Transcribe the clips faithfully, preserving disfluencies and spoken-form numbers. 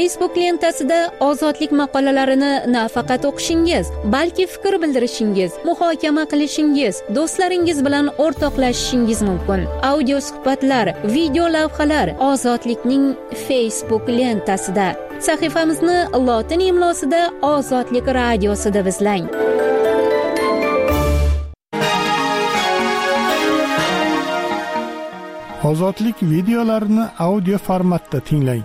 Facebook lentasida ozodlik maqolalarini nafaqat o'qishingiz, balki fikr bildirishingiz, muhokama qilishingiz, do'stlaringiz bilan o'rtoqlashishingiz mumkin. Audio suhbatlar, video lavhalar Ozodlikning Facebook lentasida. Sahifamizni lotin imlosida Ozodlik radiosida izlang. Ozodlik videolarini audio formatda tinglang.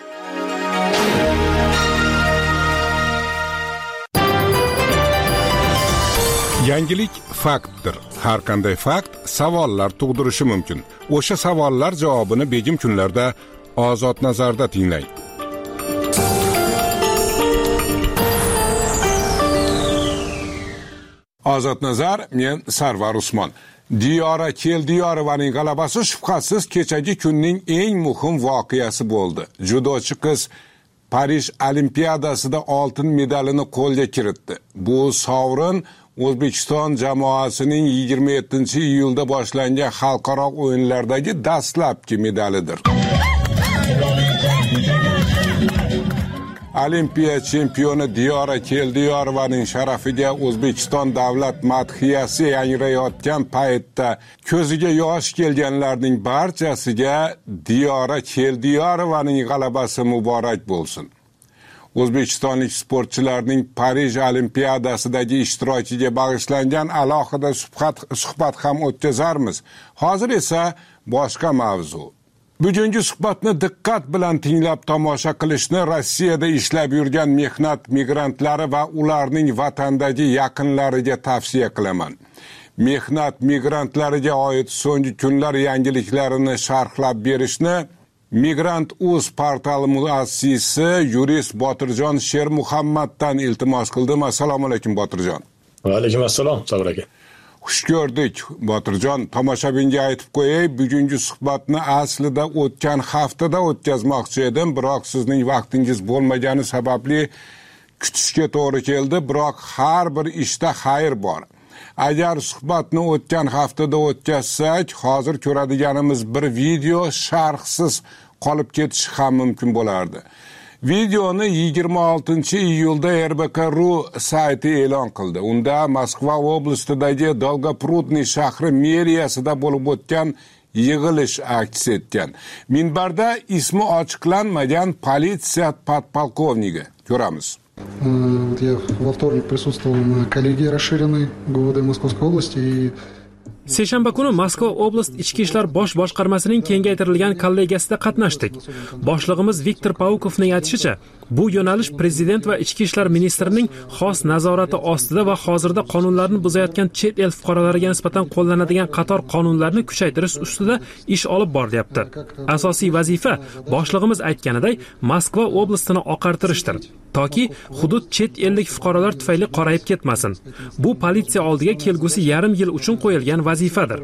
Yangilik faktdir. Har qanday fakt savollar tug'dirishi mumkin. O'sha savollar javobini begim kunlarda Ozod nazarda tinglang. Ozod nazar, men Sarvar Usmon. Diyora Keldiyarovaning g'alabasi shubhasiz kechagi kunning eng muhim voqeasi bo'ldi. Judochi qiz Parij Olimpiadasida oltin medalini qo'lga kiritdi. Bu sovrin O'zbekiston jamoasining yigirma yettinchi iyulda boshlangan xalqaro o'yinlardagi dastlabki medalidir. Olimpiya chempioni Diyora Keldiyarovaning sharafiga O'zbekiston davlat madhiyasi yangrayotgan paytda ko'ziga yosh kelganlarning barchasiga Diyora Keldiyarovaning g'alabasi muborak bo'lsin. O'zbekistonlik sportchilarning Parij Olimpiadasidagi ishtirokiga bag'ishlangan alohida suhbat suhbat ham o'tkazarmiz. Hozir esa boshqa mavzu. Bugungi suhbatni diqqat bilan tinglab tomosha qilishni Rossiyada ishlab yurgan mehnat migrantlari va ularning vatandagi yaqinlariga tavsiya qilaman. Mehnat migrantlariga oid so'nggi kunlar yangiliklarini sharhlab berishni Migrant.uz portali muassisi yurist Botirjon Shermuhammaddan iltimos qildim. Assalomu alaykum Botirjon. Va alaykum assalom, Sabr aka. Xush ko'rdik Botirjon. Tomoshabinga aytib qo'yay, bugungi suhbatni aslida o'tgan haftada o'tkazmoqchi edim, biroq sizning vaqtingiz bo'lmagani sababli kutishga to'g'ri keldi, biroq har bir ishda xayr bor. Agar suhbatni o'tgan haftada o'tkazsak, hozir ko'radiganimiz bir video sharhsiz qolib ketishi ham mumkin bo'lardi. Videoni yigirma oltinchi iyulda R B K ru sayti e'lon qildi. Unda Moskva oblastidagi Dolgoprudniy shahri meriyasida bo'lib o'tgan yig'ilish aks etgan. Minbarda ismi ochiqlanmagan politsiya podполковниги ko'ramiz. Вот я во вторник присутствовал на коллегии расширенной ГУВД Московской области и Seshanba kuni Moskva oblast ichki ishlar bosh boshqarmasining kengaytirilgan kollegiyasida qatnashdik. Boshlig'imiz Viktor Paukovning aytishicha, bu yo'nalish prezident va ichki ishlar ministrining xos nazorati ostida va hozirda qonunlarni buzayotgan chet el fuqarolariga nisbatan qo'llanadigan qator qonunlarni kuchaytirish ustida ish olib borilyapti. Asosiy vazifa boshlig'imiz aytganidek Moskva oblastini oqartirishdir, toki hudud chet ellik fuqarolar tufayli qorayib ketmasin. Bu politsiya oldiga kelgusi yarim yil uchun qo'yilgan vazifadir.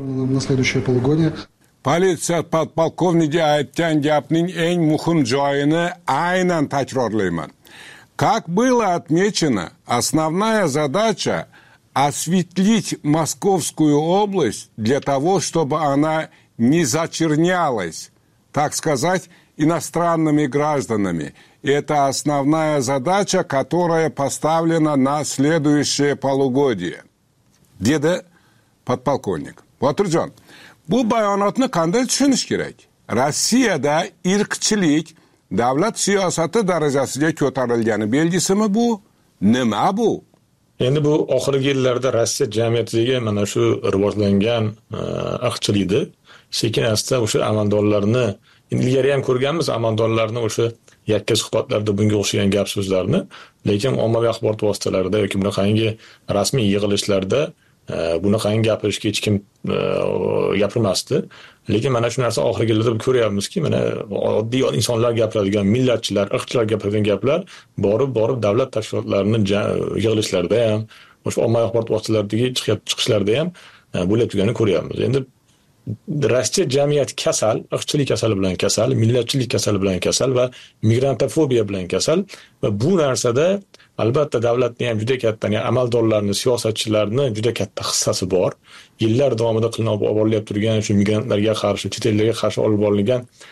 Politsiya podполковниги aytgan gapning eng muhim joyini aynan takrorlayman. Как было отмечено, основная задача осветлить Московскую область для того, чтобы она не зачернялась, так сказать, иностранными гражданами. Это основная задача, которая поставлена на следующее полугодие. Dedi podполковник. Botirjon, bu bayonotni qanday tushunish kerak? Rossiyada irqchilik davlat siyosati darajasiga ko'tarilgani belgisimi bu? Nima bu? Endi bu oxirgi yillarda Rossiya jamiyatiga mana shu rivojlangan irqchilikni sekin asta o'sha amaldorlarni ilgari ham ko'rganmiz, amaldorlarni o'sha yakka suhbatlarda bunga o'xshagan gap so'zlarni, lekin ommaviy axborot vositalarida yoki bunaqangi rasmiy yig'ilishlarda bunaqangi gapirishga hech kim gapirmasdi. Lekin mana shu narsa oxirgi yillarda ko'ryapmizki, mana oddiy insonlar gapiradigan, millatchilar, irqchilar gapiradigan gaplar borib borib davlat tashkilotlarining yig'ilishlarida ham, o'sha ommaviy axborot vositalaridagi chiqishlarda ham bo'lib turganini ko'ryapmiz. Endi Rossiya jamiyati kasal, irqchilik kasali bilan kasal, millatchilik kasali bilan kasal va migrantofobiya bilan kasal va bu narsada albatta davlatning ham juda katta, ya'ni amaldorlarni, siyosatchilarni juda katta hissasi bor. Yillar davomida qilinib olib turgan shu migrantlarga qarshi, chet ellarga qarshi olib borilgan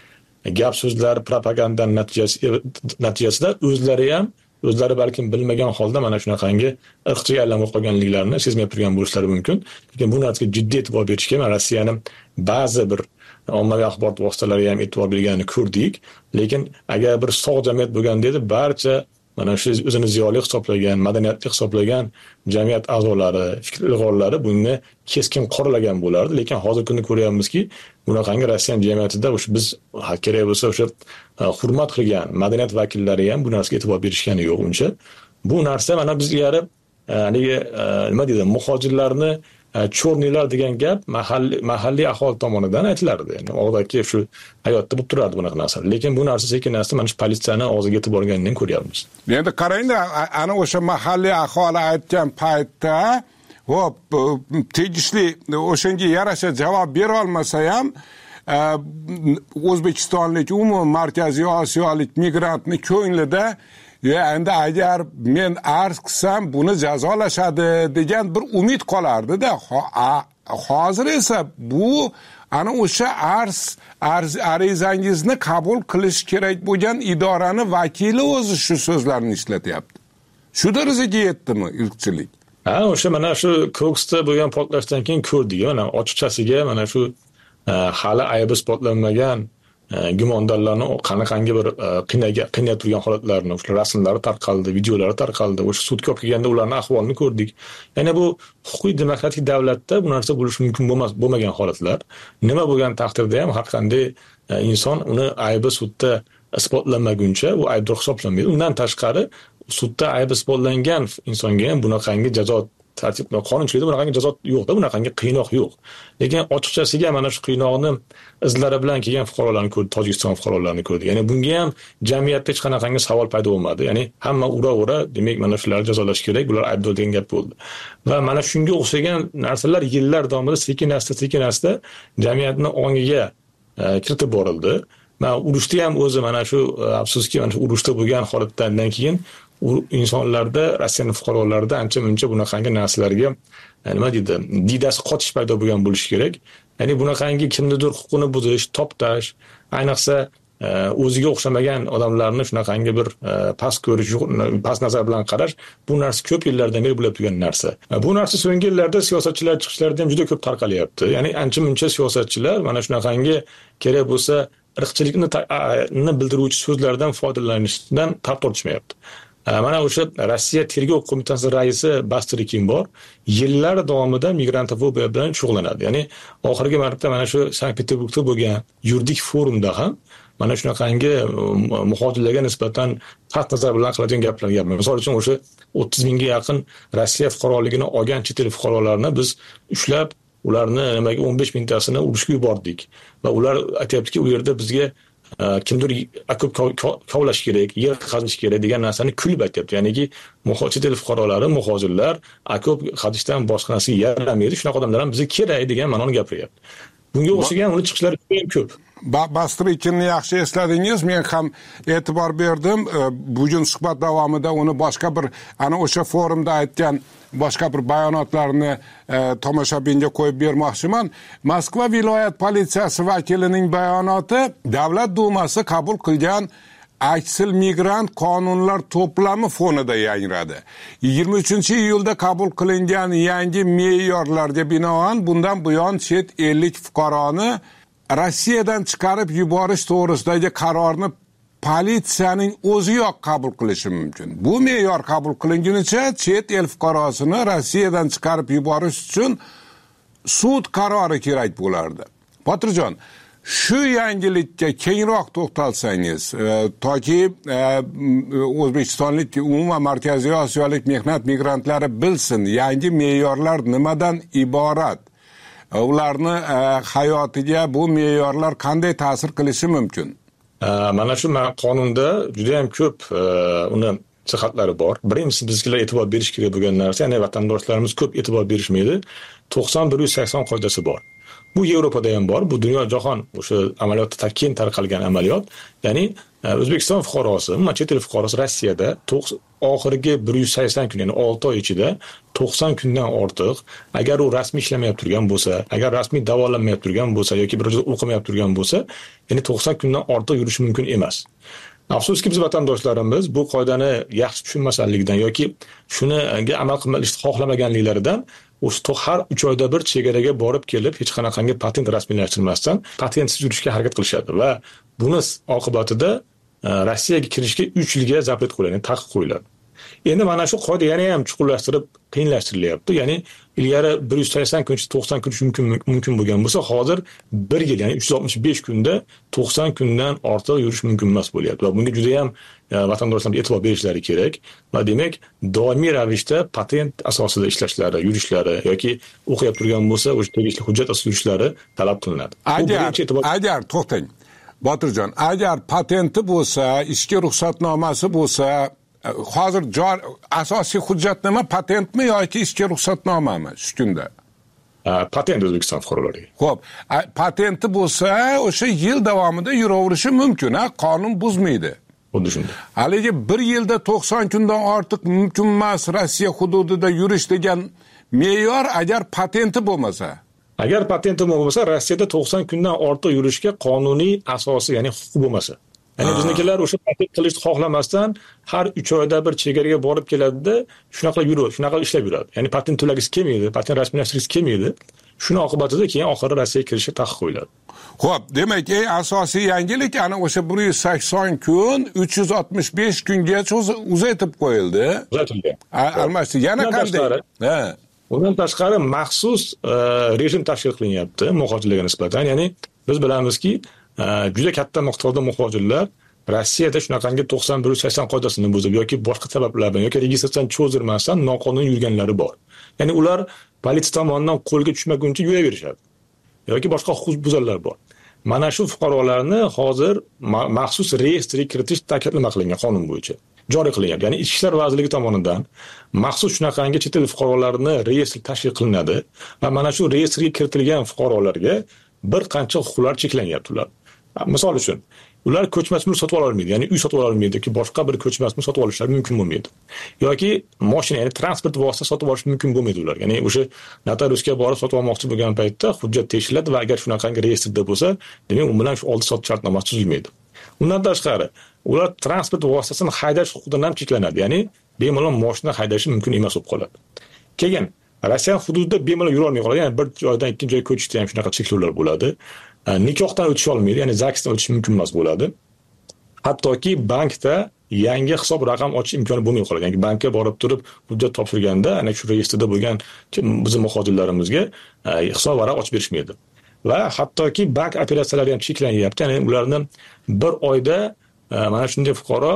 gap so'zlar propaganda natijasi natijasida o'zlari ham o'zlari balkim bilmagan holda mana shunaqangi irqchiga aylanib qolganliklarini sezmay turgan bo'lishlari mumkin. Lekin bu narsaga jiddiy e'tibor berishga men Rossiyani ba'zi bir ommaviy axborot vositalari ham e'tibor berganini ko'rdik. Lekin agar bir sog' jamiyat bo'lganda edi, barcha mana shu o'zini ziyoli hisoblagan, madaniyatli hisoblagan jamiyat a'zolari, fikr ilg'orlari buni keskin qoralagan bo'lardi. Lekin hozirgi kunda ko'ryapmizki, bunaqangi Rossiya jamiyatida o'sha biz kerak bo'lsa o'sha hurmat qilgan madaniyat vakillari ham bu narsaga e'tibor berishgani yo'q uncha. Bu narsa mana biz ilgari haligi nima deydi, muhojirlarni cho'rnilar degan gap mahalliy mahalliy aholi tomonidan aytilardi. Ya'ni odatda shu hayotda bo'lib turardi bunaqa narsa. Lekin bu narsa sekin-asta mana shu politsiyani og'ziga yetib borganini ko'ryapmiz. Endi qarangda, ana o'sha mahalliy aholi aytgan paytda hop tegishli o'shanga yarasha javob bera olmasa ham O'zbekistonlik umuman Markaziy Osiyolik migrantning ko'nglida endi agar men arz qilsam buni jazolashadi degan bir umid qolardi-da. Hozir esa bu ana o'sha arz arz arizangizni qabul qilish kerak bo'lgan idorani vakili o'zi shu so'zlarni ishlatyapti. Shu darajaga yetdimi irqchilik? Ha, o'sha mana shu Koksda bo'lgan portlashdan keyin ko'rdik. Mana ochiqchasiga mana shu hali aybi isbotlanmagan gumondorlarni qanaqangi bir qiynaga qiynab turgan holatlarni, o'sha rasmlari tarqaldi, videolari tarqaldi. O'sha sudga olib kelganda ularning ahvolini ko'rdik. Ya'ni bu huquqiy demokratik davlatda bu narsa bo'lishi mumkin bo'lmas, bo'lmagan holatlar. Nima bo'lgan taqdirda ham har qanday inson uni aybi sudda isbotlanmaguncha u aybdor hisoblanmaydi. Undan tashqari sudda aybi isbotlangan insonga ham bunaqangi jazo tartib va qonunchilikda bunaqangi jazo yo'q-da, bunaqangi qiynoq yo'q. Lekin ochiqchasiga mana shu qiynoqni izlari bilan kelgan fuqarolarni ko'rdik, Tojikiston fuqarolarini ko'rdik. Ya'ni bunga ham jamiyatda hech qanaqangi savol paydo bo'lmadi. Ya'ni hamma ura-ura, demak mana shularni jazolash kerak, bular aybdor degan gap bo'ldi. Va mana shunga o'xshagan narsalar yillar davomida sekin-asta, sekin-asta jamiyatning ongiga kiritib borildi. Mana urushda ham o'zi mana shu afsuski mana shu urushda bo'lgan holatdan keyin u insonlarda, Rossiya fuqarolarida ancha-muncha bunaqangi narsalarga nima deydi, didasi qotish paydo bo'lgan bo'lishi kerak. Ya'ni bunaqangi kimnidir huquqini buzish, toptash, ayniqsa o'ziga o'xshamagan odamlarni shunaqangi bir past ko'rish, past nazar bilan qarash, bu narsa ko'p yillardan beri bo'lib turgan narsa. Bu narsa so'nggi yillarda siyosatchilar chiqishlarida ham juda ko'p tarqalyapti. Ya'ni ancha-muncha siyosatchilar mana shunaqangi kerak bo'lsa irqchilikni bildiruvchi so'zlardan foydalanishdan tap tortishmayapti. Mana o'sha Rossiya tergov qo'mitasi raisi Bastirikin bor, yillar davomida migrantofobiya bilan shug'ullanadi. Ya'ni oxirgi marta mana shu Sankt-Peterburgda bo'lgan yuridik forumda ham mana shunaqangi muhojirlarga nisbatan past nazar bilan qiladigan gaplar gapirdi. Misol uchun o'sha o'ttiz mingga yaqin Rossiya fuqaroligini olgan chet el fuqarolarini biz ushlab, ularni nimaga o'n besh mingtasini urushga yubordik va ular aytayaptiki, u yerda bizga kimdir akib kovlash kerak, yer qazish kerak degan narsani kulib aytyapti. Ya'niki muhojir el fuqarolari, muhojirlar akib qazishdan boshqa narsaga yaramaydi, shunaqa odamlar ham bizga kerak degan ma'noni gapiryapti. Bunga o'xshagan uni chiqishlari juda ko'p. Bastirikinni yaxshi esladingiz, men ham e'tibor berdim. Bugun suhbat davomida uni boshqa bir ana o'sha forumda aytgan boshqa bir bayonotlarni e, tomoshabinga qo'yib bermoqchiman. Moskva viloyat politsiyasi vakilining bayonoti Davlat dumasi qabul qilgan aksil migrant qonunlar to'plami fonida yangradi. yigirma uchinchi iyulda qabul qilingan yangi me'yorlarga binoan bundan buyon chet ellik fuqaroni Rossiyadan chiqarib yuborish to'g'risidagi qarorni politsiyaning o'ziyoq qabul qilishi mumkin. Bu me'yor qabul qilingunicha chet el fuqarosini Rossiyadan chiqarib yuborish uchun sud qarori kerak bo'lardi. Botirjon, shu yangilikka kengroq to'xtalsangiz, e, toki e, O'zbekistonlik umuman Markaziy Osiyolik mehnat migrantlari bilsin, yangi me'yorlar nimadan iborat? Ularni e, hayotiga bu me'yorlar qanday ta'sir qilishi mumkin? Mana shu qonunda juda ham ko'p uni jihatlari bor. Birinchisi bizga e'tibor berish kerak bo'lgan narsa, ya'ni vatandoshlarimiz ko'p e'tibor berishmaydi. to'qson bir yuz sakson qoidasi bor. Bu Yevropada ham bor, bu dunyo jahon o'sha amaliyotda keng tarqalgan amaliyot. Ya'ni O'zbekiston fuqarosi, chet el fuqarosi Rossiyada oxirgi bir yuz sakson kun, ya'ni olti oy ichida to'qson kundan ortiq agar u rasmiy ishlamayotib turgan bo'lsa, agar rasmiy davolanmayotib turgan bo'lsa yoki bir joyda o'qimayotib turgan bo'lsa, ya'ni to'qson kundan ortiq yurishi mumkin emas. Afsuski biz vatandoshlarimiz bu qoidani yaxshi tushunmasligidan yoki shuniga amal qilishni xohlamaganliklaridan o'sha har uch oyda bir chegaraga borib kelib hech qanaqangi patent rasmiylashtirmasdan patentsiz yurishga harakat qilishadi va buni oqibatida Rossiyaga kirishga uch yilga zapret qo'yiladi, taqiq qo'yiladi. Endi mana shu qoida yana ham chuqurlashtirib, qiyinlashtirilyapti. Ya'ni ilgari bir yuz sakson kun, to'qson kun mumkin mumkin bo'lgan bo'lsa, hozir bir yil, ya'ni uch yuz oltmish besh kunda to'qson kundan ortiq yurish mumkin emas bo'lyapti. Va bunga juda ham vatandoshlarga e'tibor berishlari kerak. Va demak, doimiy ravishda patent asosida ishlashlari, yurishlari yoki o'qib turgan bo'lsa, o'sha tegishli hujjat asosida yurishlari talab qilinadi. Agar agar to'xtang. Botirjon, agar patenti bo'lsa, ishga ruxsatnomasi bo'lsa, hozir jor asosiy hujjat nima, patentmi yoki ishga ruxsatnomami shu kunda? Patent O'zbekiston fuqarolariga. Xo'p, patenti bo'lsa, o'sha yil davomida yuraverishi mumkin, ha, qonun buzmaydi. Xuddi shunday. Haligi bir yilda to'qson kundan ortiq mumkin emas Rossiya hududida yurish degan me'yor agar patenti bo'lmasa. Agar patenti bo'lmasa, Rossiyada to'qson kundan ortiq yurishga qonuniy asosi, ya'ni huquq bo'lmasa. Ya'ni biznikilar o'sha patent qilishni xohlamasdan har uch oyda bir chegaraga borib keladi-da, shunaqa yuradi, shunaqa ishlab yuradi. Ya'ni patent to'lagisi kelmaydi, patent rasmiylashtirgisi kelmaydi. Shuni oqibatida keyin oxiri Rossiyaga kirishga taqiq qo'yiladi. Xo'p, demak, eng asosiy yangilik ana o'sha bir yuz sakson kun uch yuz oltmish besh kungacha uzaytirib qo'yildi. Uzatilgan. Almashdi. Yana qanday? Ha. Undan tashqari maxsus rejim tashkil qilinyapti muhojirlarga nisbatan. Ya'ni biz bilamizki, juda katta miqdorda muhojirlar Rossiyada shunaqangi to'qson bir sakson qoidasini buzib yoki boshqa sabablar bilan yoki registratsiyadan cho'zdirmasdan noqonuniy yurganlari bor. Ya'ni ular politsiya tomonidan qo'lga tushmaguncha yuraverishadi. Yoki boshqa huquqbuzarlar bor. Mana shu fuqarolarni hozir maxsus reyestrga kiritish ta'kidlama qilingan qonun bo'yicha. Joriy qilyapti. Ya'ni Ichki ishlar vazirligi tomonidan maxsus shunaqangi chet el fuqarolarini reyestr tashkil qilinadi va mana shu reyestrga kiritilgan fuqarolarga bir qancha huquqlar cheklanyapti ular. Misol uchun, ular ko'chmas mulk sotib ola olmaydi, ya'ni uy sotib ola olmaydi yoki boshqa bir ko'chmas mulk sotib olishlari mumkin bo'lmaydi. Yoki mashina, ya'ni transport vositasi sotib olish mumkin bo'lmaydi ular. Ya'ni o'sha notariusga borib sotib olmoqchi bo'lgan paytda hujjat tekshiriladi va agar shunaqangi reyestrda bo'lsa, demak, u bilan shu oldi sotib shartnomasi tuzilmaydi. Undan tashqari, ular transport vositasini haydash huquqidan ham cheklanadi, ya'ni bemalol mashina haydashi mumkin emas bo'lib qoladi. Keyin Rossiya hududida bemalol yura olmay qoladi, ya'ni bir joydan ikkinchi joyga ko'chishda ham shunaqa cheklovlar bo'ladi. Nikohdan o'tish olmaydi, ya'ni zagsdan o'tish mumkin emas bo'ladi. Hattoki bankda yangi hisob raqam ochish imkoni bo'lmay qoladi. Ya'ni bankka borib turib hujjat topshirganda, ana shu reyestrda bo'lgan bizning muhojirlarimizga hisob varaq ochib berishmaydi. Va hattoki bank operatsiyalari ham cheklanyapti. Ya'ni ularni bir oyda mana shunday fuqaro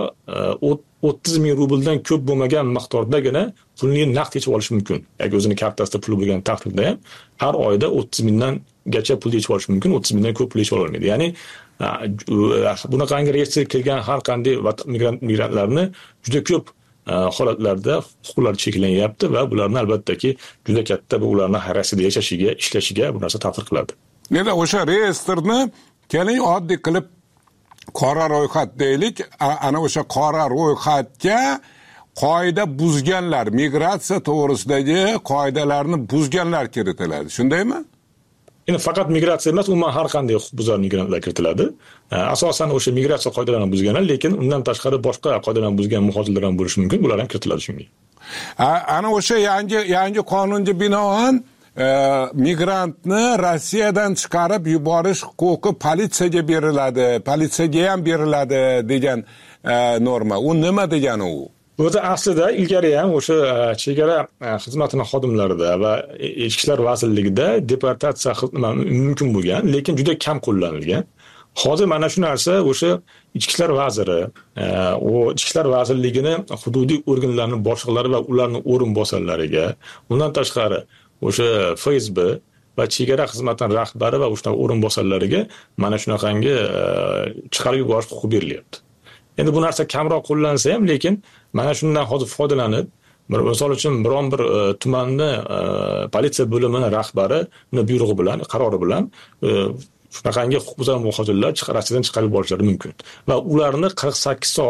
o'ttiz ming rubldan ko'p bo'lmagan miqdordagina pulni naqd yechib olish mumkin. Yoki o'zini kartasida puli bo'lgan taqdirda ham har oyda o'ttiz mingdan gacha pul yechib olish mumkin, o'ttiz mingdan ko'p pul yechib olmaydi. Ya'ni bunaqangi reyestrga kirgan har qanday migrant migrantlarni juda ko'p holatlarda huquqlar cheklanyapti va bularni albattaki juda katta bu ularning Rossiyada yashashiga, ishlashiga bu narsa ta'sir qiladi. Yana o'sha reyestrni keling oddiy qilib qora ro'yxat deylik, ana o'sha qora ro'yxatga qoida buzganlar, migratsiya to'g'risidagi qoidalarni buzganlar kiritiladi. Shundaymi? Endi faqat migratsiya emas, umuman har qanday huquqbuzar migrantlar kiritiladi. Asosan o'sha migratsiya qoidalarini buzganlar, lekin undan tashqari boshqa qoidalarni buzgan muhojirlar ham bo'lishi mumkin, bular ham kiritiladi shunga. Ana o'sha yangi yangi qonunga binoan migrantni Rossiyadan chiqarib yuborish huquqi politsiyaga beriladi, politsiyaga ham beriladi degan norma. U nima degani u? O'zi aslida ilgari ham o'sha chegara xizmatining xodimlarida va Ichki ishlar vazirligida deportatsiya mumkin bo'lgan, lekin juda kam qo'llanilgan. Hozir mana shu narsa o'sha Ichki ishlar vaziri, u Ichki ishlar vazirligini hududiy organlarining boshliqlari va ularning o'rinbosarlariga, undan tashqari o'sha F S B va chegara xizmatining rahbari va o'sha o'rinbosarlariga mana shunaqangi chiqarib yuborish huquqi berilyapti. Endi bu narsa kamroq qo'llansa ham, lekin mana shundan hozir foydalanib, misol uchun biron bir tumanni politsiya bo'limining rahbari uni buyrug'i bilan, qarori bilan shunaqangi huquqbuzar muhojirlar Rossiyadan chiqarib yuborishlari mumkin. Va ularni qirq sakkiz soat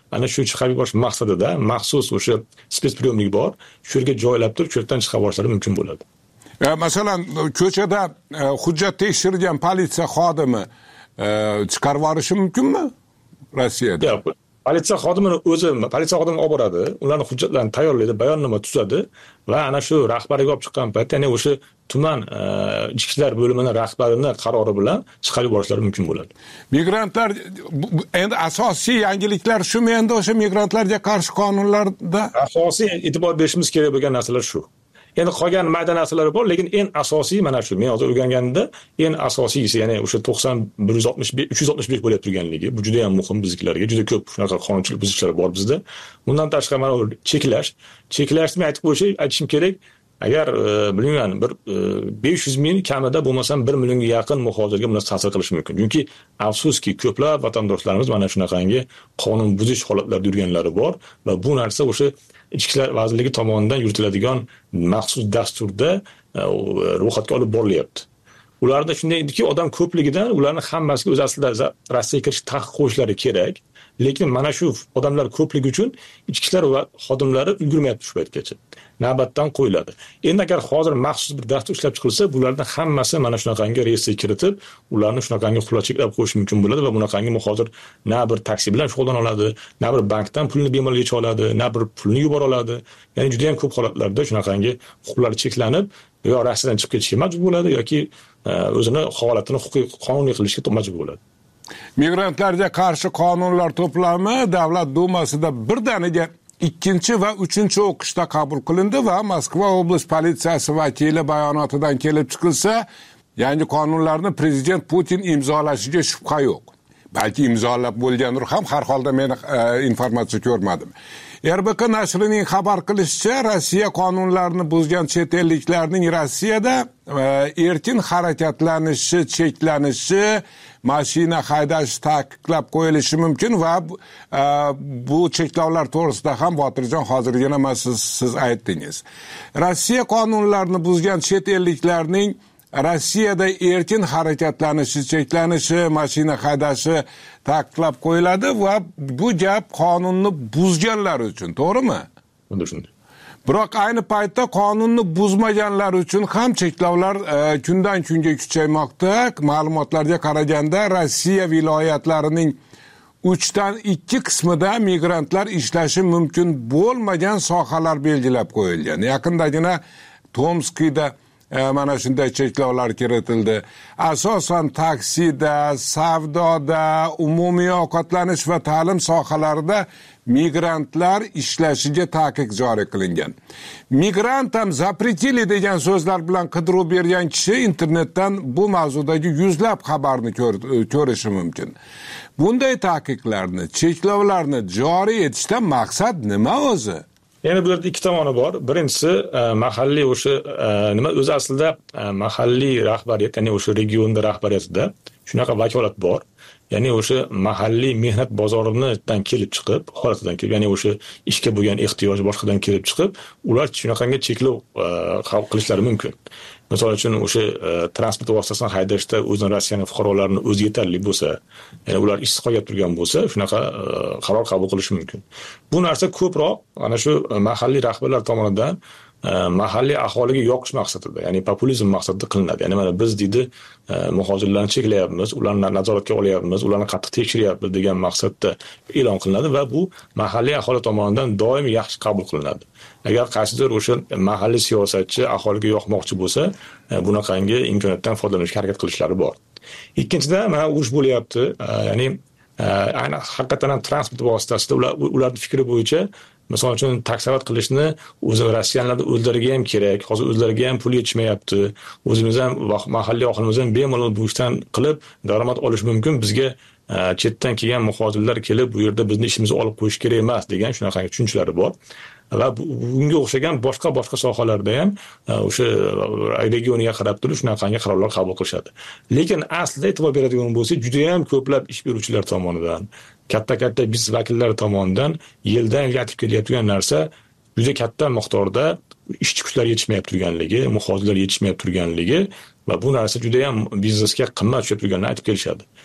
ana shu chiqarib yuborish maqsadida maxsus o'sha spetspriyomnik bor, shu yerga joylab turib, shu yerdan chiqarib yuborishlari mumkin bo'ladi. E, masalan, ko'chada e, hujjat tekshirgan politsiya xodimi e, chiqarib yuborishi mumkinmi Rossiyada? Yo'q. Politsiya xodimini o'zi, politsiya xodimi olib boradi, ularning hujjatlarini tayyorlaydi, bayonnoma tuzadi va ana shu rahbariga olib chiqqan paytda, ya'ni o'sha tuman ichki ishlar bo'limining rahbarining qarori bilan chiqarib yuborishlari mumkin bo'ladi. Migrantlar endi asosiy yangiliklar shumi, endi o'sha migrantlarga qarshi qonunlarda asosiy e'tibor berishimiz kerak bo'lgan narsalar shu. Endi qolgan mayda narsalar bor, lekin eng asosiy mana shu. Men hozir o'rganganimda eng asosiysi, ya'ni o'sha to'qson bir yuz oltmish besh uch yuz oltmish besh bo'lib turganligi. Bu juda ham muhim bizlarga. Juda ko'p shunaqa qonunchilik buzilishlar bor bizda. Bundan tashqari mana cheklash, cheklashni aytib qo'yish, aytishim kerak. Agar bilmayman bir besh yuz ming kamida bo'lmasam bir millionga yaqin muhojirga buni ta'sir qilishi mumkin. Chunki afsuski ko'plab vatandoshlarimiz mana shunaqangi qonun buzish holatlarida yurganlari bor va bu narsa o'sha Ichki ishlar vazirligi tomonidan yuritiladigan maxsus dasturda ro'yxatga olib borilyapti. Ularda shunday ediki, odam ko'pligidan ularning hammasiga o'z aslida Rossiyaga kirish taqiq qo'yishlari kerak. Lekin mana shu odamlar ko'pligi uchun ichki ishlar va xodimlari ulgurmayapti shu paytgacha. Navbatdan qo'yiladi. Endi agar hozir maxsus bir dastur ishlab chiqilsa, bularning hammasi mana shunaqangi reyestrga kiritib, ularni shunaqangi qulay cheklab qo'yish mumkin bo'ladi va bunaqangi muhojir na bir taksi bilan shug'ullana oladi, na bir bankdan pulni bemalol yecha oladi, na bir pulni yubora oladi. Ya'ni juda ham ko'p holatlarda shunaqangi huquqlari cheklanib, yo Rossiyadan chiqib ketishga majbur bo'ladi yoki o'zini holatini huquqiy qonuniy qilishga majbur bo'ladi. Migrantlarga qarshi qonunlar to'plami Davlat dumasida birdaniga ikkinchi va uchinchi o'qishda qabul qilindi va Moskva oblast politsiyasi vakili bayonotidan kelib chiqilsa, yangi qonunlarni prezident Putin imzolashiga shubha yo'q. Balki imzolab bo'lgandir ham, har holda men e, informatsiya ko'rmadim. R B K nashrining xabar qilishicha, Rossiya qonunlarini buzgan chet elliklarning Rossiyada e, erkin harakatlanishi cheklanishi, mashina haydash taqiqlab qo'yilishi mumkin va e, bu cheklovlar to'g'risida ham Botirjon hozirgina siz, siz aytdingiz. Rossiya qonunlarini buzgan chet elliklarning Rossiyada erkin harakatlanishi cheklanishi, mashina haydashi taqiqlab qo'yiladi va bu gap qonunni buzganlar uchun, to'g'rimi? Bunda shunday. Biroq ayni paytda qonunni buzmaganlar uchun ham cheklovlar e, kundan kunga kuchaymoqda. Ma'lumotlarga qaraganda Rossiya viloyatlarining uchdan ikki qismida migrantlar ishlashi mumkin bo'lmagan sohalar belgilab qo'yilgan. Yaqindagina Tomskda E, mana shunday cheklovlar kiritildi. Asosan taksida, savdoda, umumiy ovqatlanish va ta'lim sohalarida migrantlar ishlashiga taqiq joriy qilingan. Migrantam zapretili degan so'zlar bilan qidiruv bergan kishi internetdan bu mavzudagi yuzlab xabarni ko'rishi mumkin. Bunday taqiqlarni, cheklovlarni joriy etishdan maqsad nima o'zi? Yana bu yerda ikki tomoni bor. Birinchisi mahalliy o'sha nima o'zi aslida mahalliy rahbariyat, ya'ni o'sha regionda rahbariyatida shunaqa vakolat bor. Ya'ni o'sha mahalliy mehnat bozoridan kelib chiqib, holatidan kelib, ya'ni o'sha ishga bo'lgan ehtiyoj boshqadan kelib chiqib, ular shunaqangi cheklov qabul qilishlari mumkin. Misol uchun o'sha transport vositasini haydashda o'zini Rossiyaning fuqarolarini o'zi yetarli bo'lsa, ya'ni ular ishsiz qolib turgan bo'lsa, shunaqa qaror qabul qilish mumkin. Bu narsa ko'proq ana shu mahalliy rahbarlar tomonidan mahalliy aholiga yoqish maqsadida, ya'ni populizm maqsadida qilinadi. Ya'ni mana biz deydi muhojirlarni cheklayapmiz, ularni nazoratga olyapmiz, ularni qattiq tekshiryapmiz degan maqsadda e'lon qilinadi va bu mahalliy aholi tomonidan doim yaxshi qabul qilinadi. Agar qaysidir o'sha mahalliy siyosatchi aholiga yoqmoqchi bo'lsa, bunaqangi imkoniyatdan foydalanishga harakat qilishlari bor. Ikkinchidan mana urush bo'lyapti, ya'ni ayni haqiqatan ham transport vositasida ular ularning fikri bo'yicha misol uchun taksovat qilishni o'zi Rossiyaliklar o'zlariga ham kerak, hozir o'zlariga ham pul yetishmayapti. O'zimiz ham mahalliy aholimiz ham bemalol bu ishdan qilib daromad olish mumkin. Bizga chetdan kelgan muhojirlar kelib bu yerda bizni ishimizni olib qo'yish kerak emas degan shunaqa tushunchalari bor. Va bunga o'xshagan boshqa boshqa sohalarda ham o'sha regioniga qarab turib shunaqangi qarorlar qabul qilishadi. Lekin aslida e'tibor beradigan bo'lsak, juda ham ko'plab ish beruvchilar tomonidan, katta-katta biznes vakillari tomonidan yildan yilga yetib kelayotgan narsa juda katta miqdorda ishchi kuchlar yetishmayib turganligi, muhojirlar yetishmayib turganligi va bu narsa juda ham biznesga qimmat tushib turganini aytib kelishadi.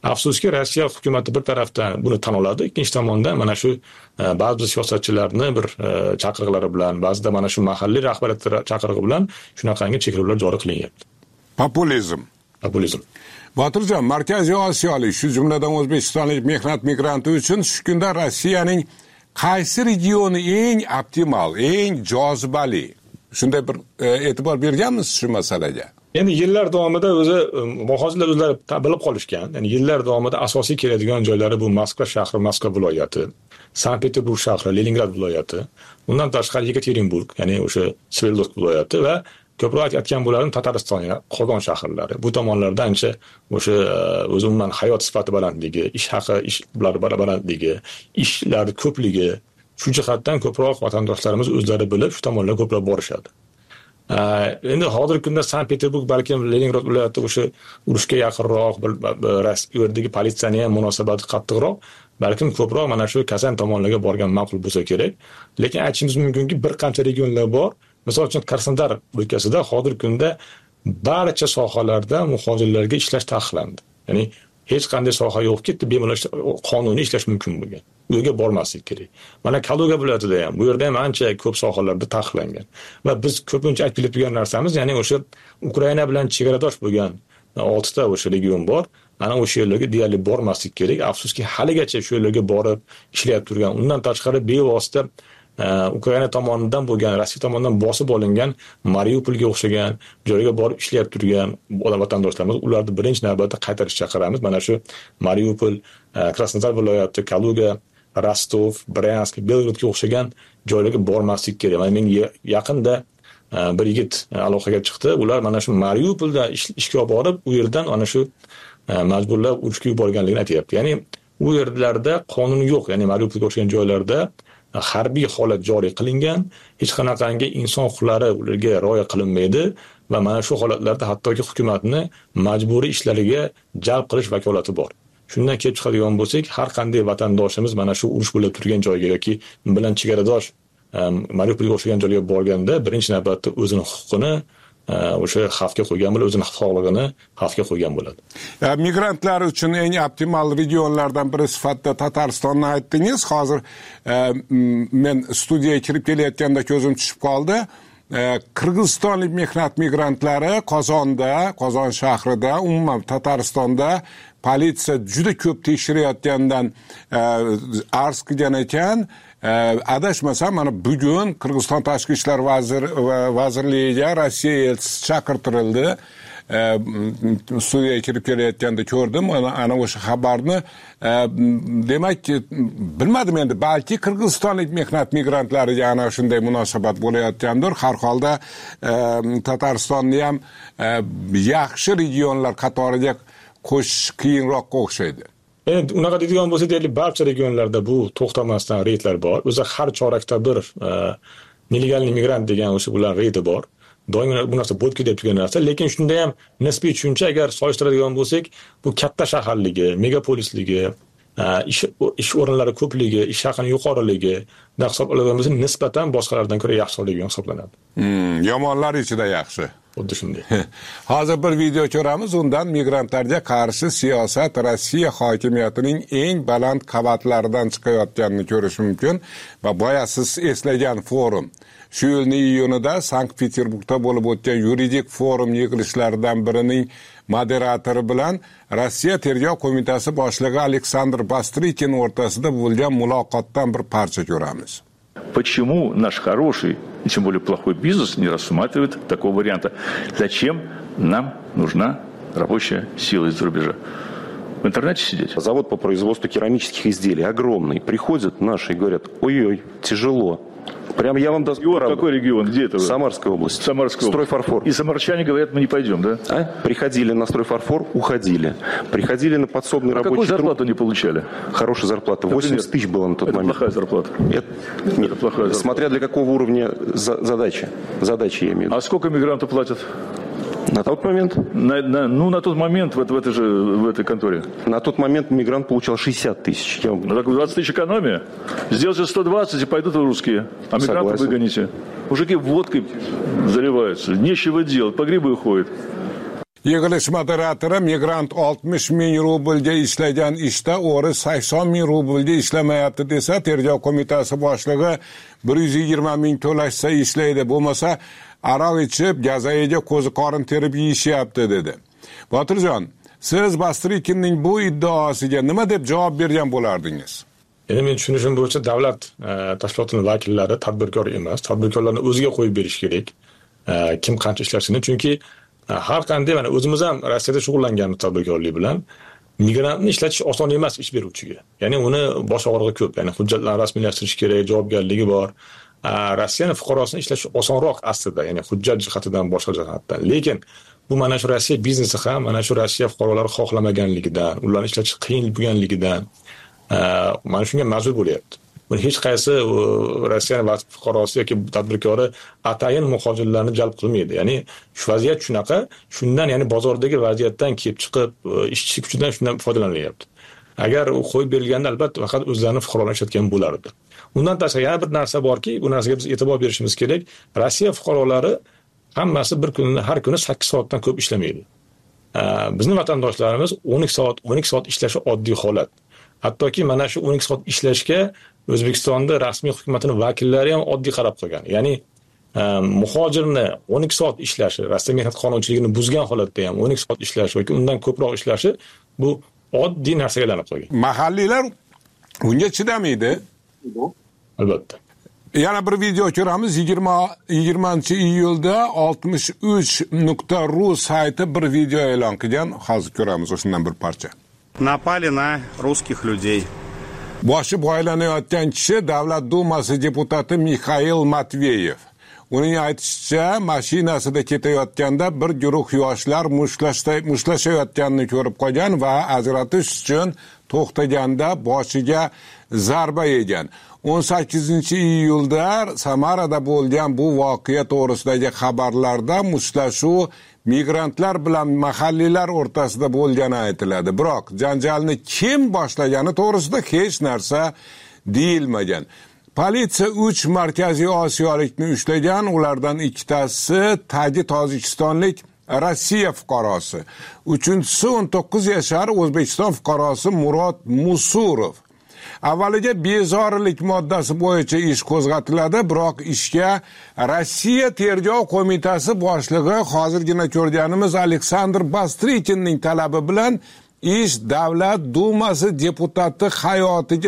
Afsuski, Rossiya hukumati bir tarafdan buni tan oladi, ikkinchi tomondan mana shu ba'zi siyosatchilarni bir chaqiriqlari bilan, ba'zida mana shu mahalliy rahbariyat chaqirig'i bilan shunaqangi cheklovlar joriy qilinyapti. Populizm. Populizm. Botirjon, Markaziy Osiyolik, shu jumladan O'zbekistonlik mehnat migranti uchun shu kunda Rossiyaning qaysi regioni eng optimal, eng jozibali? Shunday bir e'tibor berganmisiz shu masalaga? Endi yillar davomida o'zi muhojirlar o'zlari bilib qolishgan. Ya'ni yillar davomida asosiy keladigan joylari bu Moskva shahri, Moskva viloyati, Sankt-Peterburg shahri, Leningrad viloyati, undan tashqari Yekaterinburg, ya'ni o'sha Sverdlovsk viloyati va ko'proq aytgan bo'larim Tatariston, Qozon shaharlari. Bu tomonlarda ancha o'sha o'zi umuman hayot sifati balandligi, ish haqi, ishlar balandligi, ishlar ko'pligi, shu jihatdan ko'proq vatandoshlarimiz o'zlari bilib shu tomonlarga ko'proq borishadi. Endi hozirgi kunda Sankt-Peterburg balkim Leningrad viloyati o'sha urushga yaqinroq, u yerdagi politsiyani ham munosabati qattiqroq, balkim ko'proq mana shu Kazan tomonlarga borgan ma'qul bo'lsa kerak. Lekin aytishimiz mumkinki, bir qancha regionlar bor. Misol uchun Krasnodar o'lkasida hozirgi kunda barcha sohalarda muhojirlarga ishlash taqiqlandi. Ya'ni hech qanday soha yo'qki, bemalol qonuniy ishlash mumkin bo'lgan. U yerga bormaslik kerak. Mana Kaluga viloyatida ham, bu yerda ham ancha ko'p sohalarda taqiqlangan. Va biz ko'pincha aytib turgan narsamiz, ya'ni o'sha Ukraina bilan chegaradosh bo'lgan oltita o'sha region bor. Mana o'sha yerlarga deyarli bormaslik kerak. Afsuski, haligacha shu yerlarga borib ishlayib turgan. Undan tashqari bevosita Ukraina tomonidan bo'lgan, Rossiya tomonidan bosib olingan Mariupolga o'xshagan joyga borib ishlayib turgan vatandoshlarimiz, ularni birinchi navbatda qaytarishga chaqiramiz. Mana shu Mariupol, Krasnodar viloyati, Kaluga, Rostov, Bryansk, Belgradga o'xshagan joylarga bormaslik kerak. Mana men yaqinda bir yigit aloqaga chiqdi. Ular mana shu Mariupolda ishga borib, u yerdan ana shu majburlab urushga yuborganligini aytayapti. Ya'ni u yerlarda qonun yo'q. Ya'ni Mariupolga o'xshagan joylarda harbiy holat joriy qilingan, hech qanaqangi inson huquqlari ularga rioya qilinmaydi va mana shu holatlarda hattoki hukumatni majburiy ishlariga jalb qilish vakolati bor. Shundan kelib chiqadigan bo'lsak, har qanday vatandoshimiz mana shu urush bo'lib turgan joyga yoki bilan chegaradosh Mariupolga o'xshagan joyga borganda birinchi navbatda o'zining huquqini o'sha xavfga qo'ygan bo'ladi, o'zining sog'lig'ini xavfga qo'ygan bo'ladi. Migrantlar uchun eng optimal regionlardan biri sifatida Tataristonni aytdingiz. Hozir men studiyaga kirib kelayotganda ko'zim tushib qoldi. Qirg'izistonlik mehnat migrantlari Qozonda, Qozon shahrida, umuman Tataristonda politsiya juda ko'p tekshirayotgandan arz qilgan ekan. Adashmasam, mana bugun Qirg'iziston tashqi ishlar vazirligiga Rossiya elchisi chaqirtirildi. Studiyaga kirib kelayotganda ko'rdim ana o'sha xabarni. Demak, bilmadim endi, balki Qirg'izistonlik mehnat migrantlariga ana shunday munosabat bo'layotgandir. Har holda Tataristonni ham yaxshi regionlar qatoriga qo'shish qiyinroqqa o'xshaydi. Endi unaqa deydigan bo'lsa, deyarli barcha regionlarda bu to'xtamasdan reydlar bor. O'zi har chorakda bir nelegal migrant degan o'sha ular reydi bor. Doim bu narsa bo'dki deb turgan narsa, lekin shunda ham nisbiy tushuncha agar solishtiradigan bo'lsak, bu katta shaharligi, megapolisligi, ish ish o'rinlari ko'pligi, ish haqini yuqoriligi da hisob oladigan bo'lsa, nisbatan boshqalardan ko'ra yaxshi bo'lgan hisoblanadi. Hmm, yomonlar ichida yaxshi. Xuddi shunday. Hozir bir video ko'ramiz, undan migrantlarga qarshi siyosat Rossiya hokimiyatining eng baland qavatlaridan chiqayotganini ko'rish mumkin va boya siz eslagan forum shu yilning iyunida Sankt-Peterburgda bo'lib o'tgan yuridik forum yig'ilishlaridan birining moderatori bilan Rossiya Tergov qo'mitasi boshlig'i Aleksandr Bastrikin o'rtasida bo'lgan muloqotdan bir parcha ko'ramiz. Почему наш хороший и тем более плохой бизнес не рассматривает такого варианта? Зачем нам нужна рабочая сила из-за рубежа? В интернете сидеть? Завод по производству керамических изделий огромный. Приходят наши и говорят: ой-ой, тяжело. Прям я вам даст... Какой регион? Где это? Самарская область. Самарская область. Стройфарфор. И самарчане говорят: мы не пойдем, да? А? Приходили на стройфарфор, уходили. Приходили на подсобный а рабочий какую зарплату труд. не получали? Хорошая зарплата. восемьдесят тысяч было на тот это момент. Плохая зарплата. Это... Нет, это плохая зарплата. Смотря для какого уровня за... задачи. Задачи я имею в виду. А сколько мигранту платят? На тот момент? На, на, ну, на тот момент в, в, этой же, в этой конторе. На тот момент мигрант получал шестьдесят тысяч. Я... Ну, так двадцать тысяч экономия. Сделайте сто двадцать и пойдут русские. А мигранты выгоните. Мужики водкой заливаются. Нечего делать. По грибы уходят. Yig'ilish moderatori migrant oltmish ming rublga ishlagan ishda o'g'ri sakson ming rublga ishlamayapti desa, tergov qo'mitasi boshlig'i bir yuz yigirma ming to'lashsa ishlaydi, bo'lmasa aroq ichib gazayiga ko'zi qorin terib yeyishyapti dedi. Botirjon, siz Bastrikinning bu iddaosiga nima deb javob bergan bo'lardingiz? Endi men tushunishim bo'yicha davlat tashkilotining vakillari tadbirkor emas, tadbirkorlarni o'ziga qo'yib berish kerak. Kim qancha ishlashini, chunki har qanday mana o'zimiz ham Rossiyada shug'ullanganmiz tadbirkorlik bilan. Migrantni ishlatish oson emas ish beruvchiga. Ya'ni uni bosh og'rig'i ko'p. Ya'ni hujjatlarni rasmiylashtirish kerak, javobgarligi bor. Rossiyaning fuqarosini ishlash osonroq aslida, ya'ni hujjat jihatidan, boshqa jihatdan. Lekin bu mana shu Rossiya biznesi ham mana shu Rossiya fuqarolari xohlamaganligidan, ularni ishlatish qiyin bo'lganligidan mana shunga majbur bo'lyapti. Buni hech qaysi Rossiyaning fuqarosi yoki tadbirkori atayin muhojirlarni jalb qilmaydi. Ya'ni shu vaziyat shunaqa, shundan ya'ni bozordagi vaziyatdan kelib chiqib, ishchi kuchidan shundan foydalanyapti. Agar u qo'yib berilganda albatta faqat o'zlarini fuqarolarini ishlatgan bo'lardi. Undan tashqari yana bir narsa borki, bu narsaga biz e'tibor berishimiz kerak. Rossiya fuqarolari hammasi bir kunda har kuni sakkiz soatdan ko'p ishlamaydi. Bizning vatandoshlarimiz o'n ikki soat, o'n ikki soat ishlashi oddiy holat. Hattoki mana shu o'n ikki soat ishlashga O'zbekistonda rasmiy hukumatning vakillari ham oddiy qarab qo'ygan. Ya'ni muhojirni o'n ikki soat ishlashi, Rossiya mehnat qonunchiligini buzgan holatda ham o'n ikki soat ishlashi yoki undan ko'proq ishlashi bu oddiy narsaga aylanib qolgan. Mahalliylar unga chidamaydi. Albatta. Yana bir video ko'ramiz. yigirmanchi iyulda oltmish uch nuqta ru sayti bir video e'lon qilgan. Hozir ko'ramiz o'shundan bir parcha. Напали на русских людей. Boshi boylanayotgan kishi Davlat Dumasi deputati Mikhail Matveyev. Uning aytishicha, mashinasida ketayotganda bir guruh yoshlar mushtlashayotganini ko'rib qolgan va ajratish uchun to'xtaganda boshiga zarba yegan. o'n sakkizinchi iyulda Samarada bo'lgan bu voqea to'g'risidagi xabarlarda mushtlashuv migrantlar bilan mahalliylar o'rtasida bo'lgani aytiladi. Biroq janjalni kim boshlagani to'g'risida hech narsa deyilmagan. Politsiya uch markaziy osiyolikni ushlagan, ulardan ikkitasi tagi tojikistonlik Rossiya fuqarosi. Uchinchisi o'n to'qqiz yashar O'zbekiston fuqarosi Murod Musurov. Avvaliga bezorilik moddasi bo'yicha ish qo'zg'atiladi, biroq ishga Rossiya tergov qo'mitasi boshlig'i hozirgina ko'rganimiz Aleksandr Bastrikinning talabi bilan ish Davlat Dumasi deputati hayotiga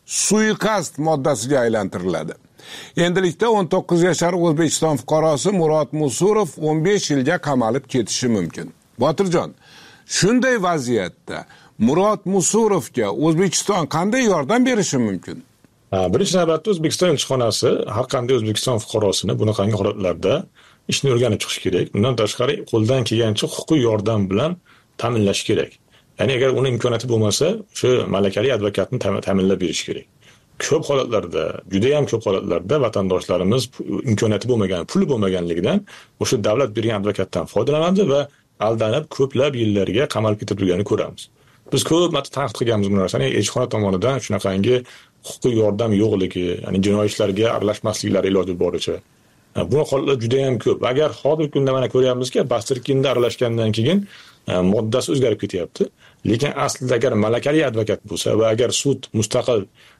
suiqasd moddasiga aylantiriladi. Endilikda o'n to'qqiz yashar O'zbekiston fuqarosi Murod Musurov o'n besh yilga qamalib ketishi mumkin. Botirjon, shunday vaziyatda Murod Musurovga O'zbekiston qanday yordam berishi mumkin? Birinchi navbatda O'zbekiston elchixonasi har qanday O'zbekiston fuqarosini bunaqangi holatlarda ishni o'rganib chiqish kerak. Undan tashqari qo'ldan kelgancha huquqiy yordam bilan ta'minlash kerak. Ya'ni agar uning imkoniyati bo'lmasa, o'sha malakali advokatni ta'minlab berish kerak. Ko'p holatlarda, juda ham ko'p holatlarda vatandoshlarimiz imkoniyati bo'lmagan, puli bo'lmaganligidan o'sha davlat bergan advokatdan foydalanadi va aldanib ko'plab yillarga qamalib ketilganini ko'ramiz. Biz ko'p marta tanqid qilganmiz bu narsani. Elchixona tomonidan shunaqangi huquqiy yordam yo'qligi, ya'ni jinoiy ishlarga aralashmasliklari iloji boricha. Bu holatlar juda ham ko'p. Agar hozirgi kunda mana ko'ryapmizki, Bastrikinda aralashgandan keyin moddasi o'zgarib ketyapti. Lekin aslida agar malakali advokat bo'lsa va agar sud mustaqil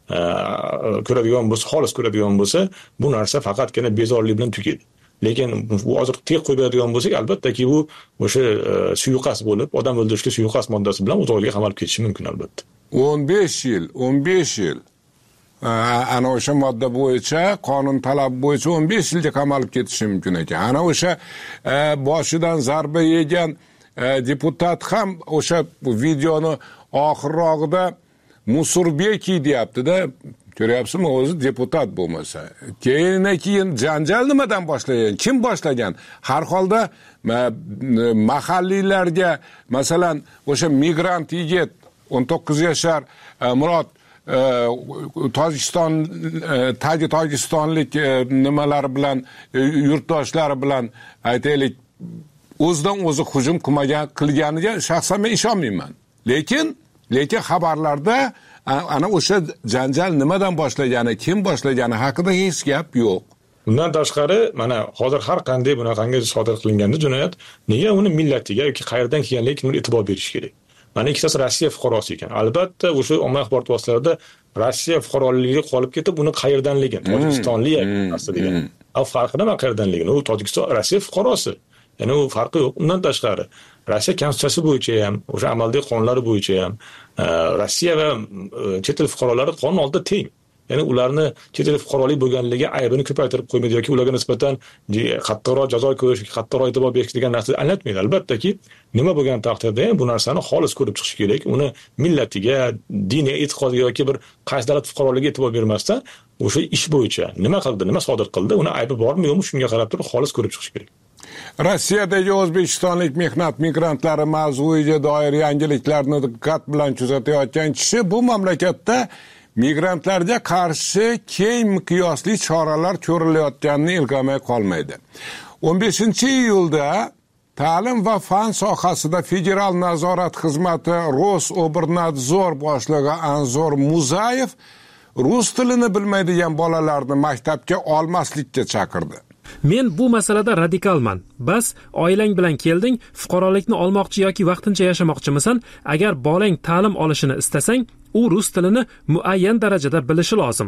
ko'radigan bo'lsa, xolis ko'radigan bo'lsa, bu narsa faqatgina bezorilik bilan tugaydi. Lekin bu hozir tek qo'yib beradigan bo'lsak, albattaki bu o'sha suiqasd bo'lib, odam o'ldirishga suiqasd moddasi bilan uzoq yilga qamalib ketishi mumkin albatta. o'n besh yil, o'n besh yil. Ana o'sha modda bo'yicha, qonun talabi bo'yicha o'n besh yilga qamalib ketishi mumkin ekan. Ana o'sha boshidan zarba yegan deputat ham o'sha videoni oxirrog'ida Musurbeki deyapti-da. Ko'ryapsizmi, o'zi deputat bo'lmasa. Keyin keyin janjal nimadan boshlagan? Kim boshlagan? Har holda mahalliylarga, masalan, o'sha migrant yigit o'n to'qqiz yashar Murod Tojikiston tagi tojikistonlik nimalari bilan, yurtdoshlari bilan aytaylik, o'zidan o'zi hujum qilmagan qilganiga shaxsan men ishonmayman. Lekin lekin xabarlarda ana o'sha janjal nimadan boshlagani, kim boshlagani haqida hech gap yo'q. Bundan tashqari, mana hozir har qanday bunaqangi sodir qilinganda jinoyat, nega uni millatiga yoki qayerdan kelganligiga kimdir e'tibor berish kerak? Mana ikkitasi Rossiya fuqarosi ekan. Albatta, o'sha ommaviy axborot vositalarida Rossiya fuqaroligi qolib ketib, uni qayerdanligini, Tojikistonlik narsa degan. Al farqi nima qayerdanligini? U Tojikiston Rossiya fuqarosi. Ya'ni u farqi yo'q. Undan tashqari, Rossiya konstitutsiyasi bo'yicha ham, o'sha amaldagi qonunlari bo'yicha ham Rossiya va chet el fuqarolari qonun oldida teng. Ya'ni ularni chet el fuqarolik bo'lganligi aybini ko'paytirib qo'ymaydi yoki ularga nisbatan qattiqroq jazo ko'rish, qattiqroq e'tibor berish degan narsa anglatmaydi. Albattaki, nima bo'lgan taqdirda ham bu narsani xolis ko'rib chiqish kerak. Uni millatiga, diniy e'tiqodiga yoki bir qaysi davlat fuqaroligiga e'tibor bermasdan, o'sha ish bo'yicha nima qildi, nima sodir qildi, uni aybi bormi yo'qmi shunga qarab turib xolis ko'rib chiqish kerak. Rossiyadagi o'zbekistonlik mehnat migrantlari mavzuiga doir yangiliklarni diqqat bilan kuzatayotgan kishi bu mamlakatda migrantlarga qarshi keng miqyosli choralar ko'rilayotganini ilg'amay qolmaydi. o'n beshinchi iyulda ta'lim va fan sohasida federal nazorat xizmati Rosobernadzor boshlig'i Anzor Muzayev rus tilini bilmaydigan bolalarni maktabga olmaslikka chaqirdi. Men bu masalada radikalman. Bas, oilang bilan kelding, fuqarolikni olmoqchi yoki vaqtincha yashamoqchimisan? Agar bolang ta'lim olishini istasang, u rus tilini muayyan darajada bilishi lozim.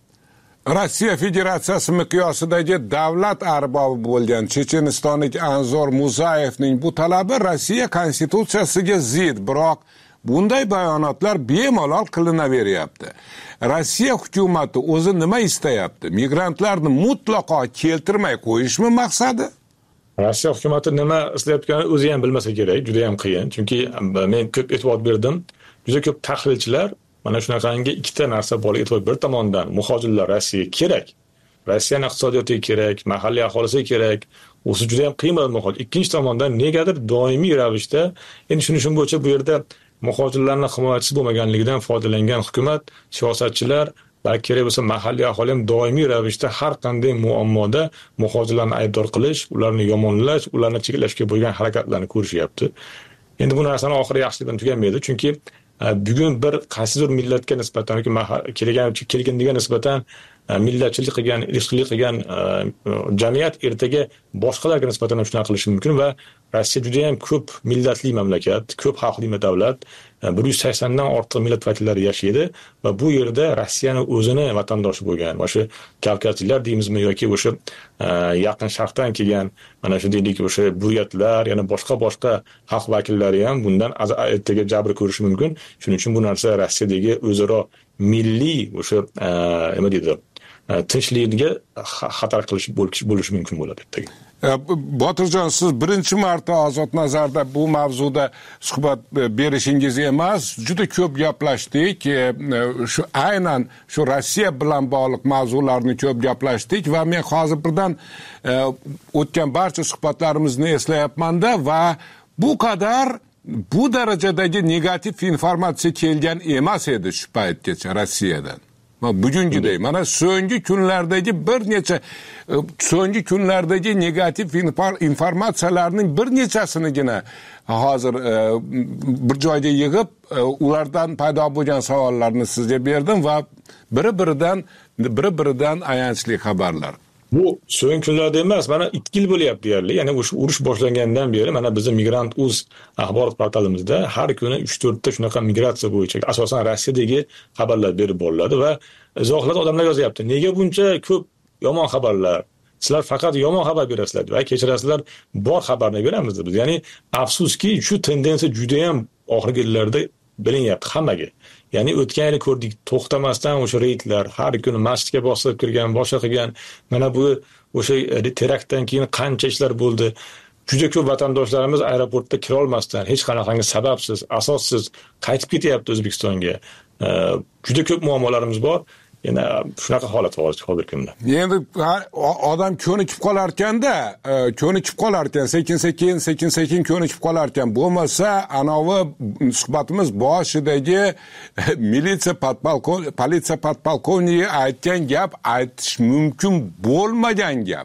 Rossiya Federatsiyasi miqyosidagi davlat arbobi bo'lgan chechenistonlik Anzor Muzayevning bu talabi Rossiya konstitutsiyasiga zid, biroq bunday bayonotlar bemalol qilinaveryapti. Rossiya hukumati o'zi nima istayapti? Migrantlarni mutlaqo keltirmay qo'yishmi maqsadi? Rossiya hukumati nima istayotganini o'zi ham bilmasa kerak, juda ham qiyin. Chunki men ko'p e'tibor berdim. Juda ko'p tahlilchilar mana shunaqangi ikkita narsa bor e'tibor bir tomondan muhojirlar Rossiyaga kerak. Rossiyaning iqtisodiyotiga kerak, mahalliy aholisiga kerak. O'zi juda ham qiyin bo'lmoqda. Ikkinchi tomondan negadir doimiy ravishda, endi shuning uchun bo'yicha bu yerda muhojirlarning himoyachisi bo'lmaganligidan foydalangan hukumat, siyosatchilar, balki kerak bo'lsa mahalliy aholi ham doimiy ravishda har qanday muammoda muhojirlarni aybdor qilish, ularni yomonlash, ularni cheklashga bo'lgan harakatlarni ko'rishyapti. Endi bu narsaning oxiri yaxshilik bilan tugamaydi, chunki bugun bir qaysidir millatga nisbatan yoki kelgan kelgandiga nisbatan millatchilik qilgan, irqchilik qilgan jamiyat ertaga boshqalarga nisbatan shunaqa qilishi mumkin va Rossiya juda ham ko'p millatli mamlakat, ko'p xalqli davlat, bir yuz sakson dan ortiq millat vakillari yashaydi va bu yerda Rossiyaning o'zini vatandoshi bo'lgan, o'sha kavkazliklar deymizmi yoki o'sha yaqin sharqdan kelgan, mana shu deylik o'sha buriyatlar, yana boshqa-boshqa xalq vakillari ham bundan ertaga jabr ko'rishi mumkin. Shuning uchun bu narsa Rossiyadagi o'zaro milliy o'sha nima deydi, tinchligiga xatar qilish bo'lishi mumkin bo'ladi. Botirjon, siz birinchi marta Ozod Nazarda bu mavzuda suhbat berishingiz emas, juda ko'p gaplashdik. Shu aynan shu Rossiya bilan bog'liq mavzularni ko'p gaplashdik va men hozir birdan o'tgan barcha suhbatlarimizni eslayapman-da va bu qadar bu darajadagi negativ informatsiya kelgan emas edi shu paytgacha Rossiyadan. Bugungiday mana so'nggi kunlardagi bir necha so'nggi kunlardagi negativ informatsiyalarning bir nechasinigina hozir bir joyga yig'ib ulardan paydo bo'lgan savollarni sizga berdim va biri-biridan biri-biridan ayanchli xabarlar. Bu so'nggi kunlarda emas, mana ikki yil bo'lyapti deyarli. Ya'ni o'sha urush boshlangandan beri mana bizning Migrant uz axborot portalimizda har kuni uch to'rt ta shunaqa migratsiya bo'yicha asosan Rossiyadagi xabarlar berib boriladi va izohlarda odamlar yozyapti. Nega buncha ko'p yomon xabarlar? Sizlar faqat yomon xabar berasizlar va kechirasizlar, bor xabarni beramiz biz. Ya'ni afsuski shu tendensiya juda ham oxirgi yillarda bilinyapti hammaga. Ya'ni o'tgan yil ko'rdik, to'xtamasdan o'sha reydlar, har kuni masjidga bosib kirgan, boshqa qilgan, mana bu o'sha teraktdan keyin qancha ishlar bo'ldi. Juda ko'p vatandoshlarimiz aeroportda kira olmasdan, hech qanaqangi sababsiz, asossiz qaytib ketyapti O'zbekistonga. Juda ko'p muammolarimiz bor. Yana shunaqa holat bor hozirgi kunda. Endi odam ko'nikib qolar ekanda, ko'nikib qolar ekan, sekin-sekin, sekin-sekin ko'nikib qolar ekan. Bo'lmasa, anovi suhbatimiz boshidagi militsiya podpolkovniki, politsiya podpolkovniki aytgan gap aytish mumkin bo'lmagan gap.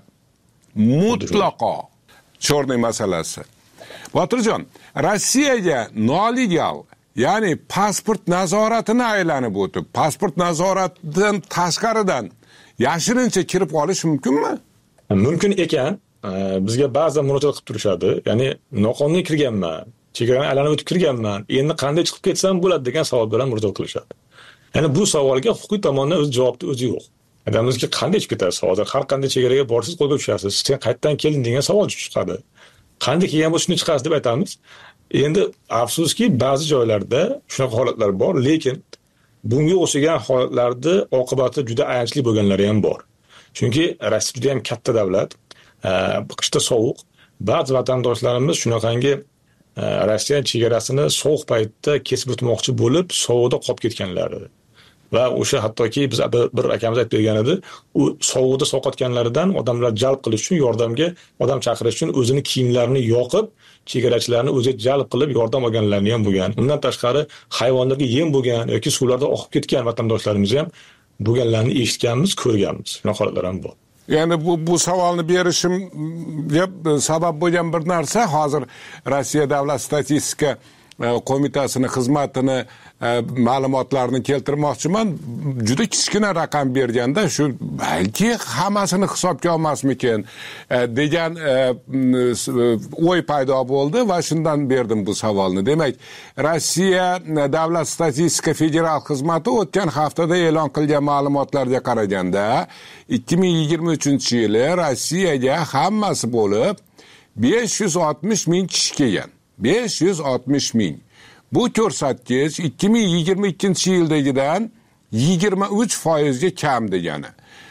Mutlaqo chorniy masalasi. Botirjon, Rossiyaga nolegal, ya'ni pasport nazoratini aylanib o'tib, pasport nazoratidan tashqaridan yashirincha kirib olish mumkinmi? Mumkin ekan. Bizga ba'zan murojaat qilib turishadi. Ya'ni noqonuniy kirganman, chegarani aylanib o'tib kirganman, endi qanday chiqib ketsam bo'ladi degan savol bilan murojaat qilishadi. Ya'ni bu savolga huquqiy tomondan o'z javobni o'zi yo'q. Aytamizki, qanday chiqib ketasiz? Hozir har qanday chegaraga borsiz, qo'lga tushasiz. Sen qayerdan kelding degan savol chiqadi. Qanday kelgan bo'lsa shuni chiqasiz deb aytamiz. Endi afsuski ba'zi joylarda shunaqa holatlar bor, lekin bunga o'xshagan holatlarda oqibati juda ayanchli bo'lganlari ham bor. Chunki Rossiya juda ham katta davlat, qishda sovuq. Ba'zi vatandoshlarimiz shunaqangi Rossiya chegarasini sovuq paytda kesib o'tmoqchi bo'lib, sovuqda qolib ketganlari. Va o'sha hattoki biz bir akamiz aytib bergan edi, u sovuqda sovqotganlaridan odamlar jalb qilish uchun, yordamga odam chaqirish uchun o'zini kiyimlarini yoqib, chegarachilarni o'zi jalb qilib yordam olganlarni ham bo'lgan. Undan tashqari hayvonlarga yem bo'lgan yoki suvlarda oqib ketgan vatandoshlarimiz ham bo'lganlarni eshitganmiz, ko'rganmiz. Shunaqa holatlar ham bor. Ya'ni bu bu savolni berishimga sabab bo'lgan bir narsa, hozir Rossiya Davlat statistika qo'mitasining xizmatini ma'lumotlarini keltirmoqchiman. Juda kichkina raqam berganda shu balki hammasini hisobga olmasmikin degan o'y paydo bo'ldi va shundan berdim bu savolni. Demak, Rossiya Davlat statistika federal xizmati o'tgan haftada e'lon qilgan ma'lumotlarga qaraganda ikki ming yigirma uchinchi yili Rossiyaga hammasi bo'lib besh yuz oltmish ming kishi kelgan. besh yuz oltmish ming. Bu ko'rsatkich ikki ming yigirma ikkinchi yildagidan yigirma uch foiz ga kam degani.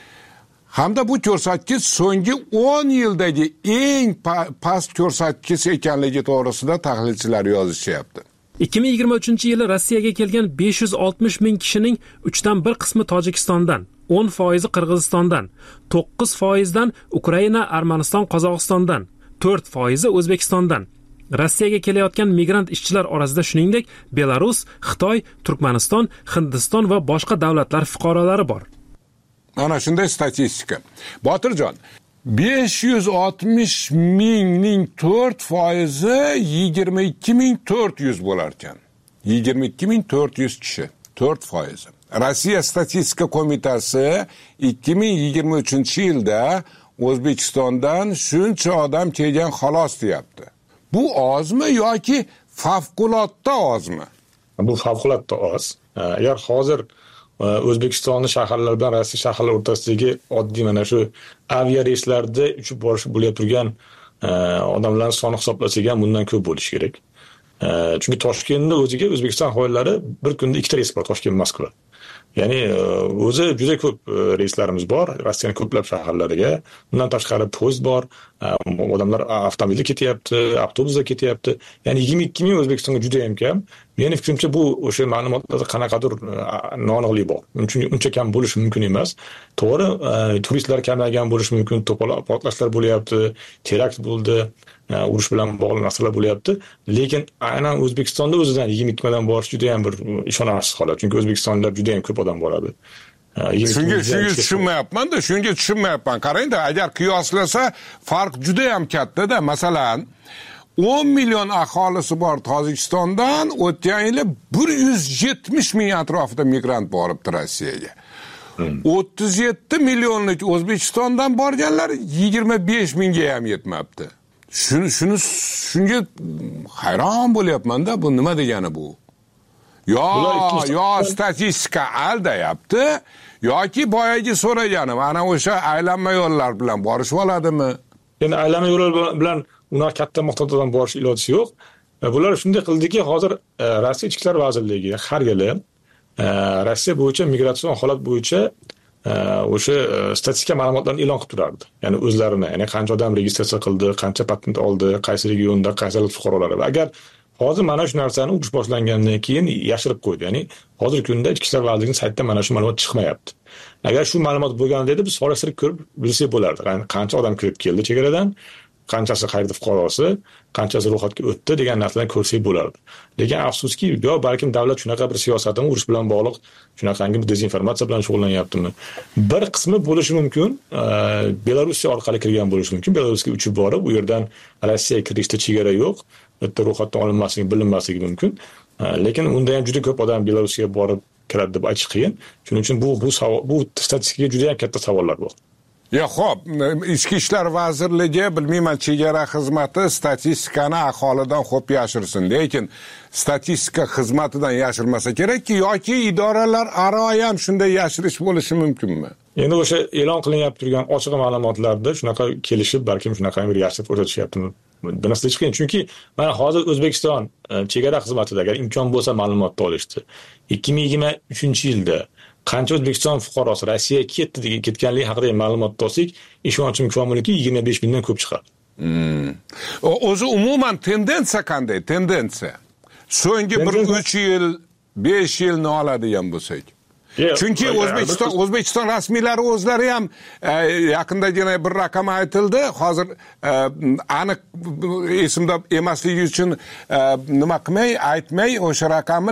Hamda bu ko'rsatkich so'nggi o'n yildagi eng past ko'rsatkich ekanligi to'g'risida tahlilchilar yozishyapti. ikki ming yigirma uchinchi yili Rossiyaga kelgan besh yuz oltmish ming kishining uchdan bir qismi Tojikistondan, o'n foizi Qirg'izistondan, to'qqiz foizdan Ukraina, Armaniston, Qozog'istondan, to'rt foizi O'zbekistondan. Rossiyaga kelayotgan migrant ishchilar orasida shuningdek Belarus, Xitoy, Turkmaniston, Hindiston va boshqa davlatlar fuqarolari bor. Mana shunday statistika. Botirjon, besh yuz oltmish mingning to'rt foizi yigirma ikki ming to'rt yuz bo'lar ekan. yigirma ikki ming to'rt yuz kishi, to'rt foizi. Rossiya statistika qo'mitasi ikki ming yigirma uchinchi yilda O'zbekistondan shuncha odam kelgan xolos deyapti. Bu ozmi yoki favqulodda ozmi? Bu favqulodda oz. Agar hozir O'zbekistonning shaharlari bilan Rossiya shaharlari o'rtasidagi oddiy mana shu aviareyslarda uchib borish bo'lib turgan odamlar soni hisoblasak ham bundan ko'p bo'lishi kerak. Chunki Toshkentning o'ziga O'zbekiston aholilari bir kunda ikkita reys bor, Toshkent Moskva. Ya'ni o'zi juda ko'p reyslarimiz bor Rossiyaning ko'plab shaharlariga. Bundan tashqari poyezd bor, odamlar avtomobilda ketyapti, avtobusda ketyapti. Ya'ni yigirma ikki ming O'zbekistonga juda ham kam. Meni fikrimcha bu o'sha ma'lumotlarda qanaqadir noaniqlik bor. Uncha uncha kam bo'lishi mumkin emas. To'g'ri, turistlar kamaygan bo'lishi mumkin, to'polon portlashlar bo'lyapti, terakt bo'ldi, urush bilan bog'liq narsalar bo'lyapti. Lekin aynan O'zbekistonda o'zidan yigirma ikki mingdan borish juda ham bir ishonarsiz holat. Chunki O'zbekistonda juda ham ko'p odam boradi. Shunga shunga tushunmayapman-da, shunga tushunmayapman. Qarang-da, agar qiyoslasa farq juda ham katta-da. Masalan, o'n million aholisi bor Tojikistondan o'tgan yili bir yuz yetmish ming atrofida migrant boribdi Rossiyaga. o'ttiz yetti millionlik O'zbekistondan borganlar yigirma besh mingga ham yetmabdi. Shuni shuni shunga hayron bo'lyapman-da, bu nima degani bu? Yo, yo statistika aldayapti, yoki boyagi so'raganim, ana o'sha aylanma yo'llar bilan borishib oladimi? Endi aylanma yo'llar bilan ular katta miqdorda borish iloji yo'q. Bular shunday qildiki, hozir Rossiya Ichki ishlar vazirligi har yili Rossiya bo'yicha migratsion holat bo'yicha o'sha statistika ma'lumotlarini e'lon qilib turardi. Ya'ni o'zlarini, ya'ni qancha odam registratsiya qildi, qancha patent oldi, qaysi regionda, qaysi fuqarolari. Agar hozir mana shu narsani urush boshlangandan keyin yashirib qo'ydi. Ya'ni hozirgi kunda Ichki ishlar vazirligining saytida mana shu ma'lumot chiqmayapti. Agar shu ma'lumot bo'lganida edi, biz solishtirib ko'rib bilsak bo'lardi. Ya'ni qancha odam kirib keldi chegaradan, qanchasi qayerda fuqarosi, qanchasi ro'yxatga o'tdi degan narsalarni ko'rsak bo'lardi. Lekin afsuski, yo balkim davlat shunaqa bir siyosatini urush bilan bog'liq, shunaqangi bir dezinformatsiya bilan shug'ullanyaptimi? Bir qismi bo'lishi mumkin, Belorussiya orqali kirgan bo'lishi mumkin. Belarusga uchib borib, u yerdan Rossiyaga kirishda chegara yo'q, bitta ro'yxatdan olinmasligi, bilinmasligi mumkin. Lekin unda ham juda ko'p odam Belarusga borib kiradi deb aytish qiyin. Shuning uchun bu bu savol, bu statistikaga juda ham katta savollar bor. Ya xo'p, Ichki ishlar vazirligi, bilmayman, chegara xizmati statistikani aholidan xo'p yashirsin, lekin statistika xizmatidan yashirmasa kerakki, yoki idoralar aro ham shunday yashirish bo'lishi mumkinmi? Endi o'sha e'lon qilinyapti turgan ochiq ma'lumotlarda shunaqa kelishib, balkim shunaqa bir yashirib o'rgatishyaptimi? Bunisi hech qiyin, chunki mana hozir O'zbekiston chegara xizmatida agar imkon bo'lsa ma'lumotni olishdi. ikki ming yigirma uchinchi yilda qancha O'zbekiston fuqarosi Rossiyaga ketdi degan ketganligi haqida ma'lumot olsak, ishonchim komilki yigirma besh mingdan ko'p chiqadi. Hmm. O'zi umuman tendensiya qanday? Tendensiya. So'nggi bir uch yil, besh yilni oladigan bo'lsak. Chunki O'zbekiston O'zbekiston rasmiylari o'zlari ham yaqindagina bir raqam aytildi. Hozir aniq esimda emasligi uchun nima qilmay, aytmay o'sha raqamni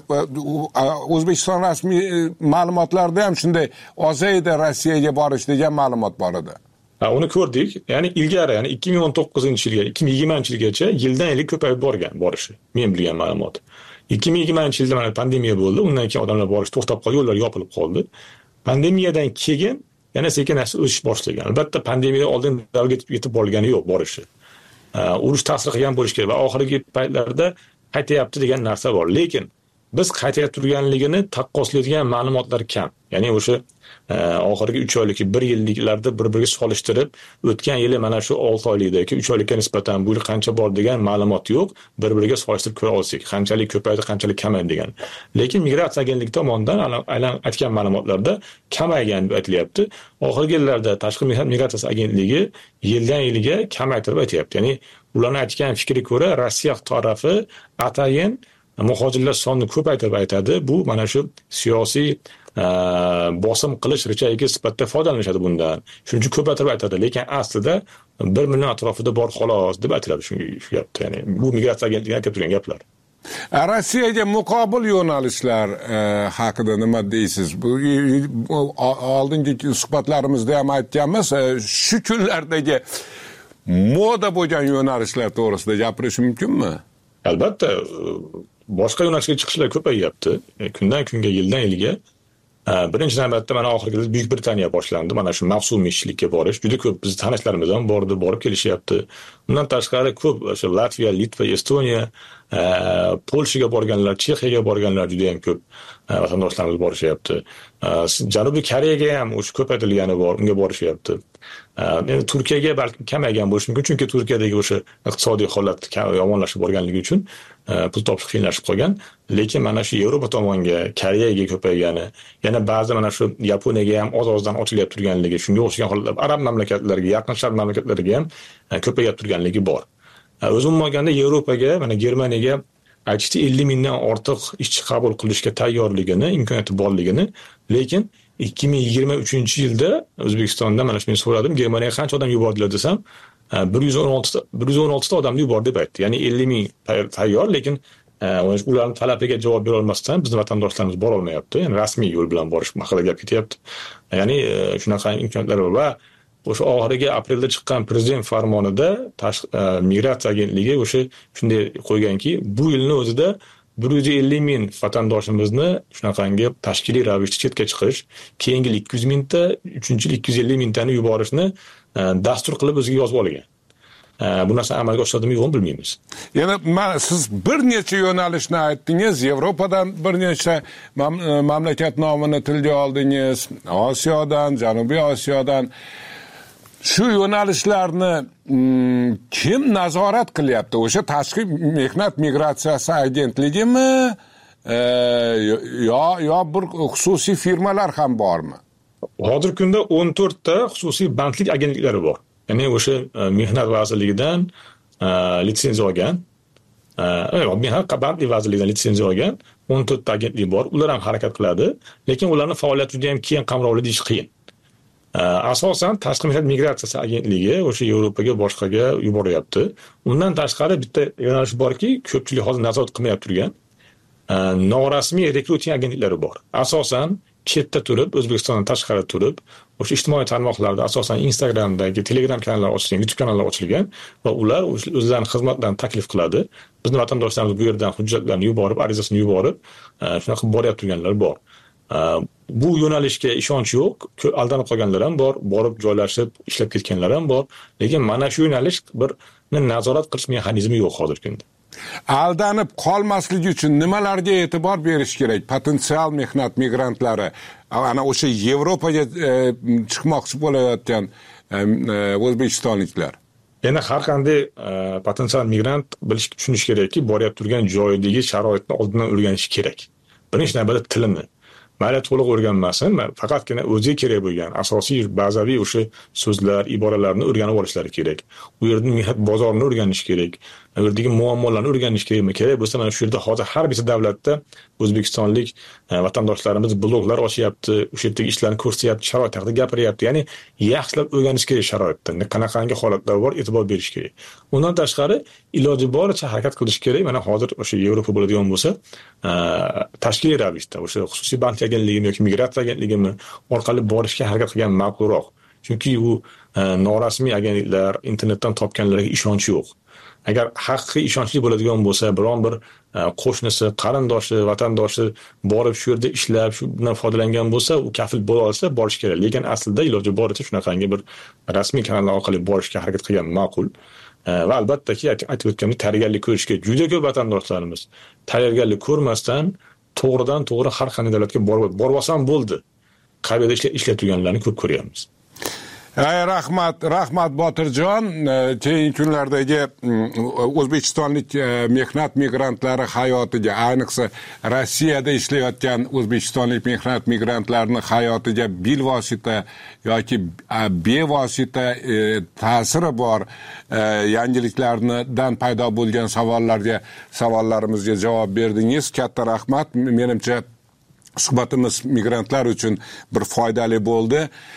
O'zbekiston rasmiy ma'lumotlarida ham shunday ozaydi Rossiyaga borish degan ma'lumot bor edi. Ha, uni ko'rdik. Ya'ni ilgari, ya'ni ikki ming o'n to'qqizinchi yilga, ikki ming yigirmanchi yilgacha yildan yilga ko'payib borgan borishi. Men bilgan ma'lumot. ikki ming yigirmanchi yilda mana pandemiya bo'ldi. Undan keyin odamlar borish to'xtab qoldi, yo'llar yopilib qoldi. Pandemiyadan keyin yana sekin-asta o'sish boshlagan. Albatta pandemiya oldin dalga yetib borgani yo'q borishi. Urush ta'sir qilgan bo'lish kerak va oxirgi paytlarda qaytayapti degan narsa bor. Lekin biz qaytayap turganligini taqqoslaydigan ma'lumotlar kam. Ya'ni o'sha oxirgi uch oylik, bir yilliklarda bir-biriga solishtirib, o'tgan yili mana shu olti oylikdagi uch oylikka nisbatan bu yil qancha bor degan ma'lumot yo'q. Bir-biriga solishtirib ko'ra olsak, qanchalik ko'paydi, qanchalik kamaydi degan. Lekin migratsiya agentligi tomonidan aynan aytgan ma'lumotlarda kamaygan deb aytilyapti. Oxirgi yillarda tashqi mehnat migratsiyasi agentligi yildan yilga kamaytirib aytyapti. Ya'ni ularning aytgan fikriga ko'ra Rossiya tarafi atayin muhojirlar sonini ko'paytirib aytadi. Bu mana shu siyosiy bosim qilish rejayiga sifatida foydalanishadi bundan. Shuning uchun ko'paytirib aytadi, lekin aslida bir million atrofida bor xolos deb aytiladi shunga shu gapda. Ya'ni bu migratsiya agentligi aytib turgan gaplar. Rossiyaga muqobil yo'nalishlar haqida nima deysiz? Bu oldingi suhbatlarimizda ham aytganmiz, shu kunlardagi moda bo'lgan yo'nalishlar to'g'risida gapirish mumkinmi? Albatta, boshqa yo'nalishga chiqishlar ko'payyapti. Kundan kunga, yildan yilga. Birinchi navbatda mana oxirgi Buyuk Britaniya boshlandi. Mana shu mavsumiy ishchilikka borish juda ko'p biz tanishlarimiz ham bordi, borib kelishyapti. Bundan tashqari ko'p o'sha Latviya, Litva, Estoniya, Polshaga borganlar, Chexiyaga borganlar juda ham ko'p vatandoshlarimiz borishyapti. Janubiy Koreyaga ham o'sha ko'paytirilgani bor, unga borishyapti. Endi Turkiyaga balki kamaygan bo'lishi mumkin, chunki Turkiyadagi o'sha iqtisodiy holat yomonlashib borganligi uchun pul topish qiyinlashib qolgan. Lekin mana shu Yevropa tomonga, Koreyaga ko'paygani, yana ba'zi mana shu Yaponiyaga ham oz-ozdan ochilyap turganligi, shunga o'xshagan holatlar arab mamlakatlariga, yaqin sharq mamlakatlariga ham ko'payib turganligi bor. O'z umuman olganda Yevropaga, mana Germaniyaga aytishdi ellik mingdan ortiq ishchi qabul qilishga tayyorligini, imkoniyati borligini, lekin ikki ming yigirma uchinchi yilda O'zbekistonda mana shuni so'radim, Germaniyaga qancha odam yubordilar desam, bir yuz o'n olti ta bir yuz o'n olti ta odamni yubordi deb aytdi. Ya'ni ellik ming tayyor, lekin ularning talabiga javob bera olmasdan bizning vatandoshlarimiz bora olmayapti. Ya'ni rasmiy yo'l bilan borish haqida gap ketyapti. Ya'ni shunaqa imkoniyatlar bor va o'sha oxirgi aprelda chiqqan prezident farmonida tashqi migratsiya agentligi o'sha shunday qo'yganki, bu yilning o'zida bir yuz ellik ming vatandoshimizni shunaqangi tashkiliy ravishda chetga chiqish, keyingi yil ikki yuz mingta, uchinchi yil ikki yuz ellik mingtani yuborishni dastur qilib o'ziga yozib olgan. Bu narsa amalga oshadimi yo'qmi bilmaymiz. Yana siz bir necha yo'nalishni aytdingiz, Yevropadan bir necha mamlakat nomini tilga oldingiz, Osiyodan, Janubiy Osiyodan. Shu yo'nalishlarni kim nazorat qilyapti? O'sha tashqi mehnat migratsiyasi agentligimi yo yo bir xususiy firmalar ham bormi? Hozirgi kunda o'n to'rt ta xususiy bandlik agentliklari bor. Ya'ni o'sha mehnat vazirligidan litsenziya olgan, mehnat bandlik vazirligidan litsenziya olgan o'n to'rt ta agentlik bor. Ular ham harakat qiladi, lekin ularning faoliyati juda ham keng qamrovli deyish qiyin. Asosan tashqi mehnat migratsiyasi agentligi o'sha Yevropaga boshqaga yuboryapti. Undan tashqari bitta yo'nalish borki, ko'pchilik hozir nazorat qilmayapti turgan norasmiy rekruting agentliklari bor. Asosan chetda turib, O'zbekistondan tashqarida turib, o'sha ijtimoiy tarmoqlarda, asosan Instagramdagi, Telegram kanallar ochilgan, YouTube kanallar ochilgan va ular o'zlarining xizmatlarini taklif qiladi. Bizning vatandoshlarimiz bu yerdan hujjatlarni yuborib, arizasini yuborib, shunaqa borib turganlar bor. Bu yo'nalishga ishonch yo'q, aldanib qolganlar ham bor, borib joylashib ishlab ketganlar ham bor, lekin mana shu yo'nalish bir nazorat qilish mexanizmi yo'q hozirgi kunda. Aldanib qolmasligi uchun nimalarga e'tibor berish kerak? Potensial mehnat migrantlari, ana o'sha Yevropaga chiqmoqchi bo'layotgan o'zbekistonliklar. Yana har qanday potensial migrant bilish, tushunish kerakki, borib turgan joyidagi sharoitni oldindan o'rganish kerak. Birinchi navbatda tilni mayli to'liq o'rganmasin, faqatgina o'ziga kerak bo'lgan asosiy bazaviy o'sha so'zlar, iboralarni o'rganib olishlari kerak. U yerning mehnat bozorini o'rganish kerak. U yerdagi muammolarni o'rganish kerakmi? Kerak bo'lsa, mana shu yerda hozir har bir davlatda o'zbekistonlik vatandoshlarimiz bloglar ochyapti, o'sha yerdagi ishlarni ko'rsatyapti, sharoit haqida gapiryapti. Ya'ni yaxshilab o'rganish kerak sharoitda. Qanaqangi holatlar bor, e'tibor berish kerak. Undan tashqari iloji boricha harakat qilish kerak. Mana hozir o'sha Yevropa bo'ladigan bo'lsa, tashkiliy ravishda o'sha xususiy bank agentligimi yoki migratsiya agentligimi orqali borishga harakat qilgan ma'qulroq. Chunki u norasmiy agentliklar, internetdan topganlarga ishonch yo'q. Agar haqiqiy ishonchli bo'ladigan bo'lsa, biron bir qo'shnisi, qarindoshi, vatandoshi borib shu yerda ishlab, shu bilan foydalangan bo'lsa, u kafil bo'la olsa borish kerak. Lekin aslida iloji boricha shunaqangi bir rasmiy kanallar orqali borishga harakat qilgan ma'qul. Va albattaki aytib o'tganimdek tayyorgarlik ko'rishga juda ko'p vatandoshlarimiz tayyorgarlik ko'rmasdan to'g'ridan to'g'ri har qanday davlatga borib bormasam bo'ldi. Qaerda ishlab turganlarni ko'p ko'ryapmiz. Ay, rahmat, rahmat Botirjon. Keyingi kunlardagi o'zbekistonlik mehnat migrantlari hayotiga, ayniqsa Rossiyada ishlayotgan o'zbekistonlik mehnat migrantlarining hayotiga bilvosita yoki bevosita ta'siri bor yangiliklardan paydo bo'lgan savollarga savollarimizga javob berdingiz. Katta rahmat. Menimcha suhbatimiz migrantlar uchun bir foydali bo'ldi.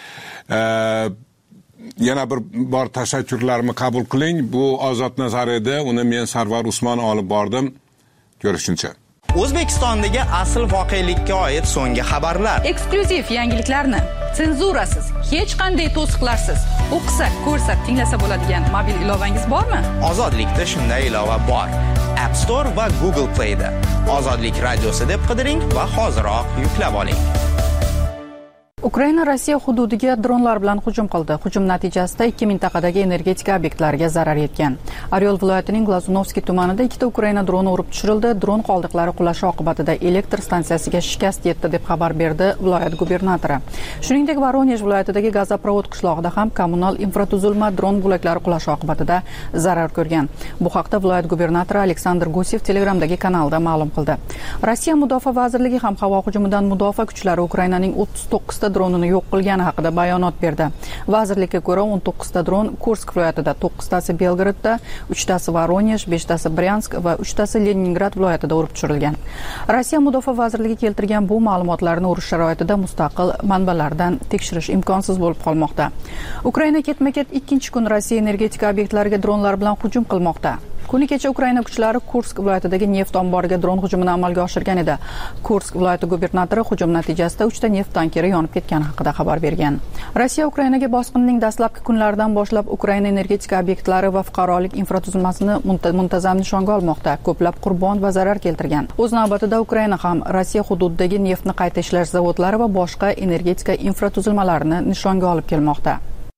Yana bir bor tashakkurlarni qabul qiling. Bu Ozod nazar edi. Uni men Sarvar Usmon olib bordim. Ko'rishguncha. O'zbekistondagi asl voqelikka oid so'nggi xabarlar, eksklyuziv yangiliklarni senzurasiz, hech qanday to'siqlarsiz o'qisa, ko'rsa, tinglasa bo'ladigan mobil ilovangiz bormi? Ozodlikda shunday ilova bor. App Store va Google Play da. Ozodlik radiosi deb qidiring va hoziroq yuklab oling. Ukraina Rossiya hududiga dronlar bilan hujum qildi. Hujum natijasida ikki mintaqadagi energetika obyektlariga zarar yetgan. Oryol viloyatining Glazunovskiy tumanida ikkita Ukraina droni urib tushirildi. Dron qoldiqlari qulashi oqibatida elektr stansiyasiga shikast yetdi deb xabar berdi viloyat gubernatori. Shuningdek, Voronej viloyatidagi Gazoprovod qishlog'ida ham kommunal infratuzilma dron bo'laklari qulashi oqibatida zarar ko'rgan. Bu haqda viloyat gubernatori Aleksandr Gusev Telegramdagi kanalida ma'lum qildi. Rossiya mudofaa vazirligi ham havo hujumidan mudofaa kuchlari Ukrainaning o'ttiz to'qqizta dronini yo'q qilgani haqida bayonot berdi. Vazirlikka ko'ra o'n to'qqizta dron Kursk viloyatida, to'qqiztasi Belgradda, uchtasi Voronej, beshtasi Bryansk va uchtasi Leningrad viloyatida urib tushirilgan. Rossiya mudofaa vazirligi keltirgan bu ma'lumotlarni urush sharoitida mustaqil manbalardan tekshirish imkonsiz bo'lib qolmoqda. Ukraina ketma-ket ikkinchi kun Rossiya energetika obyektlariga dronlar bilan hujum qilmoqda. Kuni kecha Ukraina kuchlari Kursk viloyatidagi neft omboriga dron hujumini amalga oshirgan edi. Kursk viloyati gubernatori hujum natijasida uchta neft tankeri yonib ketgani haqida xabar bergan. Rossiya Ukrainaga bosqinning dastlabki kunlaridan boshlab Ukraina energetika obyektlari va fuqarolik infratuzilmasini muntazam nishonga olmoqda. Ko'plab qurbon va zarar keltirgan. O'z navbatida Ukraina ham Rossiya hududidagi neftni qayta ishlash zavodlari va boshqa energetika infratuzilmalarini nishonga olib kelmoqda.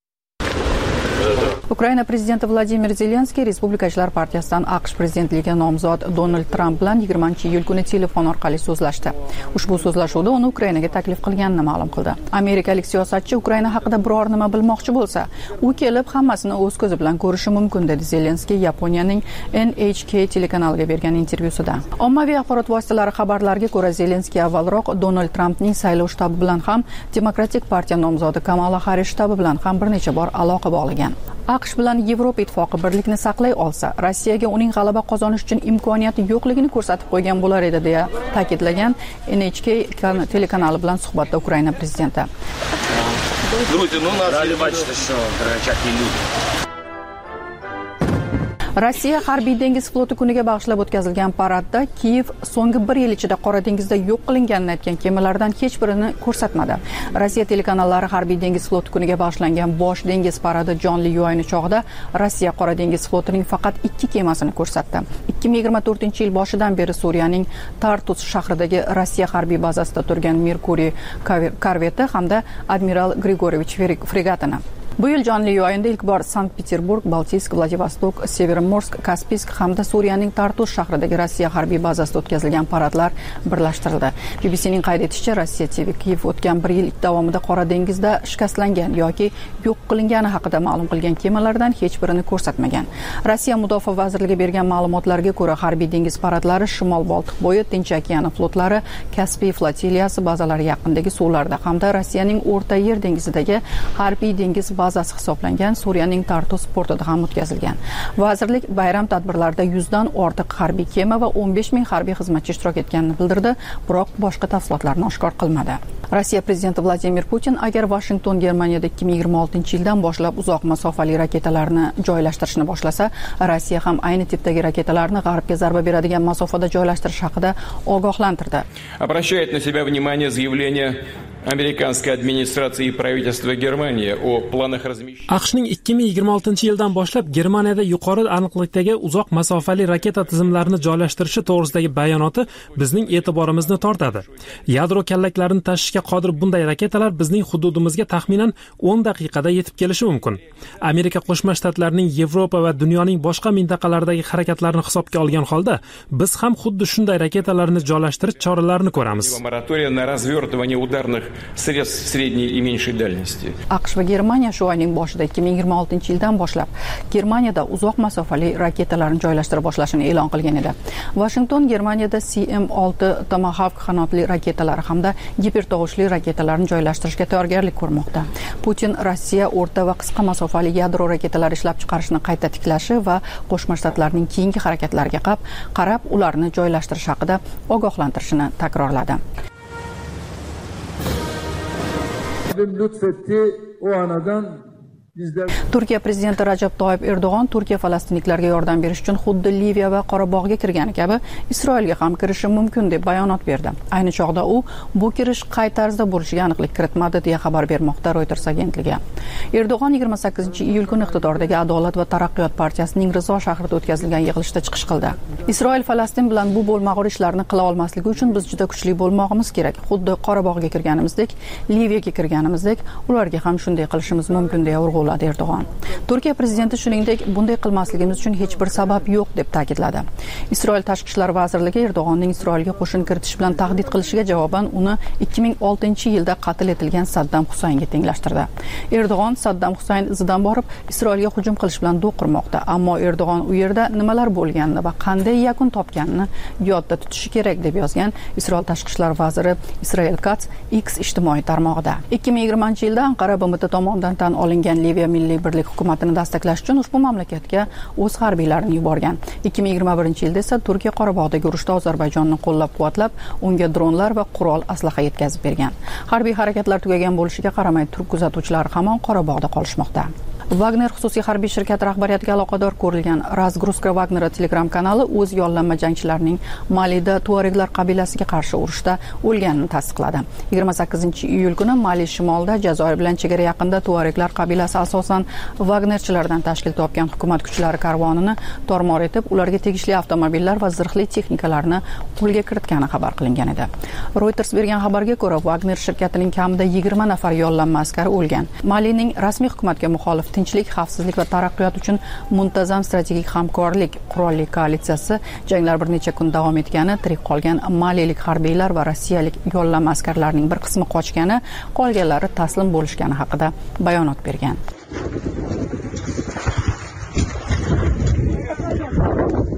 Ukraina prezidenti Vladimir Zelenskiy Respublikachilar partiyasidan AQSh prezidentligiga nomzod Donald Tramp bilan yigirmanchi iyul kuni telefon orqali so'zlashdi. Ushbu so'zlashuvda uni Ukrainaga taklif qilganini ma'lum qildi. Amerikalik siyosatchi Ukraina haqida biror nima bilmoqchi bo'lsa, u kelib hammasini o'z ko'zi bilan ko'rishi mumkin, dedi Zelenskiy Yaponiyaning N H K telekanaliga bergan intervyusida. Ommaviy axborot vositalari xabarlariga ko'ra, Zelenskiy avvalroq Donald Trampning saylov shtabi bilan ham Demokratik partiya nomzodi Kamala Harris shtabi bilan ham bir necha bor aloqa bog'lagan. AQSh bilan Yevropa ittifoqi birlikni saqlay olsa, Rossiyaga uning g'alaba qozonish uchun imkoniyati yo'qligini ko'rsatib qo'ygan bo'lar edi, deya ta'kidlagan N H K telekanali bilan suhbatda Ukraina prezidenti. Rossiya harbiy dengiz floti kuniga bag'ishlab o'tkazilgan paradda Kiyev so'nggi bir yil ichida Qora dengizda yo'q qilinganini aytgan kemalardan hech birini ko'rsatmadi. Rossiya telekanallari harbiy dengiz floti kuniga bag'ishlangan bosh dengiz paradi jonli yo'yini chog'ida Rossiya Qora dengiz flotining faqat ikki kemasini ko'rsatdi. ikki ming yigirma to'rtinchi yil boshidan beri Suriyaning Tartus shahridagi Rossiya harbiy bazasida turgan Merkuriy korveti hamda Admiral Grigoriyevich fregatini. Bu yil jonli yo'yinda ilk bor Sankt-Peterburg, Baltiysk, Vladivostok, Severomorsk, Kaspiysk hamda Suriyaning Tartus shahridagi Rossiya harbiy bazasida o'tkazilgan paradlar birlashtirildi. B B C'ning qayd etishicha, Rossiya T V Kiyev o'tgan bir yil davomida Qora dengizda shikastlangan yoki yo'q qilingani haqida ma'lum qilgan kemalardan hech birini ko'rsatmagan. Rossiya Mudofaa vazirligi bergan ma'lumotlarga ko'ra, harbiy dengiz paradlari Shimol Boltiq bo'yi, Tinch okeani flotlari, Kaspiy flotiliyasi bazalari yaqinidagi suvlarda hamda Rossiyaning O'rta Yer dengizidagi harbiy dengiz bazasi hisoblangan Suriyaning Tartus portida ham o'tkazilgan. Vazirlik bayram tadbirlarida yuzdan ortiq harbiy kema va o'n besh ming harbiy xizmatchi ishtirok etganini bildirdi, biroq boshqa tafsilotlarni oshkor qilmadi. Rossiya prezidenti Vladimir Putin agar Washington Germaniyada ikki ming yigirma oltinchi yildan boshlab uzoq masofali raketalarni joylashtirishni boshlasa, Rossiya ham ayni tipdagi raketalarni g'arbga zarba beradigan masofada joylashtirish haqida ogohlantirdi. Обращает на себя внимание заявление amerikanskiy administratsiya и правительства Germaniya o planах размещения. AQShning ikki ming yigirma oltinchi yildan boshlab Germaniyada yuqori aniqlikdagi uzoq masofali raketa tizimlarini joylashtirishi to'g'risidagi bayonoti bizning e'tiborimizni tortadi. Yadro kallaklarini tashishga qodir bunday raketalar bizning hududimizga taxminan o'n daqiqada yetib kelishi mumkin. Amerika Qo'shma Shtatlarining Yevropa va dunyoning boshqa mintaqalaridagi harakatlarini hisobga olgan holda, biz ham xuddi shunday raketalarni joylashtirish choralarini ko'ramiz. Моратория на развертывание ударных средств средней и меньшей дальности. AQSh va Germaniya shu oyning boshida ikki ming yigirma oltinchi yildan boshlab Germaniyada uzoq masofali raketalarni joylashtira boshlashini e'lon qilgan edi. Washington Germaniyada C M olti Tomahawk qanotli raketalari hamda gipertovushli raketalarni joylashtirishga tayyorgarlik ko'rmoqda. Putin Rossiya o'rta va qisqa masofali yadro raketalari ishlab chiqarishni qayta tiklashi va Qo'shma Shtatlarning keyingi harakatlariga qarab ularni joylashtirish haqida ogohlantirishini takrorladi. Lütfetti o anadan Turkiya prezidenti Rajab Toyyib Erdo'g'on Turkiya falastinliklarga yordam berish uchun xuddi Liviya va Qorabog'ga kirgani kabi Isroilga ham kirishi mumkin deb bayonot berdi. Ayni chog'da u bu kirish qay tarzda bo'lishiga aniqlik kiritmadi deya xabar bermoqda Reuters agentligi. Erdo'g'on yigirma sakkizinchi iyul kuni iqtidordagi Adolat va taraqqiyot partiyasining Rizo shahrida o'tkazilgan yig'ilishda chiqish qildi. Isroil Falastin bilan bu bo'lmag'ur ishlarni qila olmasligi uchun biz juda kuchli bo'lmog'imiz kerak. Xuddi Qorabog'ga kirganimizdek, Liviyaga kirganimizdek, ularga ham shunday qilishimiz mumkin deya urg'uladi Erdo'g'on. Turkiya prezidenti shuningdek, bunday qilmasligimiz uchun hech bir sabab yo'q deb ta'kidladi. Isroil tashqi ishlar vazirligi Erdo'g'onning Isroilga qo'shin kiritish bilan tahdid qilishiga javoban uni ikki ming oltinchi yilda qatl etilgan Saddam Husaynga tenglashtirdi. Erdo'g'on Saddam Husayn izidan borib Isroilga hujum qilish bilan do'qirmoqda, ammo Erdo'g'on u yerda nimalar bo'lganini va qanday yakun topganini yodda tutishi kerak deb yozgan Isroil tashqi ishlar vaziri Israel Katz X ijtimoiy tarmog'ida. ikki ming yigirmanchi yilda Anqara B M T tomonidan tan olingan Liviya Milliy birlik hukumatini dasturlash uchun ushbu mamlakatga o'z harbiylarini yuborgan. ikki ming yigirma birinchi yilda esa Turkiya Qorabog'dagi urushda Ozarbayjonni qo'llab-quvvatlab, unga dronlar va qurol aslaha yetkazib bergan. Harbiy harakatlar tugagan bo'lishiga qaramay, turk kuzatuvchilari hamon Qorabog'da qolishmoqda. Wagner xususiy harbiy shirkati rahbariyatiga aloqador ko'rilgan Razgruska Wagner Telegram kanali o'z yollanma jangchilarining Malida Tuareglar qabilasiga qarshi urushda o'lganini tasdiqladi. yigirma sakkizinchi iyul kuni Mali shimolida Jazoir bilan chegara yaqinida Tuareglar qabilasi asosan Wagnerchilardan tashkil topgan hukumat kuchlari karvonini tormor etib, ularga tegishli avtomobillar va zirhli texnikalarni qo'lga kiritgani xabar qilingan edi. Reuters bergan xabarga ko'ra, Wagner shirkatining kamida yigirma nafar yollanma askari o'lgan. Malining rasmiy hukumatga muxolif tinchlik, xavfsizlik va taraqqiyot uchun muntazam strategik hamkorlik qurolli koalitsiyasi janglar bir necha kun davom etgani, tirik qolgan malilik harbiylar va rossiyalik yollanma askarlarning bir qismi qochgani, qolganlari taslim bo'lishgani haqida bayonot bergan.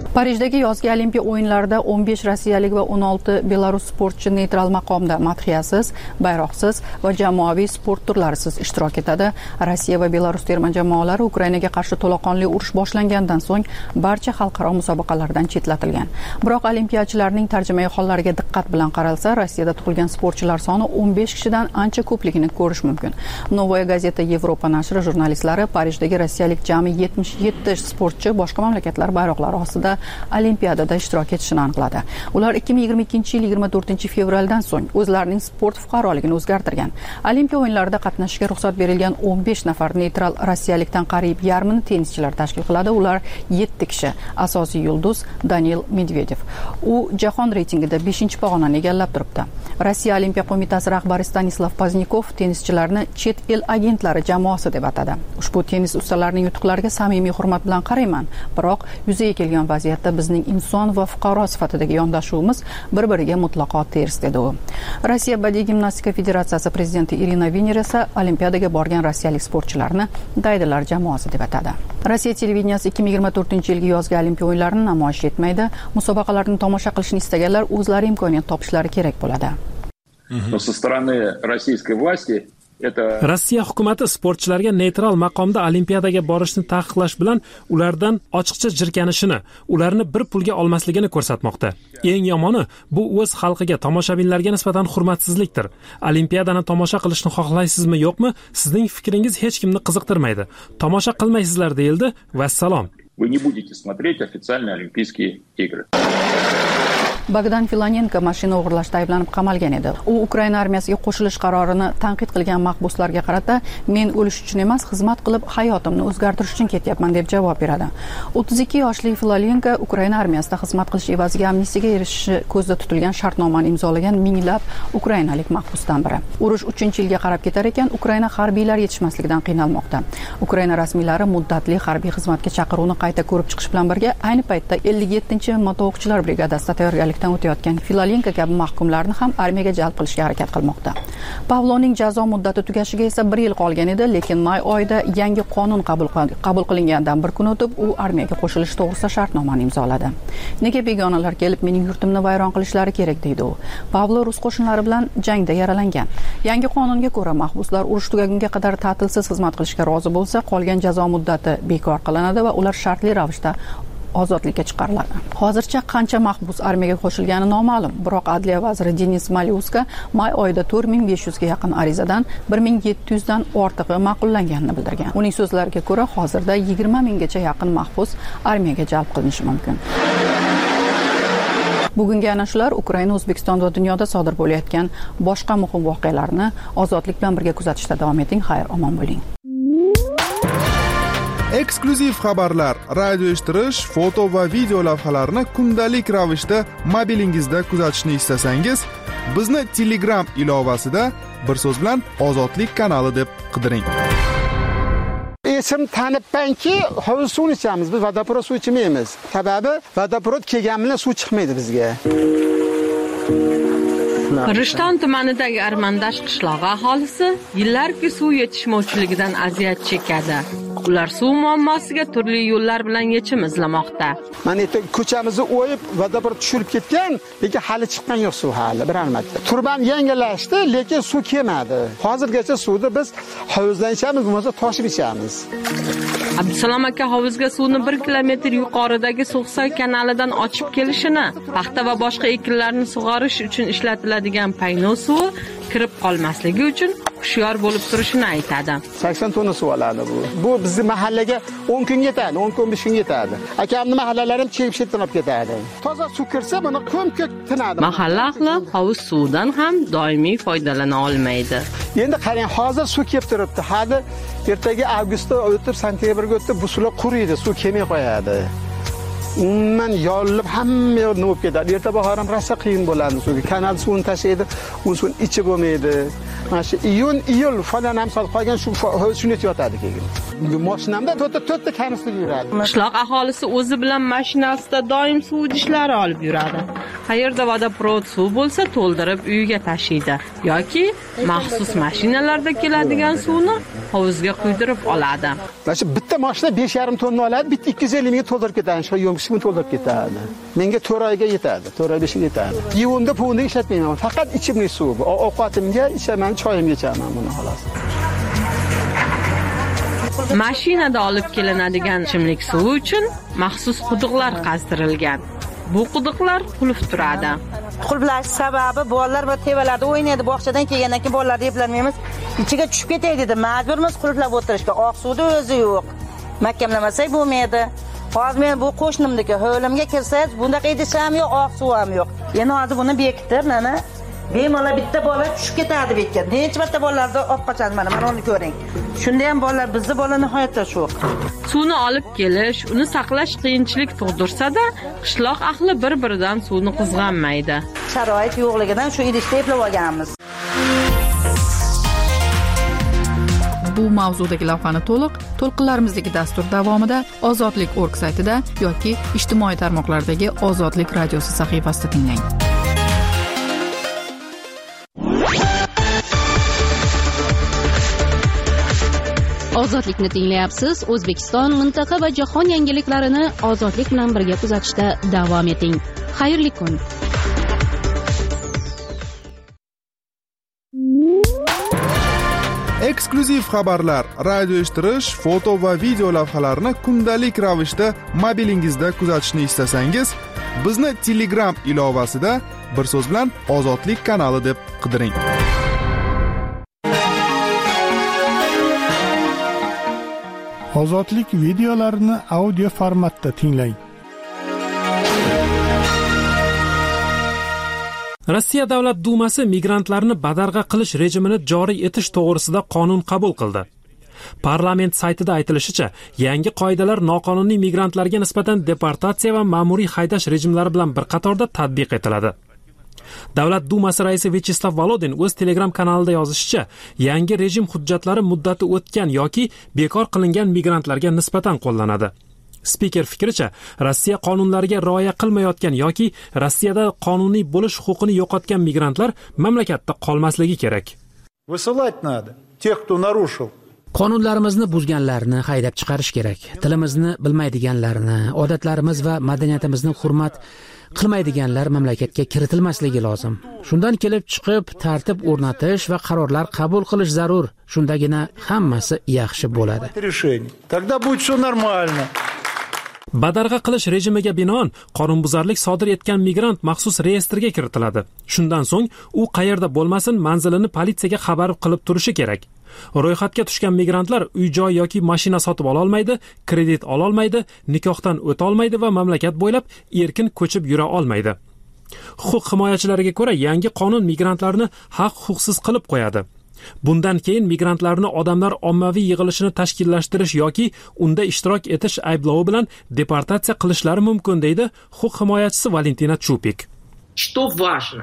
Parijdagi yozgi Olimpiya o'yinlarida o'n besh rossiyalik va o'n olti belarus sportchi neytral maqomda madhiyasiz, bayroqsiz va jamoaviy sport turlarisiz ishtirok etadi. Rossiya va Belarus terma jamoalari Ukrainaga qarshi to'laqonli urush boshlangandan so'ng barcha xalqaro musobaqalardan chetlatilgan. Biroq olimpiyachilarning tarjimai hollariga diqqat bilan qaralsa, Rossiyada tug'ilgan sportchilar soni o'n besh kishidan ancha ko'pligini ko'rish mumkin. Novaya gazeta Yevropa nashri jurnalistlari Parijdagi rossiyalik jami yetmish yetti sportchi boshqa mamlakatlar bayroqlari ostida Olimpiadada ishtirok etishini aniqladi. Ular ikki ming yigirma ikkinchi yil yigirma to'rtinchi fevraldan so'ng o'zlarining sport fuqaroligini o'zgartirgan. Olimpiya o'yinlarida qatnashishga ruxsat berilgan o'n besh nafar neytral rossiyalikdan qariyb yarmini tennischilar tashkil qiladi. Ular yetti kishi. Asosiy yulduz Daniil Medvedev. U jahon reytingida beshinchi pog'onani egallab turibdi. Rossiya Olimpiya qo'mitasi rahbari Stanislav Poznikov tennischilarni chet el agentlari jamoasi deb atadi. Ushbu tennis ustalarining yutuqlariga samimiy hurmat bilan qarayman, biroq yuzaga kelgan vaziyatda bizning inson va fuqaro sifatidagi yondashuvimiz bir-biriga mutlaqo ters dedi u. Rossiya badiiy gimnastika federatsiyasi prezidenti Irina Viner esa Olimpiadaga borgan rossiyalik sportchilarni daydilar jamoasi deb atadi. Rossiya televideniyasi ikki ming yigirma to'rtinchi yilgi yozgi Olimpiya o'yinlarini namoyish etmaydi. Musobaqalarni tomosha qilishni istaganlar o'zlari imkoniyat topishlari kerak bo'ladi. Со стороны российской власти Rossiya hukumati sportchilarga neytral maqomda Olimpiadaga borishni taqiqlash bilan ulardan ochiqcha jirkanishini, ularni bir pulga olmasligini ko'rsatmoqda. Eng yomoni bu o'z xalqiga, tomoshabinlarga nisbatan hurmatsizlikdir. Olimpiadani tomosha qilishni xohlaysizmi, yo'qmi? Sizning fikringiz hech kimni qiziqtirmaydi. Tomosha qilmaysizlar deyildi. Vassalom. Вы не будете смотреть официальные Олимпийские игры. Bogdan Filanenko mashina o'g'irlashda ayblanib qamalgan edi. U Ukraina armiyasiga qo'shilish qarorini tanqid qilgan mahbuslarga qarata, men o'lish uchun emas, xizmat qilib hayotimni o'zgartirish uchun ketyapman deb javob beradi. o'ttiz ikki yoshli Filanenko Ukraina armiyasida xizmat qilish evaziga amnistiyaga erishishi ko'zda tutilgan shartnomani imzolagan minglab ukrainalik mahbusdan biri. Urush uchinchi yilga qarab ketar ekan, Ukraina harbiylari yetishmasligidan qiynalmoqda. Ukraina rasmiylari muddatli harbiy xizmatga chaqiruvni qayta ko'rib chiqish bilan birga ayni paytda ellik yettinchi moto'qchilar brigadasida tayyorgarlik o'tayotgan Filalenko kabi mahkumlarni ham armiyaga jalb qilishga harakat qilmoqda. Pavlovning jazo muddati tugashiga esa bir yil qolgan edi, lekin may oyida yangi qonun qabul qabul qilingandan bir kun o'tib, u armiyaga qo'shilish to'g'risida shartnomani imzoladi. Nega begonalar kelib mening yurtimni vayron qilishlari kerak deydi u. Pavlo rus qo'shinlari bilan jangda yaralangan. Yangi qonunga ko'ra mahbuslar urush tugagunga qadar ta'tilsiz xizmat qilishga rozi bo'lsa, qolgan jazo muddati bekor qilinadi va ular shartli ravishda ozodlikka chiqariladi. Hozircha qancha mahbus armiyaga qo'shilgani noma'lum, biroq Adliya vaziri Denis Malyuska may oyida to'rt ming besh yuz ga yaqin arizadan bir ming yetti yuz dan ortig'i ma'qullanganini bildirgan. Uning so'zlariga ko'ra, hozirda yigirma minggacha yaqin mahbus armiyaga jalb qilinishi mumkin. Bugungi ana shular Ukraina, O'zbekiston va dunyoda sodir bo'layotgan boshqa muhim voqealarni ozodlik bilan birga kuzatishda davom eting. Xayr, omon bo'ling. Eksklyuziv xabarlar, radio eshittirish, foto va video lavhalarni kundalik ravishda mobilingizda kuzatishni istasangiz, bizni Telegram ilovasida bir so'z bilan Ozodlik kanali deb qidiring. Esim tanibmanki, hovuz suvni ichamiz, biz vodoprovod suv ichmaymiz. Sababi vodoprovod kelgan bilan suv chiqmaydi bizga. Rishton tumanidagi Armandash qishlog'i aholisi yillarki suv yetishmovchiligidan aziyat chekadi. Ular suv muammosiga turli yo'llar bilan yechim izlamoqda. Mana endi ko'chamizni o'yib, vodoprovod tushirib ketgan, lekin hali chiqqan yo'q suv hali bir albatta. Turbam yangilashdi, lekin suv kelmadi. Hozirgacha suvni biz hovuzdan ichamiz, bo'lmasa toshib ichamiz. Abdusalom aka hovuzga suvni bir kilometr yuqoridagi So'g'soy kanalidan ochib kelishini, paxta va boshqa ekinlarni sug'orish uchun ishlatiladigan payno suvi kirib qolmasligi uchun hushyor bo'lib turishini aytadi. sakson tonna suv oladi bu. Bu bizning mahallaga o'n kun yetadi, o'n kun besh kun yetadi. Akamning mahallalarim chekib shetinib ketadi. Toza suv kirsa, buni ko'm-ko'k tinadi. Mahalla ahli hovuz suvidan ham doimiy foydalana olmaydi. Endi qarang, hozir suv kelib turibdi. Hali ertaga avgustda o'tib, sentyabrga o'tib, bu suvlar quriydi, suv kelmay qo'yadi. Umuman yorilib hamma yer nima bo'lib ketadi. Erta bahoram rosa qiyin bo'ladi suvga. Kanal suvini tashlaydi, u suv ichi bo'lmaydi. Mana shu iyun, iyul falan ham sol qolgan shu shuni yotadi keyin. Mashinamda to'rtta to'rtta kanister yuradi. Qishloq aholisi o'zi bilan mashinasida doim suv idishlari olib yuradi. Qayerda vodoprovod suv bo'lsa, to'ldirib uyiga tashiydi yoki maxsus mashinalarda keladigan suvni hovuzga quydirib oladi. Mana shu bitta mashina besh yarim tonna oladi, bitta ikki yuz ellik ming to'ldirib ketadi shu yo'mkish ming to'ldirib ketadi. Menga to'rt oyga yetadi, to'rt oy besh oyga yetadi. Yuvimda pulni ishlatmayman. Faqat ichimlik suvi. Ovqatimga, ichaman, choyimga ichaman buni xolos. Mashinada olib kelinadigan ichimlik suvi uchun maxsus quduqlar qazdirilgan. Bu quduqlar qulf turadi. Qulflash sababi bolalar va tevalarda o'ynaydi, bog'chadan kelgandan keyin bolalarni eplanmaymiz. Ichiga tushib ketay dedi. Majburmiz qulflab o'tirishga. Oq suvda o'zi yo'q. Mahkamlamasak bo'lmaydi. Hozir men bu qo'shnimniki hovlimga kirsangiz, bunday idish ham yo'q, oq suv ham yo'q. Endi hozir buni bekitib, mana bemalol bitta bola tushib ketadi bekka. Necha marta bolalarni olib qochadi mana, mana uni ko'ring. Shunda ham bolalar bizning bola nihoyatda sho'q. Suvni olib kelish, uni saqlash qiyinchilik tug'dirsa-da, qishloq ahli bir-biridan suvni qizg'anmaydi. Sharoit yo'qligidan shu idishda eplab olganmiz. Bu mavzudagi lavhani to'liq to'lqinlarimizdagi dastur davomida Ozodlik org saytida yoki ijtimoiy tarmoqlardagi Ozodlik radiosi sahifasida tinglang. Ozodlikni tinglayapsiz. O'zbekiston, mintaqa va jahon yangiliklarini ozodlik bilan birga kuzatishda davom eting. Xayrli kun. Eksklyuziv xabarlar, radio eshittirish, foto va video lavhalarni kundalik ravishda mobilingizda kuzatishni istasangiz, bizni Telegram ilovasida bir so'z bilan Ozodlik kanali deb qidiring. Ozodlik videolarini audio formatda tinglang. Rossiya Davlat Dumasi migrantlarni badarg'a qilish rejimini joriy etish to'g'risida qonun qabul qildi. Parlament saytida aytilishicha, yangi qoidalar noqonuniy migrantlarga nisbatan deportatsiya va ma'muriy haydash rejimlari bilan bir qatorda tatbiq etiladi. Davlat Dumasi raisi Vyacheslav Volodin o'z Telegram kanalida yozishicha, yangi rejim hujjatlari muddati o'tgan yoki bekor qilingan migrantlarga nisbatan qo'llanadi. Spiker fikricha, Rossiya qonunlariga rioya qilmayotgan yoki Rossiyada qonuniy bo'lish huquqini yo'qotgan migrantlar mamlakatda qolmasligi kerak. Высылать надо тех, кто нарушил. Qonunlarimizni buzganlarni haydab chiqarish kerak. Tilimizni bilmaydiganlarni, odatlarimiz va madaniyatimizni hurmat qilmaydiganlar mamlakatga kiritilmasligi lozim. Shundan kelib chiqib tartib o'rnatish va qarorlar qabul qilish zarur. Shundagina hammasi yaxshi bo'ladi. Тогда будет всё нормально. Badarg'a qilish rejimiga binoan qonunbuzarlik sodir etgan migrant maxsus reyestrga kiritiladi. Shundan so'ng u qayerda bo'lmasin manzilini politsiyaga xabar qilib turishi kerak. Ro'yxatga tushgan migrantlar uy-joy yoki mashina sotib ola olmaydi, kredit ola olmaydi, nikohdan o'ta olmaydi va mamlakat bo'ylab erkin ko'chib yura olmaydi. Huquq himoyachilariga ko'ra, yangi qonun migrantlarni haq-huquqsiz qilib qo'yadi. Bundan keyin migrantlarni odamlar ommaviy yig'ilishini tashkillashtirish yoki unda ishtirok etish ayblovi bilan deportatsiya qilishlari mumkin, deydi huquq himoyachisi Valentina Chupik. Что важно?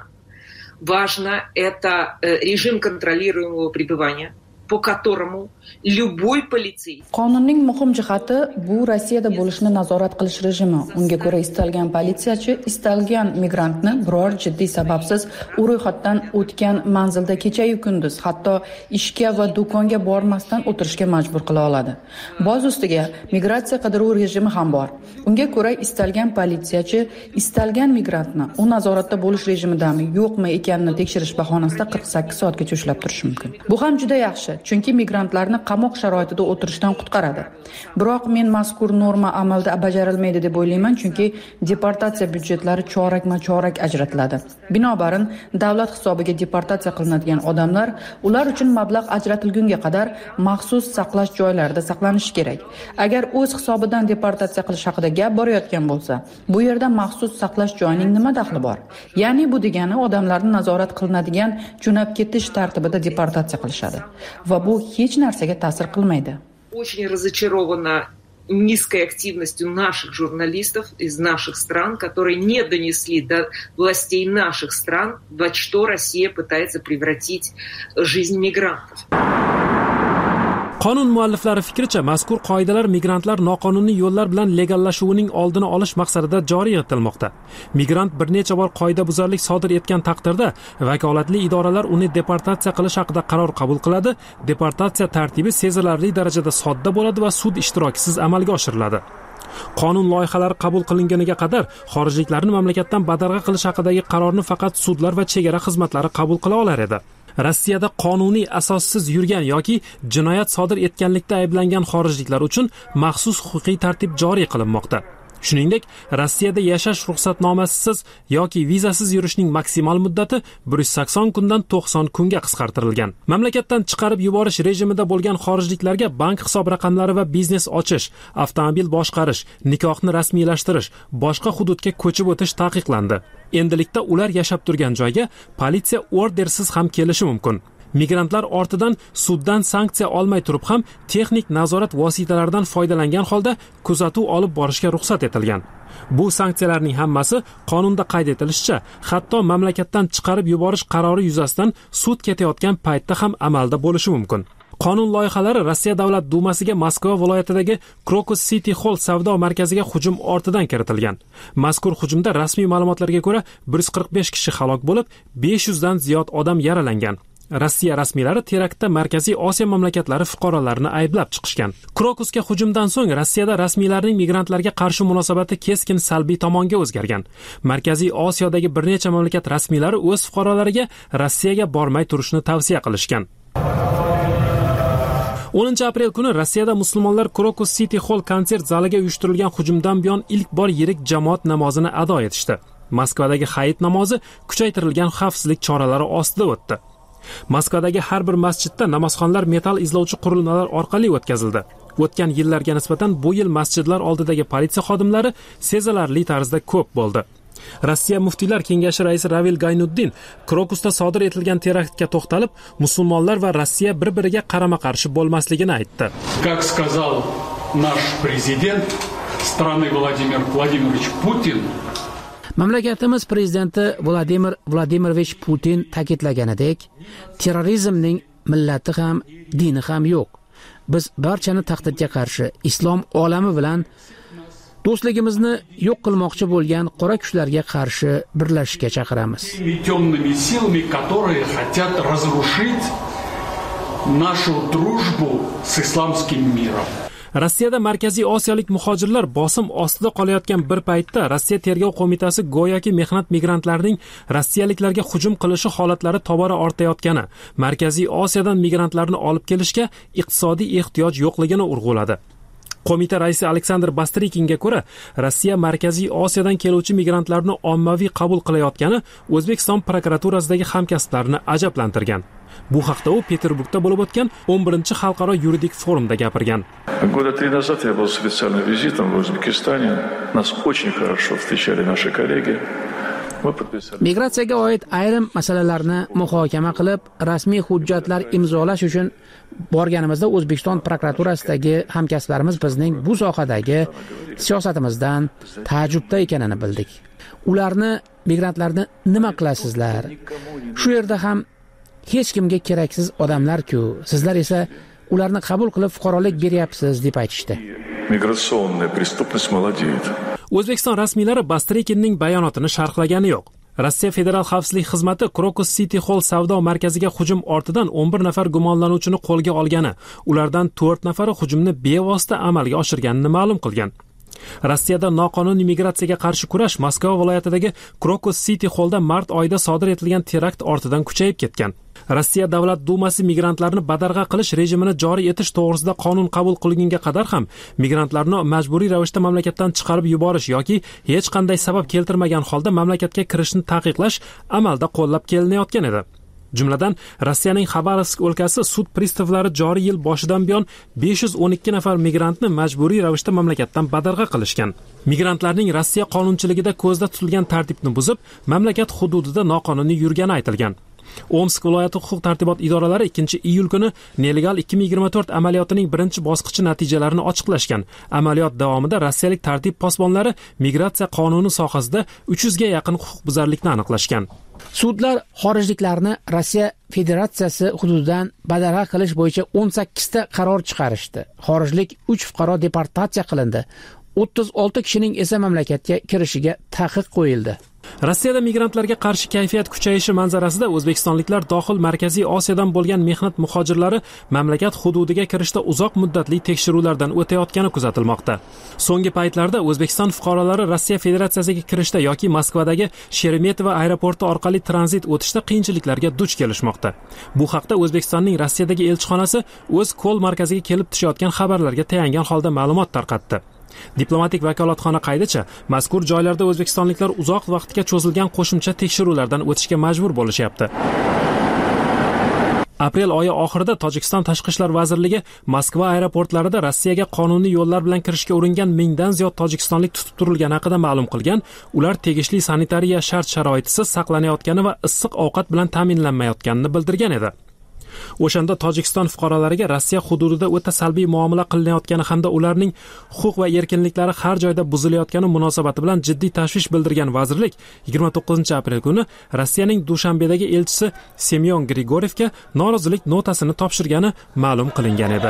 Важно это режим контролируемого пребывания, по которому любой полицейский. Qonunning muhim jihati bu Rossiyada bo'lishni nazorat qilish rejimi. Unga ko'ra istalgan politsiyachi istalgan migrantni biror jiddiy sababsiz u ro'yxatdan o'tgan manzilda kecha-yu kunduz, hatto ishga va do'konga bormasdan o'tirishga majbur qila oladi. Boz ustiga migratsiya qidiruv rejimi ham bor. Unga ko'ra istalgan politsiyachi istalgan migrantni u nazoratda bo'lish rejimidami, yo'qmi ekanini tekshirish bahonasida qirq sakkiz soatgacha ushlab turish mumkin. Bu ham juda yaxshi, chunki migrantlarni qamoq sharoitida o'tirishdan qutqaradi. Biroq men mazkur norma amalda bajarilmaydi deb o'ylayman, chunki deportatsiya byudjetlari chorakma-chorak ajratiladi. Binobarin, davlat hisobiga deportatsiya qilinadigan odamlar ular uchun mablag' ajratilgunga qadar maxsus saqlash joylarida saqlanishi kerak. Agar o'z hisobidan deportatsiya qilish haqida gap borayotgan bo'lsa, bu yerda maxsus saqlash joyining nima daxli bor? Ya'ni bu degani odamlarni nazorat qilinadigan jo'nab ketish tartibida deportatsiya qilishadi va bu hech narsaga ta'sir qilmaydi. Очень разочарована низкой активностью наших журналистов из наших стран, которые не донесли до властей наших стран, во что Россия пытается превратить жизнь мигрантов. Qonun mualliflari fikricha, mazkur qoidalar migrantlar noqonuniy yo'llar bilan legallashuvining oldini olish maqsadida joriy etilmoqda. Migrant bir necha bor qoidabuzarlik sodir etgan taqdirda vakolatli idoralar uni deportatsiya qilish haqida qaror qabul qiladi. Deportatsiya tartibi sezilarli darajada sodda bo'ladi va sud ishtirokisiz amalga oshiriladi. Qonun loyihalari qabul qilinganiga qadar xorijliklarni mamlakatdan badarg'a qilish haqidagi qarorni faqat sudlar va chegara xizmatlari qabul qila olar edi. Rossiyada qonuniy asossiz yurgan yoki jinoyat sodir etganlikda ayblangan xorijliklar uchun maxsus huquqiy tartib joriy qilinmoqda. Shuningdek, Rossiyada yashash ruxsatnomasisiz yoki vizasiz yurishning maksimal muddati bir yuz sakson kundan to'qson kunga qisqartirilgan. Mamlakatdan chiqarib yuborish rejimida bo'lgan xorijliklarga bank hisob raqamlari va biznes ochish, avtomobil boshqarish, nikohni rasmiylashtirish, boshqa hududga ko'chib o'tish taqiqlandi. Endilikda ular yashab turgan joyga politsiya ordersiz ham kelishi mumkin. Migrantlar ortidan suddan sanksiya olmay turib ham texnik nazorat vositalaridan foydalangan holda kuzatuv olib borishga ruxsat etilgan. Bu sanksiyalarning hammasi qonunda qayd etilishicha, hatto mamlakatdan chiqarib yuborish qarori yuzasidan sud ketayotgan paytda ham amalda bo'lishi mumkin. Qonun loyihalari Rossiya Davlat Dumasiga Moskva viloyatidagi Krokus City Hall savdo markaziga hujum ortidan kiritilgan. Mazkur hujumda rasmiy ma'lumotlarga ko'ra bir yuz qirq besh kishi halok bo'lib, besh yuz dan ziyod odam yaralangan. Rossiya rasmiylari teraktda Markaziy Osiyo mamlakatlari fuqarolarini ayblab chiqishgan. Krokusga hujumdan so'ng Rossiyada rasmiylarning migrantlarga qarshi munosabati keskin salbiy tomonga o'zgargan. Markaziy Osiyodagi bir necha mamlakat rasmiylari o'z fuqarolariga Rossiyaga bormay turishni tavsiya qilishgan. o'ninchi aprel kuni Rossiyada musulmonlar Krokus City Hall konsert zaliga uyushtirilgan hujumdan buyon ilk bor yirik jamoat namozini ado etishdi. Moskvadagi hayit namozi kuchaytirilgan xavfsizlik choralari ostida o'tdi. Moskvadagi har bir masjidda namozxonlar metal izlovchi qurilmalar orqali o'tkazildi. O'tgan yillarga nisbatan bu yil masjidlar oldidagi politsiya xodimlari sezilarli tarzda ko'p bo'ldi. Rossiya muftiylar kengashi raisi Ravil Gaynuddin Krokusda sodir etilgan teraktga to'xtalib, musulmonlar va Rossiya bir-biriga qarama-qarshi bo'lmasligini aytdi. Как сказал наш президент страны Владимир Владимирович Путин, Mamlakatimiz prezidenti Vladimir Vladimirovich Putin ta'kidlaganidek, terrorizmning millati ham, dini ham yo'q. Biz barchani tahdidga qarshi islom olami bilan do'stligimizni yo'q qilmoqchi bo'lgan qora kuchlarga qarshi birlashishga chaqiramiz. Темными силами, которые хотят разрушить нашу дружбу с исламским миром. Rossiyada Markaziy Osiyolik muhojirlar bosim ostida qolayotgan bir paytda Rossiya tergov qo'mitasi go'yoki mehnat migrantlarining rossiyaliklarga hujum qilishi holatlari tobora ortayotgani, Markaziy Osiyodan migrantlarni olib kelishga iqtisodiy ehtiyoj yo'qligini urg'uladi. Qo'mita raisi Aleksandr Bastrikinga ko'ra, Rossiya Markaziy Osiyodan keluvchi migrantlarni ommaviy qabul qilayotgani O'zbekiston prokuraturasidagi hamkasblarini ajablantirgan. Bu haqda u Peterburgda bo'lib o'tgan o'n birinchi xalqaro yuridik forumda gapirgan. Года три назад я был с официальным визитом в Узбекистане. Нас очень хорошо встречали наши коллеги. Migratsiyaga oid ayrim masalalarni muhokama qilib, rasmiy hujjatlar imzolash uchun borganimizda O'zbekiston prokuraturasidagi hamkasblarimiz bizning bu sohadagi siyosatimizdan taajjubda ekanini bildik. Ularni migrantlarni nima qilasizlar? Shu yerda ham hech kimga keraksiz odamlar-ku, sizlar esa ularni qabul qilib fuqarolik beryapsiz deb aytishdi. Migratsionная преступность молодеет. O'zbekiston rasmiylari Bastrikinning bayonotini sharhlagani yo'q. Rossiya Federal xavfsizlik xizmati Krokus City Hall savdo markaziga hujum ortidan o'n bir nafar gumonlanuvchini qo'lga olgani, ulardan to'rt nafari hujumni bevosita amalga oshirganini ma'lum qilgan. Rossiyada noqonuniy migratsiyaga qarshi kurash Moskva viloyatidagi Krokus City Hallda mart oyida sodir etilgan terakt ortidan kuchayib ketgan. Rossiya Davlat Dumasi migrantlarni badarg'a qilish rejimini joriy etish to'g'risida qonun qabul qilingunga qadar ham migrantlarni majburiy ravishda mamlakatdan chiqarib yuborish yoki hech qanday sabab keltirmagan holda mamlakatga kirishni taqiqlash amalda qo'llab kelinayotgan edi. Jumladan, Rossiyaning Xabarovsk o'lkasi sud pristavlari joriy yil boshidan buyon besh yuz o'n ikki nafar migrantni majburiy ravishda mamlakatdan badarg'a qilishgan. Migrantlarning Rossiya qonunchiligida ko'zda tutilgan tartibni buzib, mamlakat hududida noqonuniy yurgani aytilgan. Omsk viloyati huquq tartibot idoralari ikkinchi iyul kuni Nelegal ikki ming yigirma to'rt amaliyotining birinchi bosqichi natijalarini ochiqlashgan. Amaliyot davomida rossiyalik tartib posbonlari migratsiya qonuni sohasida uch yuz ga yaqin huquqbuzarlikni aniqlashgan. Sudlar xorijliklarni Rossiya Federatsiyasi hududidan badarg'a qilish bo'yicha o'n sakkiz ta qaror chiqarishdi. Xorijlik uch fuqaro deportatsiya qilindi. o'ttiz olti kishining esa mamlakatga kirishiga taqiq qo'yildi. Rossiyada migrantlarga qarshi kayfiyat kuchayishi manzarasida o'zbekistonliklar dohil Markaziy Osiyodan bo'lgan mehnat muhojirlari mamlakat hududiga kirishda uzoq muddatli tekshiruvlardan o'tayotgani kuzatilmoqda. So'nggi paytlarda O'zbekiston fuqarolari Rossiya Federatsiyasiga kirishda yoki Moskvadagi Sheremetyevo aeroporti orqali tranzit o'tishda qiyinchiliklarga duch kelishmoqda. Bu haqda O'zbekistonning Rossiyadagi elchixonasi o'z Ko'l markaziga kelib tushayotgan xabarlarga tayangan holda ma'lumot tarqatdi. Diplomatik vakolatxona qaydicha, mazkur joylarda o'zbekistonliklar uzoq vaqtga cho'zilgan qo'shimcha tekshiruvlardan o'tishga majbur bo'lishyapti. Aprel oyi oxirida Tojikiston Tashqi ishlar vazirligi Moskva aeroportlarida Rossiyaga qonuniy yo'llar bilan kirishga uringan mingdan ziyod tojikistonlik tutib turilgani haqida ma'lum qilgan. Ular tegishli sanitariya shart-sharoitisiz saqlanayotgani va issiq ovqat bilan ta'minlanmayotganini bildirgan edi. O'shanda Tojikiston fuqarolariga Rossiya hududida o'ta salbiy muomala qilinayotgani hamda ularning huquq va erkinliklari har joyda buzilayotgani munosabati bilan jiddiy tashvish bildirgan vazirlik yigirma to'qqizinchi aprel kuni Rossiyaning Dushanbedagi elchisi Semyon Grigorievga norozilik notasini topshirgani ma'lum qilingan edi.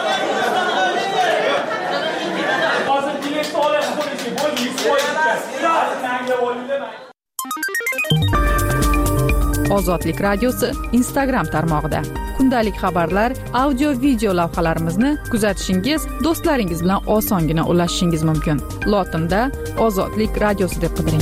Ozodlik radiosi Instagram tarmog'ida kundalik xabarlar, audio video lavhalarimizni kuzatishingiz, do'stlaringiz bilan osongina ulashishingiz mumkin. Lotinda Ozodlik radiosi deb qidiring.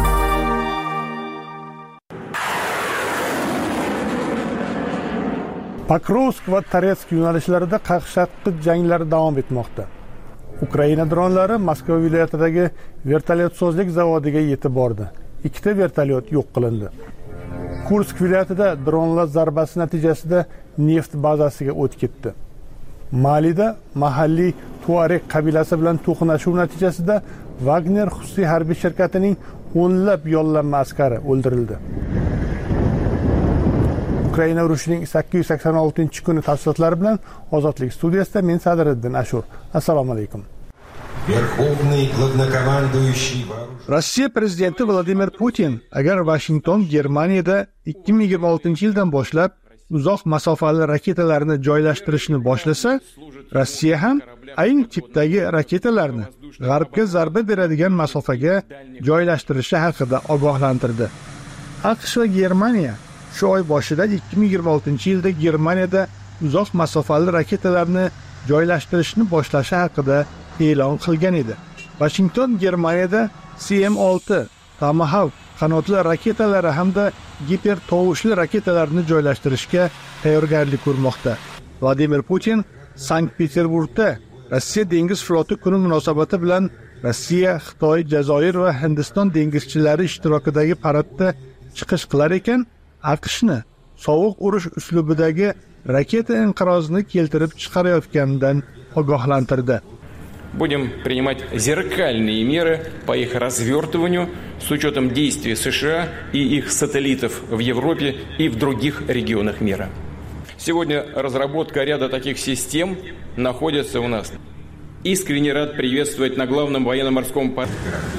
Pokrovsk va Toretsk yo'nalishlarida qaqshatqich janglar davom etmoqda. Ukraina dronlari Moskva viloyatidagi vertolyotsozlik zavodiga yetib bordi. Ikkita vertolyot yo'q qilindi. Kursk viloyatida dronlar zarbasi natijasida neft bazasiga o't ketdi. Malida mahalliy Tuareg qabilasi bilan to'qnashuv natijasida Wagner xususiy harbiy shirkatining o'nlab yollanma askari o'ldirildi. Ukraina urushining sakkiz yuz sakson oltinchi kuni tafsilotlari bilan Ozodlik studiyasida men Sadriddin Ashur. Assalomu alaykum. Rossiya prezidenti Vladimir Putin agar Washington Germaniyada ikki ming yigirma oltinchi yildan boshlab uzoq masofali raketalarni joylashtirishni boshlasa, Rossiya ham ayni tipdagi raketalarni g'arbga zarba beradigan masofaga joylashtirishi haqida ogohlantirdi. AQSh va Germaniya shu oy boshida ikki ming yigirma oltinchi yilda Germaniyada uzoq masofali raketalarni joylashtirishni boshlashi haqida e'lon qilgan edi. Washington Germaniyada C M olti Tomahawk qanotli raketalari hamda giper tovushli raketalarni joylashtirishga tayyorgarlik ko'rmoqda. Vladimir Putin Sankt-Peterburgda Rossiya dengiz floti kuni munosabati bilan Rossiya, Xitoy, Jazoir va Hindiston dengizchilari ishtirokidagi paradda chiqish qilar ekan, AQShni sovuq urush uslubidagi raketa inqirozini keltirib chiqarayotganidan ogohlantirdi. Будем принимать зеркальные меры по их развертыванию с учетом действий США и их сателлитов в Европе и в других регионах мира. Сегодня разработка ряда таких систем находится у нас. Искренне рад приветствовать на главном военно-морском порту.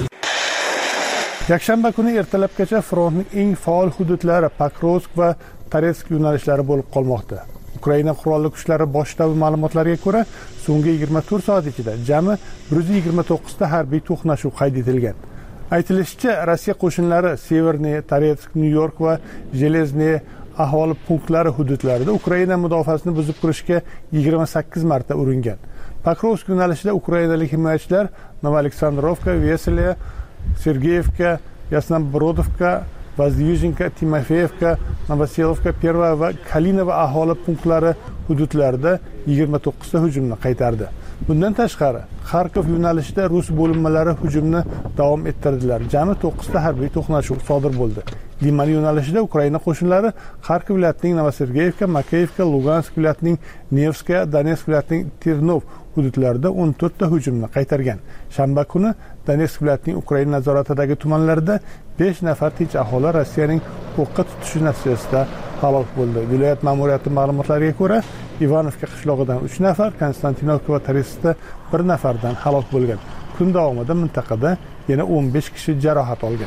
Yakshanba kuni ertalabgacha frontning eng faol hududlari Pokrovsk va Toretsk yo'nalishlari bo'lib qolmoqda. Ukraina qurolli kuchlari bosh shtabi ma'lumotlariga ko'ra, so'nggi yigirma to'rt soat ichida jami bir yuz yigirma to'qqiz ta harbiy to'qnashuv qayd etilgan. Aytilishicha, Rossiya qo'shinlari Severniy, Toretsk, Nyu-York va Jelezniy aholi punktlari hududlarida Ukraina mudofaasini buzib kirishga yigirma sakkiz marta uringan. Pokrovsk yo'nalishida ukrainalik himoyachilar Novoaleksandrovka, Veseliya, Sergeyevka, Yasnobrodovka, Vazyuzhinka, Timofeyevka, Novoselovka, Perva va Kalinova aholi punktlari hududlarida yigirma to'qqiz ta hujumni qaytardi. Bundan tashqari, Kharkov yo'nalishida rus bo'linmalari hujumni davom ettirdilar. Jami to'qqiz ta harbiy to'qnashuv sodir bo'ldi. Liman yo'nalishida Ukraina qo'shinlari Kharkov viloyatining Novosergeyevka, Makeyevka, Lugansk viloyatining Nevskaya, Donetsk viloyatining Ternov hududlarida o'n to'rt ta hujumni qaytargan. Shanba kuni Donetsk viloyatining Ukraina nazoratidagi tumanlarida besh nafar tinch aholi Rossiyaning o'qqa tutishi natijasida halok bo'ldi. Viloyat ma'muriyati ma'lumotlariga ko'ra, Ivanovka qishlog'idan uch nafar, Konstantinovka va Toretskda bir nafardan halok bo'lgan. Kun davomida mintaqada yana o'n besh kishi jarohat olgan.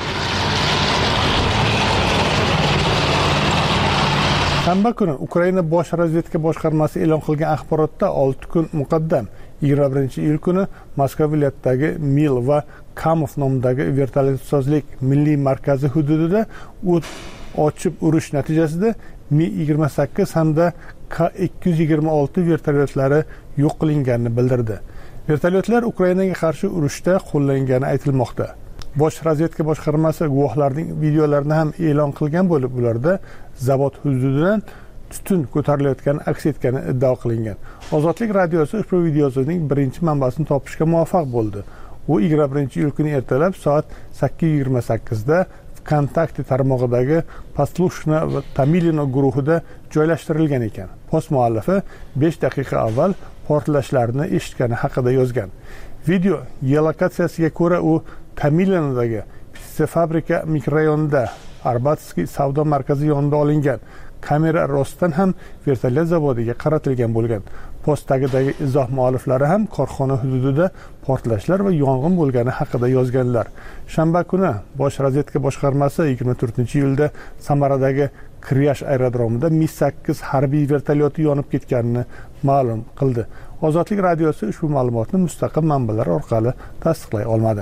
Shanba kuni Ukraina bosh razvedka boshqarmasi e'lon qilgan axborotda olti kun muqaddam yigirma birinchi iyul kuni Moskva viloyatidagi Mil va Kamov nomidagi vertolyotsozlik milliy markazi hududida o't ochib urish natijasida Mi yigirma sakkiz hamda K ikki yuz yigirma olti vertolyotlari yo'q qilinganini bildirdi. Vertolyotlar Ukrainaga qarshi urushda qo'llangani aytilmoqda. Bosh razvedka boshqarmasi guvohlarning videolarini ham e'lon qilgan bo'lib, ularda zavod hududidan tutun ko'tarilayotgani aks etgani iddao qilingan. Ozodlik radiosi ushbu videoning birinchi manbasini topishga muvaffaq bo'ldi. U yigirma birinchi iyul kuni ertalab soat sakkiz yigirma sakkiz da Kontakti tarmog'idagi Poslushna va Tamilino guruhida joylashtirilgan ekan. Post muallifi besh daqiqa avval portlashlarni eshitgani haqida yozgan. Video geolokatsiyasiga ko'ra u Tamilinodagi fabrika mikrorayonida Arbatskiy savdo markazi yonida olingan. Kamera rostdan ham vertolyot zavodiga qaratilgan bo'lgan. Postdagi izoh mualliflari ham korxona hududida portlashlar va yong'in bo'lgani haqida yozganlar. Shanba kuni Bosh razvedka boshqarmasi yigirma to'rtinchi iyulda Samaradagi Kriyash aerodromida Mi sakkiz harbiy vertolyoti yonib ketganini ma'lum qildi. Ozodlik radiosi ushbu ma'lumotni mustaqil manbalar orqali tasdiqlay olmadi.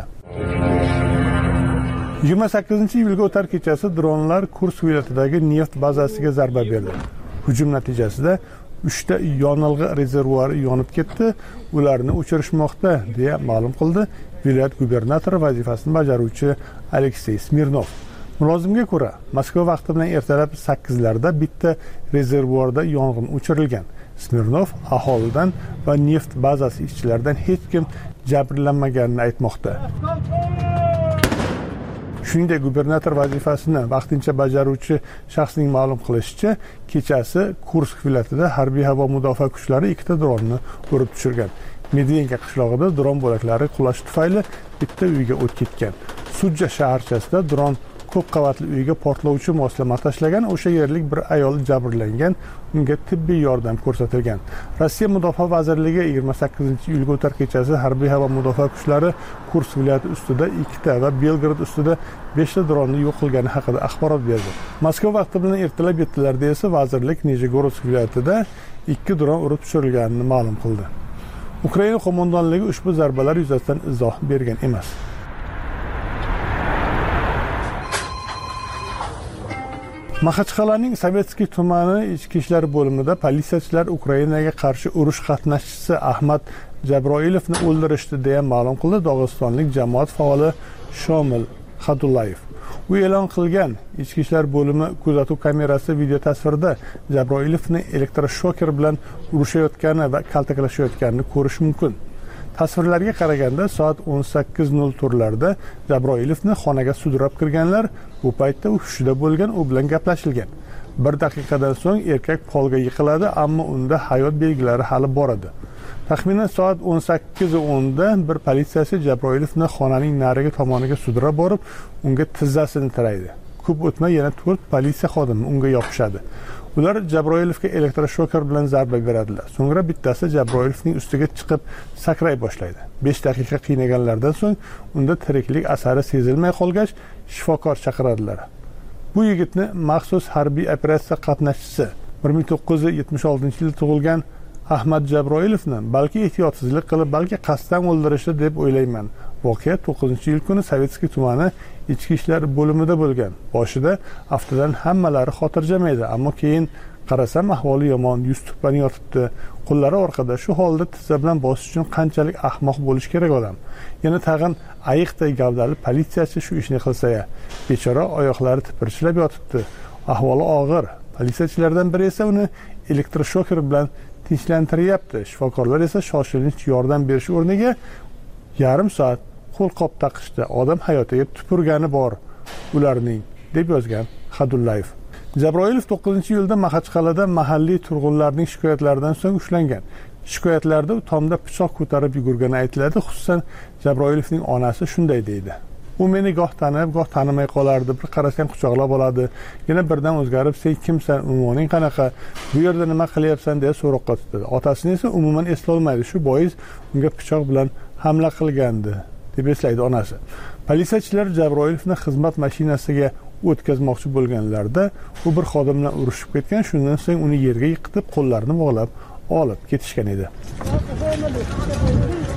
yigirma sakkizinchi iyulga o'tar kechasi dronlar Kursk viloyatidagi neft bazasiga zarba berdi. Hujum natijasida uchta yonilg'i rezervuari yonib ketdi, ularni o'chirishmoqda, deya ma'lum qildi viloyat gubernatori vazifasini bajaruvchi Aleksey Smirnov. Mulozimga ko'ra, Moskva vaqti bilan ertalab sakkizlarda bitta rezervuarda yong'in o'chirilgan. Smirnov aholidan va neft bazasi ishchilaridan hech kim jabrlanmaganini aytmoqda. Shuningdek, gubernator vazifasini vaqtincha bajaruvchi shaxsning ma'lum qilishicha, kechasi Kursk viloyatida harbiy havo mudofaa kuchlari ikkita dronni urib tushirgan. Medvenka qishlog'ida dron bo'laklari qulashi tufayli bitta uyga o't ketgan. Sudja shaharchasida dron ko'p qavatli uyga portlovchi moslama tashlagan. O'sha yerlik bir ayol jabrlangan, unga tibbiy yordam ko'rsatilgan. Rossiya Mudofaa vazirligi yigirma sakkizinchi iyulga o'tar kechasi harbiy havo mudofaa kuchlari Kursk viloyati ustida ikkita va Belgrad ustida beshta dronni yo'q qilgani haqida axborot berdi. Moskva vaqti bilan ertalab yettilarda esa vazirlik Nijegorod viloyatida ikki dron urib tushirilganini ma'lum qildi. Ukraina qo'mondonligi ushbu zarbalar yuzasidan izoh bergan emas. Maxachqal'aning Sovetskiy tumani ichki ishlar bo'limida politsiyachilar Ukrainaga qarshi urush qatnashchisi Ahmad Jabroilovni o'ldirishdi deya ma'lum qildi Dog'istonlik jamoat faoli Shomil Xadullayev. U e'lon qilgan ichki ishlar bo'limi kuzatuv kamerasi video tasvirda Jabroilovni elektroshoker bilan urushayotgani va kaltaklashayotganini ko'rish mumkin. Tasvirlarga qaraganda soat o'n sakkiz nol turlarda Jabroilovni xonaga sudrab kirganlar, bu paytda u hushida bo'lgan, u bilan gaplashilgan. Bir daqiqadan so'ng erkak polga yiqiladi, ammo unda hayot belgilari hali bor edi. Taxminan soat o'n sakkiz o'nda bir politsiyachi Jabroilovni xonaning narigi tomoniga sudrab borib, unga tizzasini tiraydi. Ko'p o'tmay yana to'rt politsiya xodimi unga yopishadi. Ular Jabroilovga elektroshoker bilan zarba beradilar. So'ngra bittasi Jabroilovning ustiga chiqib sakray boshlaydi. besh daqiqa qiynaganlardan so'ng unda tiriklik asari sezilmay qolgach, shifokor chaqiradilar. Bu yigitni maxsus harbiy operatsiya qatnashchisi bir ming to'qqiz yuz yetmish oltinchi yilda tug'ilgan Ahmad Jabroilovni balki ehtiyotsizlik qilib, balki qasddan o'ldirishdi deb o'ylayman. Voqea to'qqizinchi iyul kuni Sovetskiy tumani ichki ishlar bo'limida bo'lgan. Boshida aftidan hammalari xotirjam edi, ammo keyin qarasam ahvoli yomon, yuz tuppani yotibdi, qo'llari orqada. Shu holda tizza bilan bosish uchun qanchalik ahmoq bo'lish kerak odam. Yana tag'in ayiqday gavdali politsiyachi shu ishni qilsa-ya. Bechora oyoqlari tipirchilab yotibdi. Ahvoli og'ir. Politsiyachilardan biri esa uni elektroshoker bilan tinchlantiryapti. Shifokorlar esa shoshilinch yordam berish o'rniga yarim soat qo'lqop taqishdi. Odam hayotiga tupurgani bor ularning, deb yozgan Xadullayev. Jabroilov to'qqizinchi iyulda Maxachqal'ada mahalliy turg'unlarning shikoyatlaridan so'ng ushlangan. Shikoyatlarda u tomda pichoq ko'tarib yugurgani aytiladi. Xususan, Jabroilovning onasi shunday deydi: u meni goh tanib, goh tanimay qolardi. Bir qarasang quchoqlab oladi. Yana birdan o'zgarib, "Sen kimsan? Unvoning qanaqa? Bu yerda nima qilyapsan?" deya so'roqqa tutadi. Otasini esa umuman eslolmaydi. Shu bois unga pichoq bilan hamla qilgandi, deb eslaydi onasi. Politsiyachilar Jabroilovni xizmat mashinasiga o'tkazmoqchi bo'lganlarida u bir xodim bilan urushib ketgan. Shundan so'ng uni yerga yiqitib, qo'llarini bog'lab olib ketishgan edi.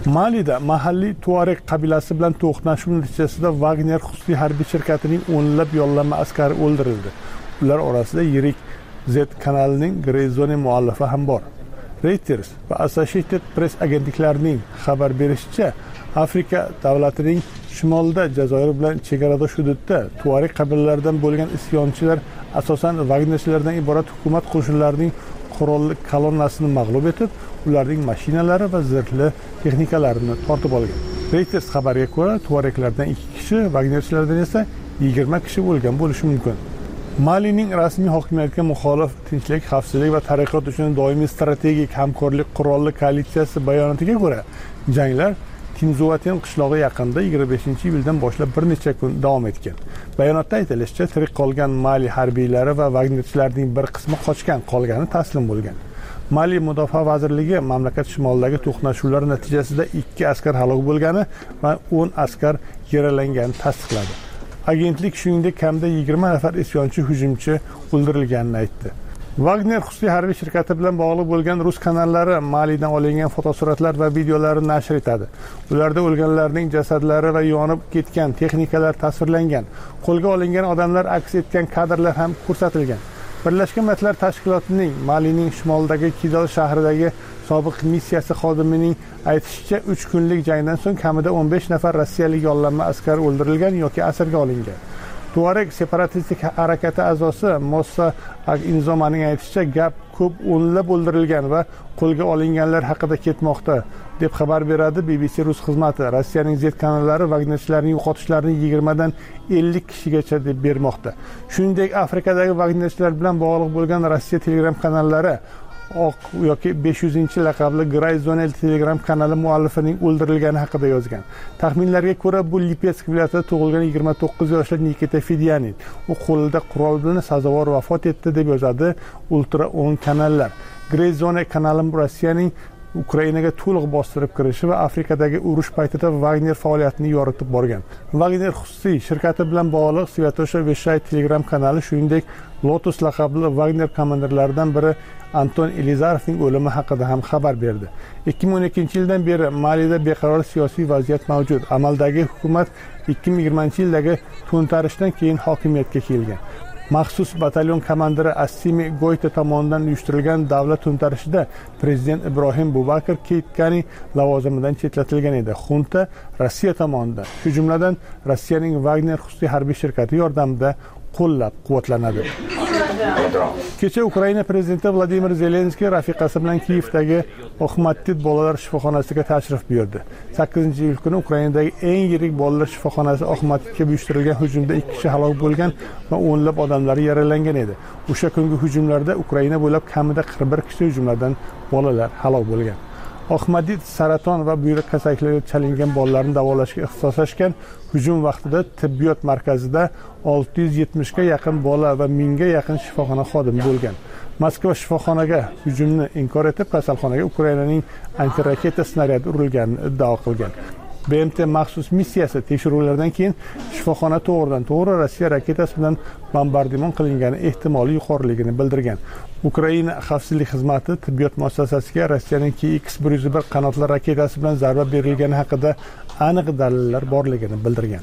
Malida mahalliy Tuareg qabilasi bilan to'qnashuv natijasida Wagner xususiy harbiy shirkatining o'nlab yollanma askari o'ldirildi. Ular orasida yirik Z kanalining Grey Zone muallifi ham bor. Reuters va Associated Press agentliklarining xabar berishicha, Afrika davlatining shimolida Jazoir bilan chegaradosh hududda Tuareg qabilalaridan bo'lgan isyonchilar asosan Wagnerchilardan iborat hukumat qo'shinlarining qurolli kolonnasini mag'lub etib, ularning mashinalari va zirhli texnikalarini tortib olgan. Reuters xabariga ko'ra, Tuareglardan ikki kishi, Wagnerchilardan esa yigirma kishi o'lgan bo'lishi mumkin. Malining rasmiy hokimiyatga muxolif tinchlik, xavfsizlik va taraqqiyot uchun doimiy strategik hamkorlik qurolli koalitsiyasi bayonotiga ko'ra, janglar Tinzuaten qishlog'i yaqinida yigirma beshinchi yildan boshlab bir necha kun davom etgan. Bayonotda aytilishicha, tirik qolgan Mali harbiylari va Wagnerchilarning bir qismi qochgan, qolgani taslim bo'lgan. Mali mudofaa vazirligi mamlakat shimolidagi to'qnashuvlar natijasida ikki askar halok bo'lgani va o'n askar yaralangani tasdiqladi. Agentlik shuningdek kamida yigirma nafar isyonchi hujumchi o'ldirilganini aytdi. Wagner xususiy harbiy shirkati bilan bog'liq bo'lgan rus kanallari Malidan olingan fotosuratlar va videolarni nashr etadi. Ularda o'lganlarning jasadlari va yonib ketgan texnikalar tasvirlangan. Qo'lga olingan odamlar aks etgan kadrlar ham ko'rsatilgan. Birlashgan Millatlar Tashkilotining Malining shimolidagi Kidal shahridagi sobiq missiyasi xodimining aytishicha, uch kunlik jangdan so'ng kamida o'n besh nafar rossiyalik yollanma askar o'ldirilgan yoki asirga olingan. Tuareg separatistik harakati a'zosi Mossa Ag-Inzomaning aytishicha, gap ko'p o'nlab o'ldirilgan va qo'lga olinganlar haqida ketmoqda, deb xabar beradi B B C rus xizmati. Rossiyaning Z kanallari Wagnerchilarning yo'qotishlarini yigirmadan ellik kishigacha deb bermoqda. Shuningdek, Afrikadagi Wagnerchilar bilan bog'liq bo'lgan Rossiya Telegram kanallari oq yoki besh yuzinchi laqabli Grey Zone Telegram kanali muallifining o'ldirilgani haqida yozgan. Taxminlarga ko'ra, bu Lipetsk viloyatida tug'ilgan yigirma to'qqiz yoshli Nikita Fedyanin. U qo'lida qurol bilan sazovor vafot etdi deb yozadi Ultra o'n kanallar. Grey Zone kanali Rossiyaning Ukrainaga to'liq bostirib kirishi va Afrikadagi urush paytida Wagner faoliyatini yoritib borgan. Wagner xususiy shirkati bilan bog'liq Svetosha Veshay Telegram kanali shuningdek Lotus laqabli Wagner komandirlaridan biri Anton Elizarovning o'limi haqida ham xabar berdi. ikki ming o'n ikkinchi yildan beri Malida beqaror siyosiy vaziyat mavjud. Amaldagi hukumat ikki ming yigirmanchi yildagi to'ntarishdan keyin hokimiyatga kelgan. Maxsus batalyon komandiri Assimi Goyta tomonidan uyushtirilgan davlat to'ntarishida prezident Ibrohim Bubakar Keitgani lavozimidan chetlatilgan edi. Xunta Rossiya tomonidan, shu jumladan Rossiyaning Wagner xususiy harbiy shirkati yordamida qo'llab-quvvatlanadi. Kecha Ukraina prezidenti Vladimir Zelenskiy rafiqasi bilan Kiyevdagi Oxmatdit bolalar shifoxonasiga tashrif buyurdi. sakkizinchi iyul kuni Ukrainadagi eng yirik bolalar shifoxonasi Oxmatditga uyushtirilgan hujumda ikki kishi halok bo'lgan va o'nlab odamlar yaralangan edi. O'sha kungi hujumlarda Ukraina bo'ylab kamida qirq bir kishi, jumladan bolalar halok bo'lgan. Oxmatdit saraton va buyrak kasalliklariga chalingan bolalarni davolashga ixtisoslashgan. Hujum vaqtida tibbiyot markazida olti yuz yetmishga yaqin bola va mingga yaqin shifoxona xodimi bo'lgan. Moskva shifoxonaga hujumni inkor etib, kasalxonaga Ukrainaning antiraketa snaryadi urilganini iddao qilgan. B M T maxsus missiyasi tekshiruvlardan keyin shifoxona to'g'ridan to'g'ri Rossiya raketasi bilan bombardimon qilingani ehtimoli yuqoriligini bildirgan. Ukraina xavfsizlik xizmati tibbiyot muassasasiga Rossiyaning K X bir yuz bir qanotli raketasi bilan zarba berilgani haqida aniq dalillar borligini bildirgan.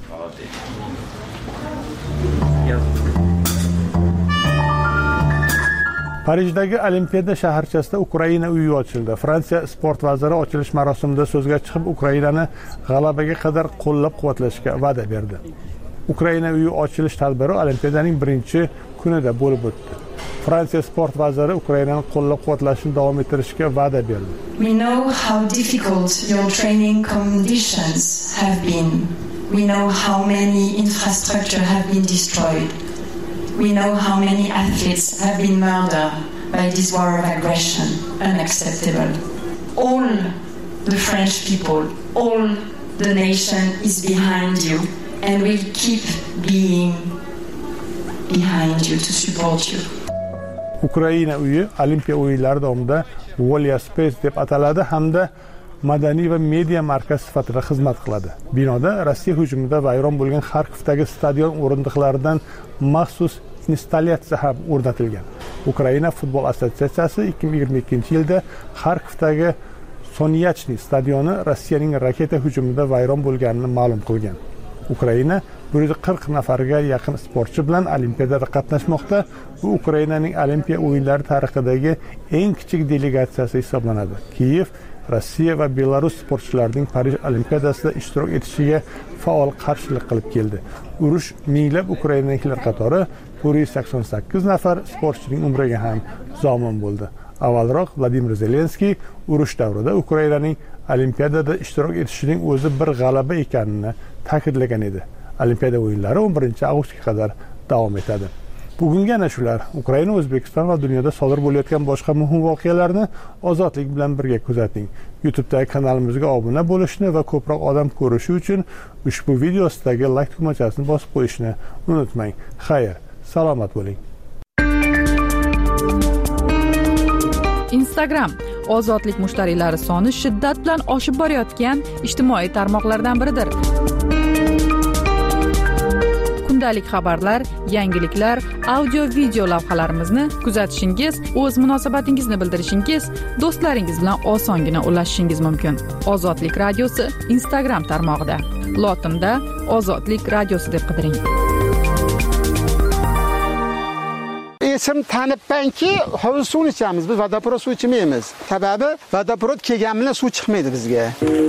Parijdagi Olimpiada shaharchasida Ukraina uyi ochildi. Fransiya sport vaziri ochilish marosimida so'zga chiqib, Ukrainani g'alabaga qadar qo'llab-quvvatlashga va'da berdi. Ukraina uyi ochilish tadbiri Olimpiadaning birinchi kunida bo'lib o'tdi. Fransiya sport vaziri Ukrainani qo'llab-quvvatlashni davom ettirishga va'da berdi. We know how difficult your training conditions have been. We know how many infrastructure have been destroyed. We know how many athletes have been murdered by this war of aggression. Unacceptable. All the French people, all the nation is behind you and will keep being behind you to support you. Ukraina uyi Olimpiya o'yinlari davomida Volia Space deb ataladi hamda madaniy va media markaz sifatida xizmat qiladi. Binoda Rossiya hujumida vayron bo'lgan Xarkovdagi stadion o'rindiqlaridan maxsus installyatsiya ham o'rnatilgan. Ukraina futbol assotsiatsiyasi ikki ming yigirma ikkinchi yilda Xarkovdagi Sonyachny stadioni Rossiyaning raketa hujumida vayron bo'lganini ma'lum qilgan. Ukraina bir yuz qirq nafarga yaqin sportchi bilan Olimpiadada qatnashmoqda. Bu Ukrainaning Olimpiya o'yinlari tarixidagi eng kichik delegatsiyasi hisoblanadi. Kiyev Rossiya va Belarus sportchilarining Parij Olimpiadasida ishtirok etishiga faol qarshilik qilib keldi. Urush minglab ukrainaliklar qatori bir yuz sakson sakkiz nafar sportchining umriga ham zomin bo'ldi. Avvalroq Vladimir Zelenskiy urush davrida Ukrainaning Olimpiadada ishtirok etishining o'zi bir g'alaba ekanini ta'kidlagan edi. Olimpiada o'yinlari o'n birinchi avgustga qadar davom etadi. Bugungi ana shular. Ukraina, O'zbekiston va dunyoda sodir bo'layotgan boshqa muhim voqealarni ozodlik bilan birga kuzating. YouTube'dagi kanalimizga obuna bo'lishni va ko'proq odam ko'rishi uchun ushbu video ostidagi like tugmachasini bosib qo'yishni unutmang. Xayr, salomat bo'ling. Instagram ozodlik mushtariylari soni shiddat bilan oshib borayotgan ijtimoiy tarmoqlardan biridir. Kundalik xabarlar, yangiliklar, audio-video lavhalarimizni kuzatishingiz, o'z munosabatingizni bildirishingiz, do'stlaringiz bilan osongina ulashishingiz mumkin. Ozodlik radiosi Instagram tarmog'ida. Lotinda Ozodlik radiosi deb qidiring. Esim tanibmanki, hovuz suvni ichamiz, biz vodoprovod suv ichmaymiz. Sababi vodoprovod kelgan bilan suv chiqmaydi bizga.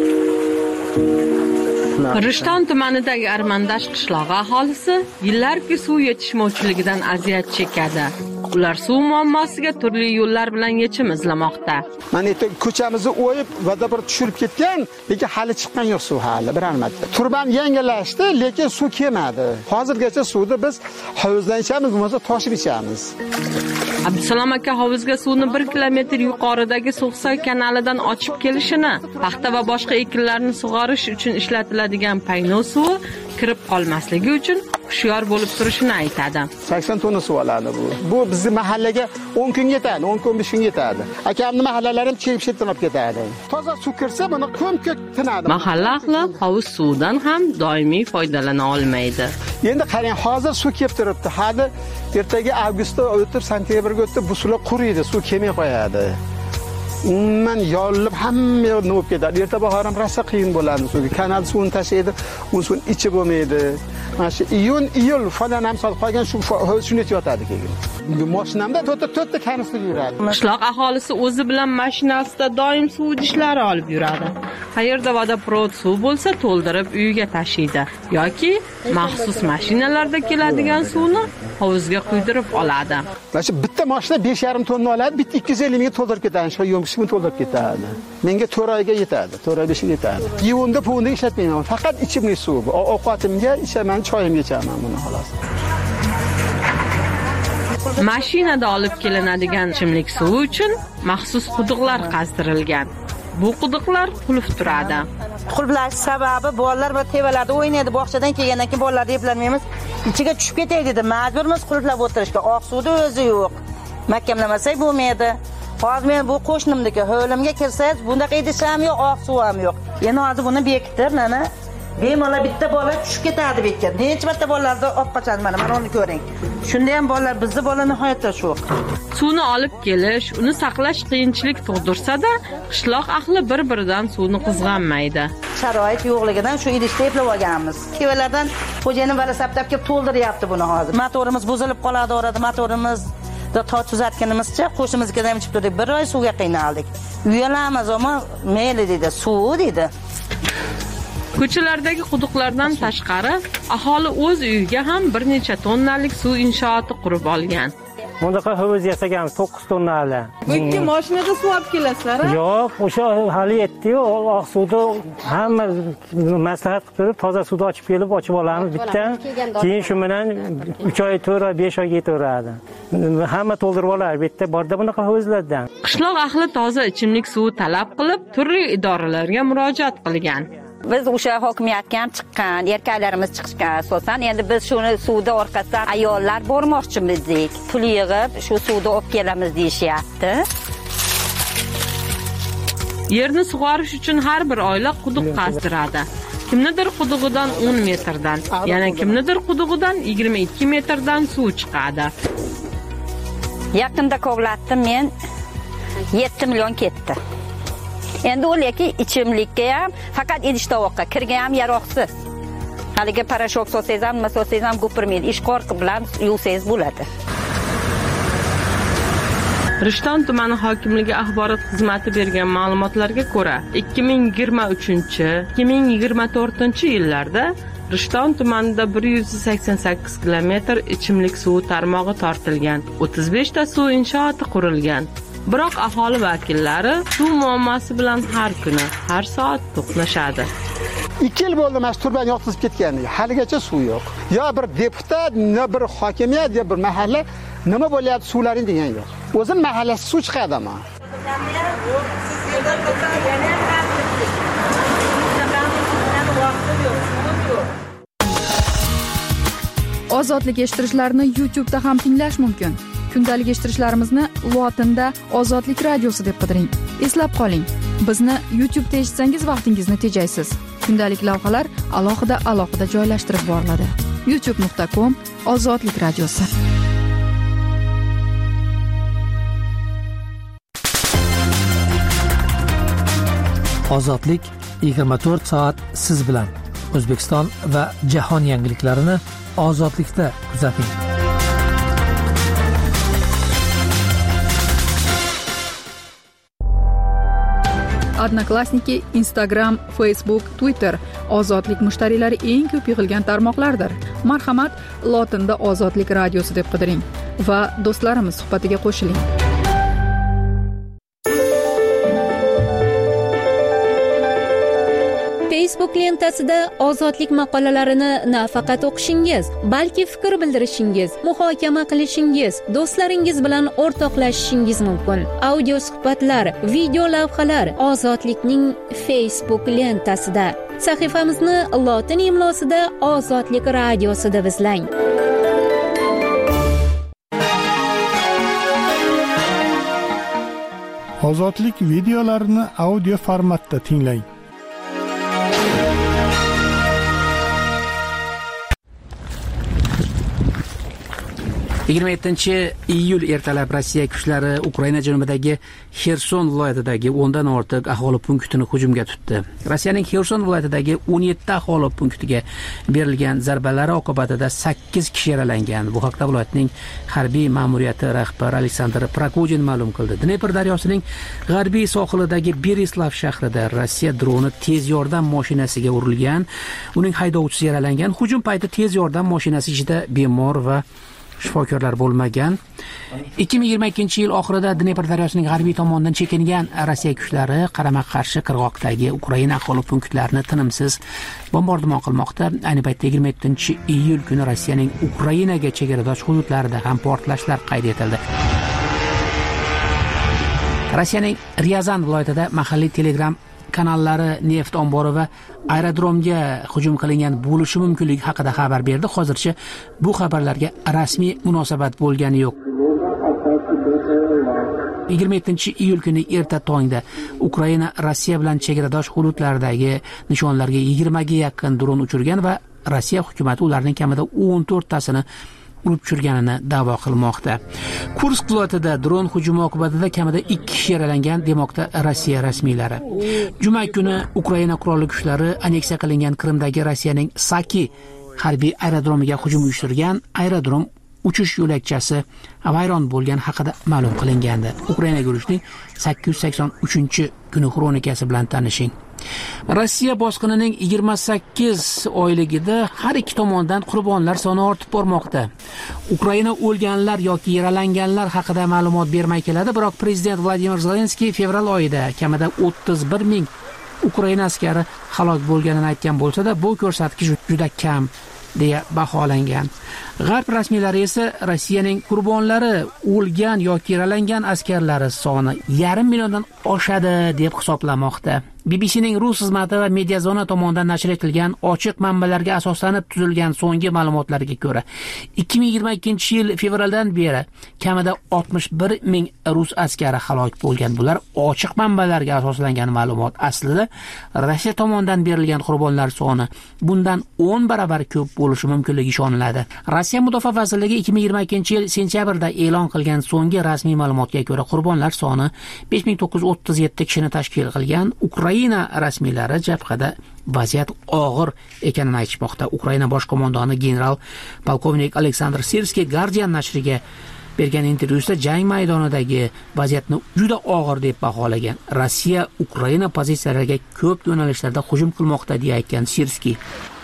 Rishton tumanidagi Armandash qishlog'i aholisi yillarki suv yetishmovchiligidan aziyat chekadi. Ular suv muammosiga turli yo'llar bilan yechim izlamoqda. Mana endi ko'chamizni o'yib, vodoprovod tushirib ketgan, lekin hali chiqqan yo'q suv hali bir marta. Turban yangilashdi, lekin suv kelmadi. Hozirgacha suvni biz hovuzdan ichamiz, bo'lmasa toshib ichamiz. Abdusalom aka hovuzga suvni bir kilometr yuqoridagi So'xsoy kanalidan ochib kelishini, paxta va boshqa ekinlarni sug'orish uchun ishlatiladigan payno suvi kirib qolmasligi uchun hushyor bo'lib turishini aytadi. sakson tonna suv oladi bu. Bu bizning mahallaga o'n kun yetadi, o'n kun besh kun yetadi. Akamning mahallalari ham chirib chetdan olib ketadi. Toza suv kirsa, buni ko'm-ko'k tinadi. Mahalla ahli hovuz suvidan ham doimiy foydalana olmaydi. Endi qarang, hozir suv kelib turibdi. Hali ertaga avgustda o'tib, sentyabrga o'tib, bu suvlar quriydi, suv kelmay qo'yadi. Umuman yorilib hamma yoq nima bo'lib ketadi. Erta bahor ham rosa qiyin bo'ladi suvga. Kanal suvini tashlaydi, u suv ichi bo'lmaydi. Mana shu iyun, iyul falan ham solib qolgan shu shuni yotadi keyin. Mashinamda to'rtta to'rtta kanister yuradi. Qishloq aholisi o'zi bilan mashinasida doim suv idishlari olib yuradi. Qayerda vodoprovod suv bo'lsa, to'ldirib uyiga tashiydi yoki maxsus mashinalarda keladigan suvni hovuzga quydirib oladi. Mana shu bitta mashina besh yarim tonna oladi, bitta ikki yuz ellik ming to'ldirib ketadi, shu yo'mishni to'ldirib ketadi. Menga to'rt oyga yetadi, to'rt oy besh oyga yetadi. Yuvunda puvni ishlatmayman, faqat ichimlik suv. Ovqatimga, ichaman, choyimga ichaman buni xolos. Mashinada olib kelinadigan ichimlik suvi uchun maxsus quduqlar qazdirilgan. Bu quduqlar qulf turadi. Qulflash sababi bolalar va tevalarda o'ynaydi, bog'chadan kelgandan keyin bolalarni eplanmaymiz. Ichiga tushib ketaydi dedi. Majburmiz qulflab o'tirishga. Oq suvda o'zi yo'q. Mahkamlamasak bo'lmaydi. Hozir men bu qo'shnimniki hovlimga kirsangiz, bunaqa idish ham yo'q, oq suv ham yo'q. Endi hozir buni bekitib, mana bemalol bitta bola tushib ketadi bekka. Necha marta bolalarni olib qochadi mana, mana uni ko'ring. Shunda ham bolalar, bizni bola nihoyatda sho'q. Suvni olib kelish, uni saqlash qiyinchilik tug'dirsa-da, qishloq ahli bir-biridan suvni qizg'anmaydi. Sharoit yo'qligidan shu idishda eplab olganmiz. Kevalardan xo'jayinim vala saptab kelib to'ldiryapti buni hozir. Motorimiz buzilib qoladi, orada motorimiz da toch uzatganimizcha qo'shimizga ham ichib turdik. Bir oy suvga qiynaldik. Uyalamiz, ammo mayli dedi, suv dedi. Ko'chalardagi quduqlardan tashqari aholi o'z uyiga ham bir necha tonnalik suv inshooti qurib olgan. Bunaqa hovuz yasaganmiz to'qqiz tonnali. Bu ikki mashinada suv olib kelasizlar? Yo'q, o'sha hali yetdi-yu, oq suvni hamma maslahat qilib turib, toza suvni ochib kelib, ochib olamiz bitta. Keyin shu bilan uch oy, to'rt oy, besh oyga yetaveradi. Hamma to'ldirib olar, bitta borda bunaqa hovuzlardan. Qishloq ahli toza ichimlik suvi talab qilib, turli idoralarga murojaat qilgan. Biz o'sha hokimiyatga ham chiqqan, erkaklarimiz chiqishgan asosan. Endi biz shuni suvda orqasidan ayollar bormoqchimiz, pul yig'ib shu suvda olib kelamiz deyishyapti. Yerni sug'orish uchun har bir oila quduq qazdiradi. Kimnidir qudug'idan o'n metrdan, yana kimnidir qudug'idan yigirma ikki metrdan suv chiqadi. Yaqinda kovlatdim men, yetti million ketdi. Endi o'laki ichimlikka ham, faqat idish tovoqqa kirga ham yaroqsiz. Haligi parashok solsangiz ham, nima solsangiz ham gupirmaydi. Ishqor bilan yuvsangiz bo'ladi. Rishton tumani hokimligi axborot xizmati bergan ma'lumotlarga ko'ra, ikki ming yigirma uchinchi - ikki ming yigirma to'rtinchi yillarda Rishton tumanida bir yuz sakson sakkiz kilometr ichimlik suvi tarmog'i tortilgan, o'ttiz besh ta suv inshooti qurilgan. Biroq aholi vakillari suv muammosi bilan har kuni, har soat to'qnashadi. ikki yil bo'ldi mana turbani yoqtizib ketganiga, haligacha suv yo'q. Yo bir deputat, yo bir hokimiyat, yo bir mahalla nima bo'lyapti suvlaring degan yo'q. O'zim mahallasi suv chiqadimi? Ozodlik eshittirishlarni YouTube'da ham tinglash mumkin. Kundalik eshittirishlarimizni lotinda Ozodlik radiosi deb qidiring. Eslab qoling, bizni YouTube'da eshitsangiz vaqtingizni tejaysiz. Kundalik lavhalar alohida-alohida joylashtirib boriladi. youtube nuqta com Ozodlik radiosi. Ozodlik yigirma to'rt soat siz bilan. O'zbekiston va jahon yangiliklarini Ozodlikda kuzating. Odnoklassniki, Instagram, Facebook, Twitter Ozodlik mushtariylari eng ko'p yig'ilgan tarmoqlardir. Marhamat, lotinda Ozodlik radiosi deb qidiring va do'stlarimiz suhbatiga qo'shiling. Facebook lentasida ozodlik maqolalarini nafaqat o'qishingiz, balki fikr bildirishingiz, muhokama qilishingiz, do'stlaringiz bilan o'rtoqlashishingiz mumkin. Audio suhbatlar, video lavhalar Ozodlikning Facebook lentasida. Sahifamizni lotin imlosida Ozodlik radiosi deb izlang. Ozodlik videolarini audio formatda tinglang. yigirma yettinchi iyul ertalab Rossiya kuchlari Ukraina janubidagi Xerson viloyatidagi o'n dan ortiq aholi punktini hujumga tutdi. Rossiyaning Xerson viloyatidagi o'n yetti aholi punktiga berilgan zarbalar oqibatida sakkiz kishi yaralangan. Bu haqda viloyatning harbiy ma'muriyati rahbari Aleksandr Prokudin ma'lum qildi. Dnepr daryosining g'arbiy sohilidagi Berislav shahrida Rossiya droni tez yordam mashinasiga urilgan. Uning haydovchisi yaralangan. Hujum payti tez yordam mashinasi ichida bemor va shifokorlar bo'lmagan. ikki ming yigirma ikkinchi yil oxirida Dnepr daryosining g'arbiy tomonidan chekingan Rossiya kuchlari qarama-qarshi qirg'oqdagi Ukraina aholi punktlarini tinimsiz bombardimon qilmoqda. Ayni paytda yigirma yettinchi iyul kuni Rossiyaning Ukrainaga chegaradosh hududlarida ham portlashlar qayd etildi. Rossiyaning Ryazan viloyatida mahalliy Telegram kanallari neft ombori va aerodromga hujum qilingan bo'lishi mumkinligi haqida xabar berdi. Hozircha bu xabarlarga rasmiy munosabat bo'lgani yo'q. yigirma yettinchi iyul kuni erta tongda Ukraina Rossiya bilan chegaradosh hududlardagi nishonlarga yigirmaga yaqin dron uchirgan va Rossiya hukumatı ularning kamida o'n to'rttasini urib tushirganini da'vo qilmoqda. Kursk viloyatida dron hujumi oqibatida kamida ikki kishi yaralangan demoqda Rossiya rasmiylari. Juma kuni Ukraina qurolli kuchlari aneksiya qilingan Qrimdagi Rossiyaning Saki harbiy aerodromiga hujum uyushtirgan. Aerodrom uchish yo'lakchasi vayron bo'lgan haqida ma'lum qilingandi. Ukraina guruchining sakkiz yuz sakson uchinchi kuni xronikasi bilan tanishing. Rossiya bosqinining yigirma sakkiz oyligida har ikki tomondan qurbonlar soni ortib bormoqda. Ukraina o'lganlar yoki yaralanganlar haqida ma'lumot bermay keladi, biroq prezident Vladimir Zelenskiy fevral oyida kamida o'ttiz bir ming Ukraina askari halok bo'lganini aytgan bo'lsa-da, bu ko'rsatkich juda kam deya baholangan. G'arb rasmiylari esa Rossiyaning qurbonlari, o'lgan yoki yaralangan askarlari soni yarim milliondan oshadi deb hisoblamoqda. B B C'ning rus xizmati va Mediazona tomonidan nashr etilgan ochiq manbalarga asoslanib tuzilgan so'nggi ma'lumotlarga ko'ra, ikki ming yigirma ikkinchi yil fevraldan beri kamida oltmish bir ming rus askari halok bo'lgan. Bular ochiq manbalarga asoslangan ma'lumot. Aslida Rossiya tomonidan berilgan qurbonlar soni bundan o'n barobar ko'p bo'lishi mumkinligi ishoniladi. Rossiya Mudofaa vazirligi ikki ming yigirma ikkinchi yil sentyabrda e'lon qilgan so'nggi rasmiy ma'lumotga ko'ra qurbonlar soni besh ming to'qqiz yuz o'ttiz yetti kishini tashkil qilgan. Ukraina rasmiylari jabhada vaziyat og'ir ekanini aytishmoqda. Ukraina bosh qo'mondoni general polkovnik Aleksandr Sirskiy Guardian nashriga bergan intervyusida jang maydonidagi vaziyatni juda og'ir deb baholagan. Rossiya Ukraina pozitsiyalariga ko'p yo'nalishlarda hujum qilmoqda deya aytgan Sirskiy.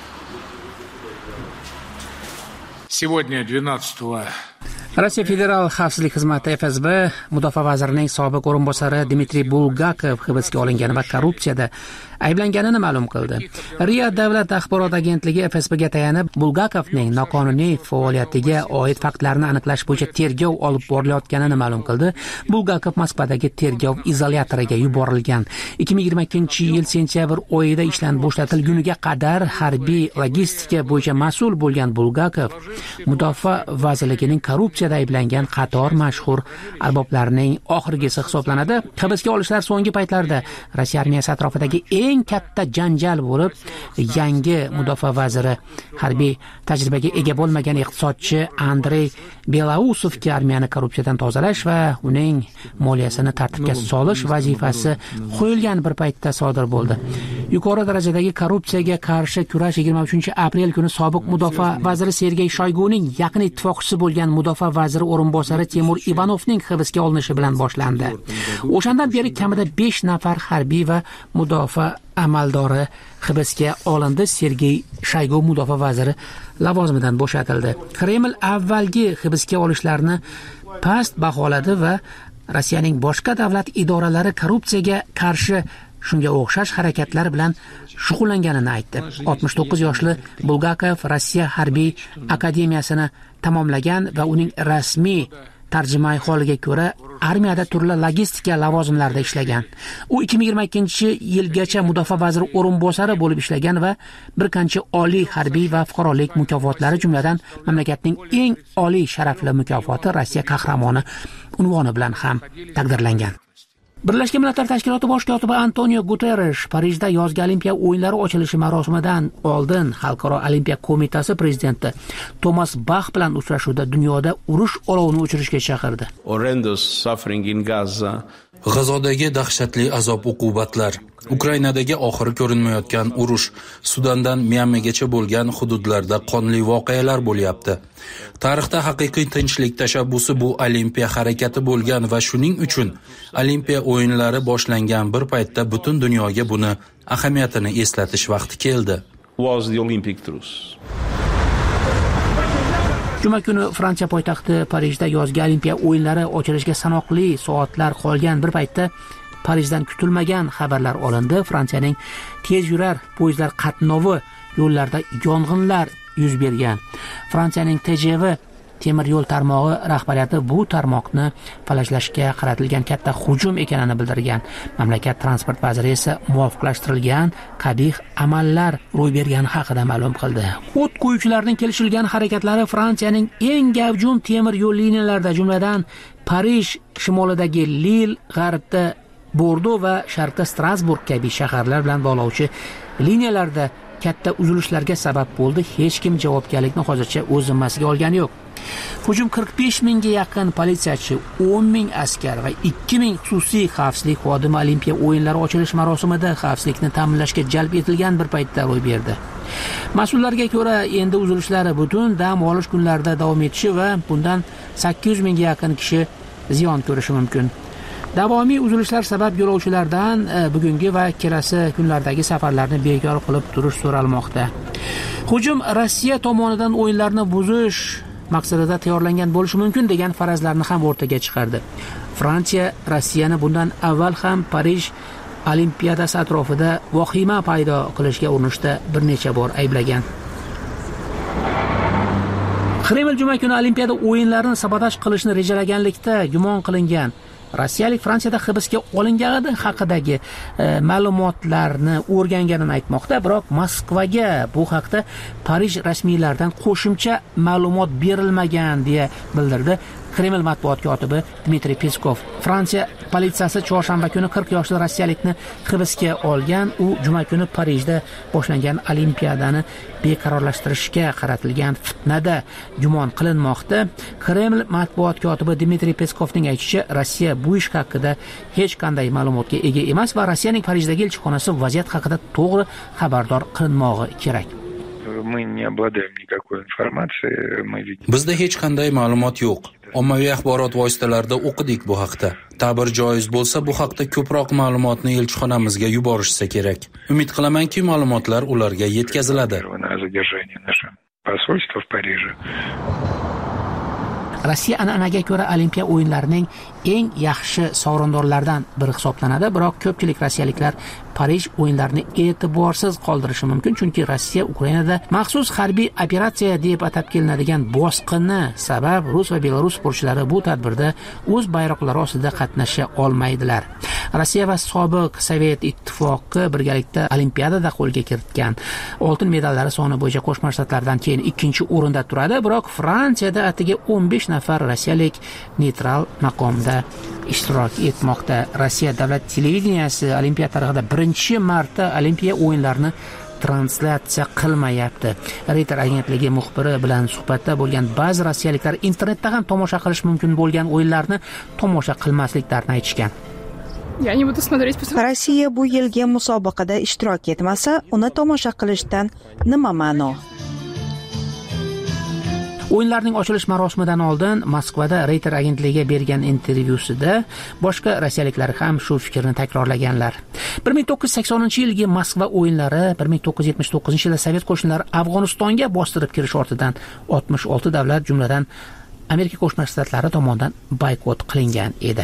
Сегодня двенадцатого Rossiya Federal xavfsizlik xizmati F S B mudofaa vazirining sobiq o'rinbosari Dmitriy Bulgakov hibsga olingan va korrupsiyada ayblanganini ma'lum qildi. Riya davlat axborot agentligi F S Bga tayanib, Bulgakovning noqonuniy faoliyatiga oid faktlarni aniqlash bo'yicha tergov olib borilayotganini ma'lum qildi. Bulgakov Moskvadagi tergov izolyatoriga yuborilgan. ikki ming yigirma ikkinchi yil sentyabr oyida ishdan bo'shatilguniga qadar harbiy logistika bo'yicha mas'ul bo'lgan Bulgakov mudofaa vazirligining korrupsiyada ayblangan qator mashhur arboblarning oxirgisi hisoblanadi. Hibsga olishlar so'nggi paytlarda Rossiya armiyasi atrofidagi eng katta janjal bo'lib, yangi mudofaa vaziri harbiy tajribaga ega bo'lmagan iqtisodchi Andrey Belausovga armiyani korrupsiyadan tozalash va uning moliyasini tartibga solish vazifasi qo'yilgan bir paytda sodir bo'ldi. Yuqori darajadagi korrupsiyaga qarshi kurash yigirma uchinchi aprel kuni sobiq mudofaa vaziri Sergey Shoyguning yaqin ittifoqchisi bo'lgan mudofaa vaziri o'rinbosari Timur Ivanovning hibsga olinishi bilan boshlandi. O'shandan beri kamida besh nafar harbiy va mudofaa amaldori hibsga olindi. Sergey Shoygu mudofaa vaziri lavozimidan bo'shatildi. Kreml avvalgi hibsga olishlarni past baholadi va Rossiyaning boshqa davlat idoralari korrupsiyaga qarshi shunga o'xshash harakatlar bilan shug'ullanganini aytdi. oltmish to'qqiz yoshli Bulgakov Rossiya harbiy akademiyasini tamomlagan va uning rasmiy tarjimai holiga ko'ra armiyada turli logistika lavozimlarida ishlagan. U ikki ming yigirma ikkinchi yilgacha mudofaa vaziri o'rinbosari bo'lib ishlagan va bir qancha oliy harbiy va fuqarolik mukofotlari, jumladan mamlakatning eng oliy sharafli mukofoti Rossiya qahramoni unvoni bilan ham taqdirlangan. Birlashgan Millatlar Tashkiloti bosh kotibi Antonio Guterres Parijda yozgi Olimpiya o'yinlari ochilishi marosimidan oldin Xalqaro Olimpiya qo'mitasi prezidenti Thomas Bach bilan uchrashuvda dunyoda urush olovini o'chirishga chaqirdi. G'azodagi dahshatli azob-uqubatlar, Ukrainadagi oxiri ko'rinmayotgan urush, Sudandan Myanmagacha bo'lgan hududlarda qonli voqealar bo'lyapti. Tarixda haqiqiy tinchlik tashabbusi bu Olimpiya harakati bo'lgan va shuning uchun Olimpiya o'yinlari boshlangan bir paytda butun dunyoga buni ahamiyatini eslatish vaqti keldi. Juma kuni Fransiya poytaxti Parijda yozgi Olimpiya o'yinlari ochilishiga sanoqli soatlar qolgan bir paytda Parijdan kutilmagan xabarlar olindi. Fransiyaning tez yurar poyezdlar qatnovi yo'llarida yong'inlar yuz bergan. Fransiyaning T G V temir yo'l tarmog'i rahbariyati bu tarmoqni falajlashga qaratilgan katta hujum ekanini bildirgan. Mamlakat transport vaziri esa muvofiqlashtirilgan qabih amallar ro'y bergani haqida ma'lum qildi. O't qo'yuvchilarning kelishilgan harakatlari Fransiyaning eng gavjum temir yo'l liniyalarida, jumladan Parij shimolidagi Lille, g'arbda Bordo va sharqda Strasburg kabi shaharlar bilan bog'lovchi liniyalarda katta uzilishlarga sabab bo'ldi. Hech kim javobgarlikni hozircha o'z zimmasiga olgani yo'q. Hujum qirq besh mingga yaqin politsiyachi, o'n ming askar va ikki ming xususiy xavfsizlik xodimi Olimpiya o'yinlari ochilish marosimida xavfsizlikni ta'minlashga jalb etilgan bir paytda ro'y berdi. Mas'ullarga ko'ra, endi uzilishlar butun dam olish kunlarida davom etishi va bundan sakkiz yuz mingga yaqin kishi ziyon ko'rishi mumkin. Davomiy uzilishlar sabab yo'lovchilardan bugungi va kelasi kunlardagi safarlarni bekor qilib turish so'ralmoqda. Hujum Rossiya tomonidan o'yinlarni buzish maqsadida tayyorlangan bo'lishi mumkin degan farazlarni ham o'rtaga chiqardi. Fransiya Rossiyani bundan avval ham Parij Olimpiadasi atrofida vahima paydo qilishga urinishda bir necha bor ayblagan. Kreml juma kuni Olimpiada o'yinlarini sabotaj qilishni rejalaganlikda gumon qilingan rossiyalik Fransiyada hibsga olingani haqidagi e, ma'lumotlarni o'rganganini aytmoqda, biroq Moskvaga bu haqda Parij rasmiylaridan qo'shimcha ma'lumot berilmagan deya bildirdi Kreml matbuot kotibi Dmitriy Peskov. Fransiya politsiyasi chorshanba kuni qirq yoshli rossiyalikni hibsga olgan. U juma kuni Parijda boshlangan Olimpiadani beqarorlashtirishga qaratilgan fitnada gumon qilinmoqda. Kreml matbuot kotibi Dmitriy Peskovning aytishicha, Rossiya bu ish haqida hech qanday ma'lumotga ega emas va Rossiyaning Parijdagi elchixonasi vaziyat haqida to'g'ri xabardor qilinmog'i kerak. Bizda hech qanday ma'lumot yo'q. Ommaviy axborot vositalarida o'qidik bu haqda. Ta'bir joiz bo'lsa, bu haqda ko'proq ma'lumotni elchixonamizga yuborishsa kerak. Umid qilamanki, ma'lumotlar ularga yetkaziladi. Rossiya an'anaga ko'ra Olimpiya o'yinlarining eng yaxshi sovrindorlaridan biri hisoblanadi, biroq ko'pchilik rossiyaliklar Parij o'yinlarini e'tiborsiz qoldirishi mumkin, chunki Rossiya Ukrainada maxsus harbiy operatsiya deb atab kelinadigan bosqinni sabab Rus va Belarus sportchilari bu tadbirda o'z bayroqlari ostida qatnasha olmaydilar. Rossiya va sobiq Sovet ittifoqi birgalikda Olimpiadada qo'lga kiritgan oltin medallari soni bo'yicha Qo'shma Shtatlardan keyin ikkinchi o'rinda turadi, biroq Fransiyada atigi o'n besh nafar rossiyalik neytral maqomda ishtirok etmoqda. Rossiya davlat televideniyasi Olimpiya tarixida birinchi marta Olimpiya o'yinlarini translyatsiya qilmayapti. Reuters agentligi muxbiri bilan suhbatda bo'lgan ba'zi rossiyaliklar internetda ham tomosha qilish mumkin bo'lgan o'yinlarni tomosha qilmasliklarini aytishgan. Rossiya bu yilgi musobaqada ishtirok etmasa, uni tomosha qilishdan nima ma'no? O'yinlarning ochilish marosimidan oldin Moskvada Reuters agentligiga bergan intervyusida boshqa rossiyaliklar ham shu fikrni takrorlaganlar. bir ming to'qqiz yuz saksoninchi yilgi Moskva o'yinlari bir ming to'qqiz yuz yetmish to'qqizinchi yilda Sovet qo'shinlari Afg'onistonga bostirib kirish ortidan oltmish olti davlat, jumladan Amerika Qo'shma Shtatlari tomonidan boykot qilingan edi.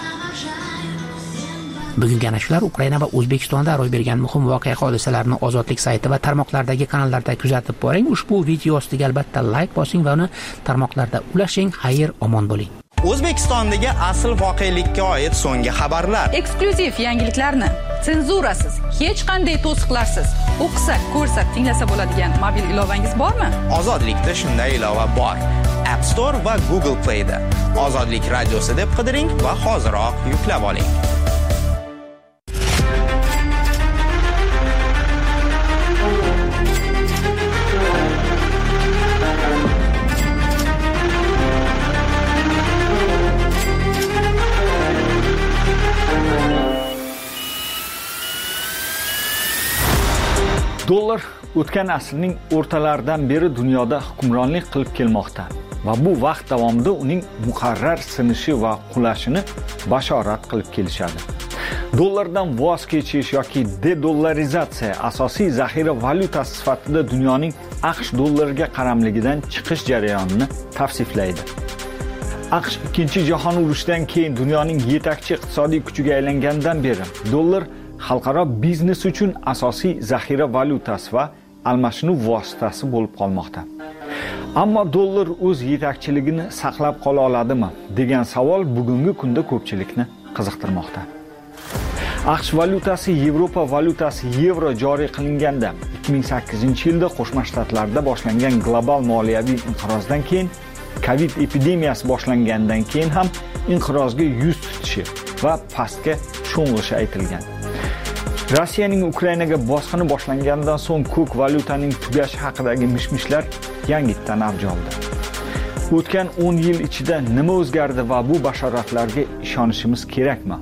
Bugungi ana shular Ukraina va O'zbekistonda ro'y bergan muhim voqea hodisalarni Ozodlik sayti va tarmoqlardagi kanallarda kuzatib boring. Ushbu video ostiga albatta like bosing va uni tarmoqlarda ulashing. Xayr, omon bo'ling. O'zbekistondagi asl voqelikka oid so'nggi xabarlar, eksklyuziv yangiliklarni senzurasiz, hech qanday to'siqlarsiz o'qisak, ko'rsak, tinglasa bo'ladigan mobil ilovangiz bormi? Ozodlikda shunday ilova bor. App Store va Google Play da Ozodlik radiosi deb qidiring va hoziroq yuklab oling. Dollar o'tgan asrning o'rtalaridan beri dunyoda hukmronlik qilib kelmoqda va bu vaqt davomida uning muqarrar sinishi va qulashini bashorat qilib kelishadi. Dollardan voz kechish yoki dedollarizatsiya asosiy zaxira valyutasi sifatida dunyoning AQSh dollariga qaramligidan chiqish jarayonini tavsiflaydi. AQSh ikkinchi jahon urushidan keyin dunyoning yetakchi iqtisodiy kuchiga aylangandan beri dollar xalqaro biznes uchun asosiy zaxira valyutasi va almashinuv vositasi bo'lib qolmoqda. Ammo dollar o'z yetakchiligini saqlab qola oladimi degan savol bugungi kunda ko'pchilikni qiziqtirmoqda. AQSh valyutasi Yevropa valyutasi yevro joriy qilinganda ikki ming sakkizinchi yilda Qo'shma Shtatlarda boshlangan global moliyaviy inqirozdan keyin Covid epidemiyasi boshlangandan keyin ham inqirozga yuz tutishi va pastga sho'ng'ishi aytilgan. Rossiyaning Ukrainaga bosqini boshlangandan so'ng ko'k valyutaning tugashi haqidagi mishmishlar yangitdan avj oldi. O'tgan o'n yil ichida nima o'zgardi va bu bashoratlarga ishonishimiz kerakmi?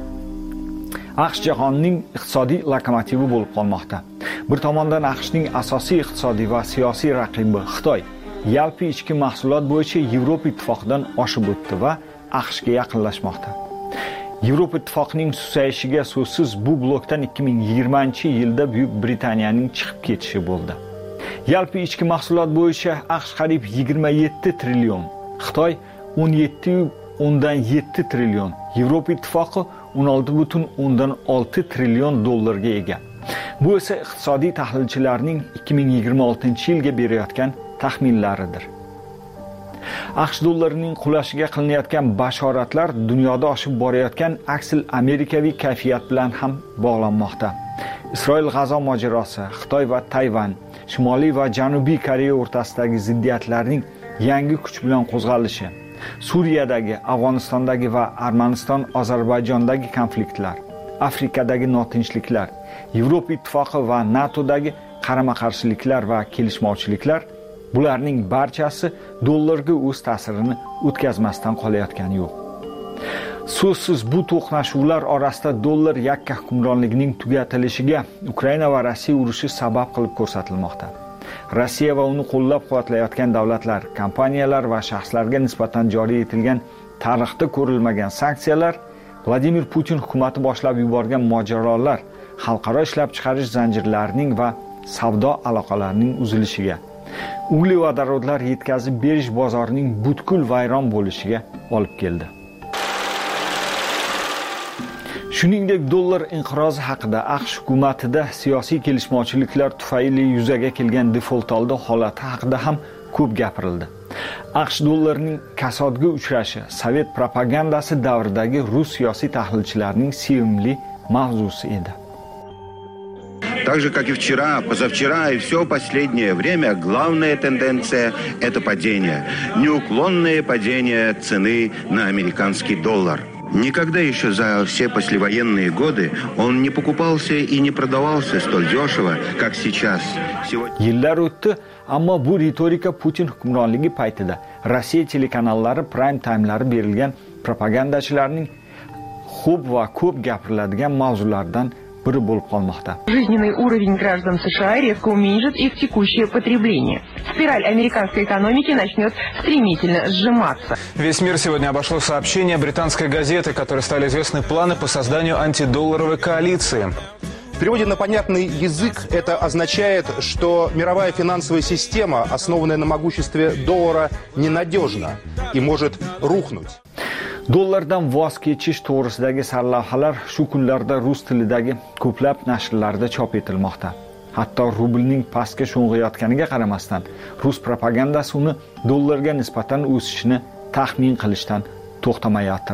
AQSh jahonning iqtisodiy lokomotivi bo'lib qolmoqda. Bir tomondan AQShning asosiy iqtisodiy va siyosiy raqibi Xitoy yalpi ichki mahsulot bo'yicha Yevropa ittifoqidan oshib o'tdi va AQShga yaqinlashmoqda. Yevropa ittifoqining susayishiga so'zsiz bu blokdan ikki ming yigirmanchi yilda Buyuk Britaniyaning chiqib ketishi bo'ldi. Yalpi ichki mahsulot bo'yicha AQSh qariyb yigirma yetti trillion, Xitoy o'n yetti o'ndan yetti trillion, Yevropa ittifoqi o'n olti butun o'ndan olti trillion dollarga ega. Bu esa iqtisodiy tahlilchilarning ikki ming yigirma oltinchi yilga berayotgan taxminlaridir. aqsh dollarining qulashiga qilinayotgan bashoratlar dunyoda oshib borayotgan aksil amerikaviy kayfiyat bilan ham bog'lanmoqda. Isroil G'azo mojarosi, Xitoy va Tayvan, Shimoliy va Janubiy Koreya o'rtasidagi ziddiyatlarning yangi kuch bilan qo'zg'alishi, Suriyadagi, Afg'onistondagi va Armaniston, Ozarbayjondagi konfliktlar, Afrikadagi notinchliklar, Yevropa ittifoqi va NATOdagi qarama-qarshiliklar va kelishmovchiliklar, bularning barchasi dollarga o'z ta'sirini o'tkazmasdan qolayotgani yo'q. So'zsiz bu to'qnashuvlar orasida dollar yakka hukmronligining tugatilishiga Ukraina va Rossiya urushi sabab qilib ko'rsatilmoqda. Rossiya va uni qo'llab-quvvatlayotgan davlatlar, kompaniyalar va shaxslarga nisbatan joriy etilgan tarixda ko'rilmagan sanksiyalar, Vladimir Putin hukumati boshlab yuborgan mojarolar, xalqaro ishlab chiqarish zanjirlarining va savdo aloqalarining uzilishiga, uglevodorodlar yetkazib berish bozorining butkul vayron bo'lishiga olib keldi. Shuningdek, dollar inqirozi haqida aqsh hukumatida siyosiy kelishmovchiliklar tufayli yuzaga kelgan default oldi holati haqida ham ko'p gapirildi. aqsh dollarining kasodga uchrashi Sovet propagandasi davridagi rus siyosiy tahlilchilarining sevimli mavzusi edi. Так же, как и вчера, позавчера и все последнее время, главная тенденция – это падение. Неуклонное падение цены на американский доллар. Никогда еще за все послевоенные годы он не покупался и не продавался столь дешево, как сейчас. Yillar o'tdi, ammo bu ritorika Putin hukmronligi paytida Rossiya telekanallari prime time'lari berilgan propagandachilarning xo'p va ko'p gapiriladigan mavzulardan biri bo'lib qolmoqda. Жизненный уровень граждан США резко уменьшит их текущее потребление. Спираль американской экономики начнет стремительно сжиматься. Весь мир сегодня обошло сообщение британской газеты, которой стали известны планы по созданию антидолларовой коалиции. В переводе на понятный язык это означает, что мировая финансовая система, основанная на могуществе доллара, ненадежна и может рухнуть. Dollardan voz kechish to'g'risidagi sarlavhalar shu kunlarda rus tilidagi ko'plab nashrlarda chop etilmoqda. Hatto rublning pastga sho'ng'iyotganiga qaramasdan, rus propagandasi uni dollarga nisbatan o'sishini taxmin qilishdan to'xtamayotir.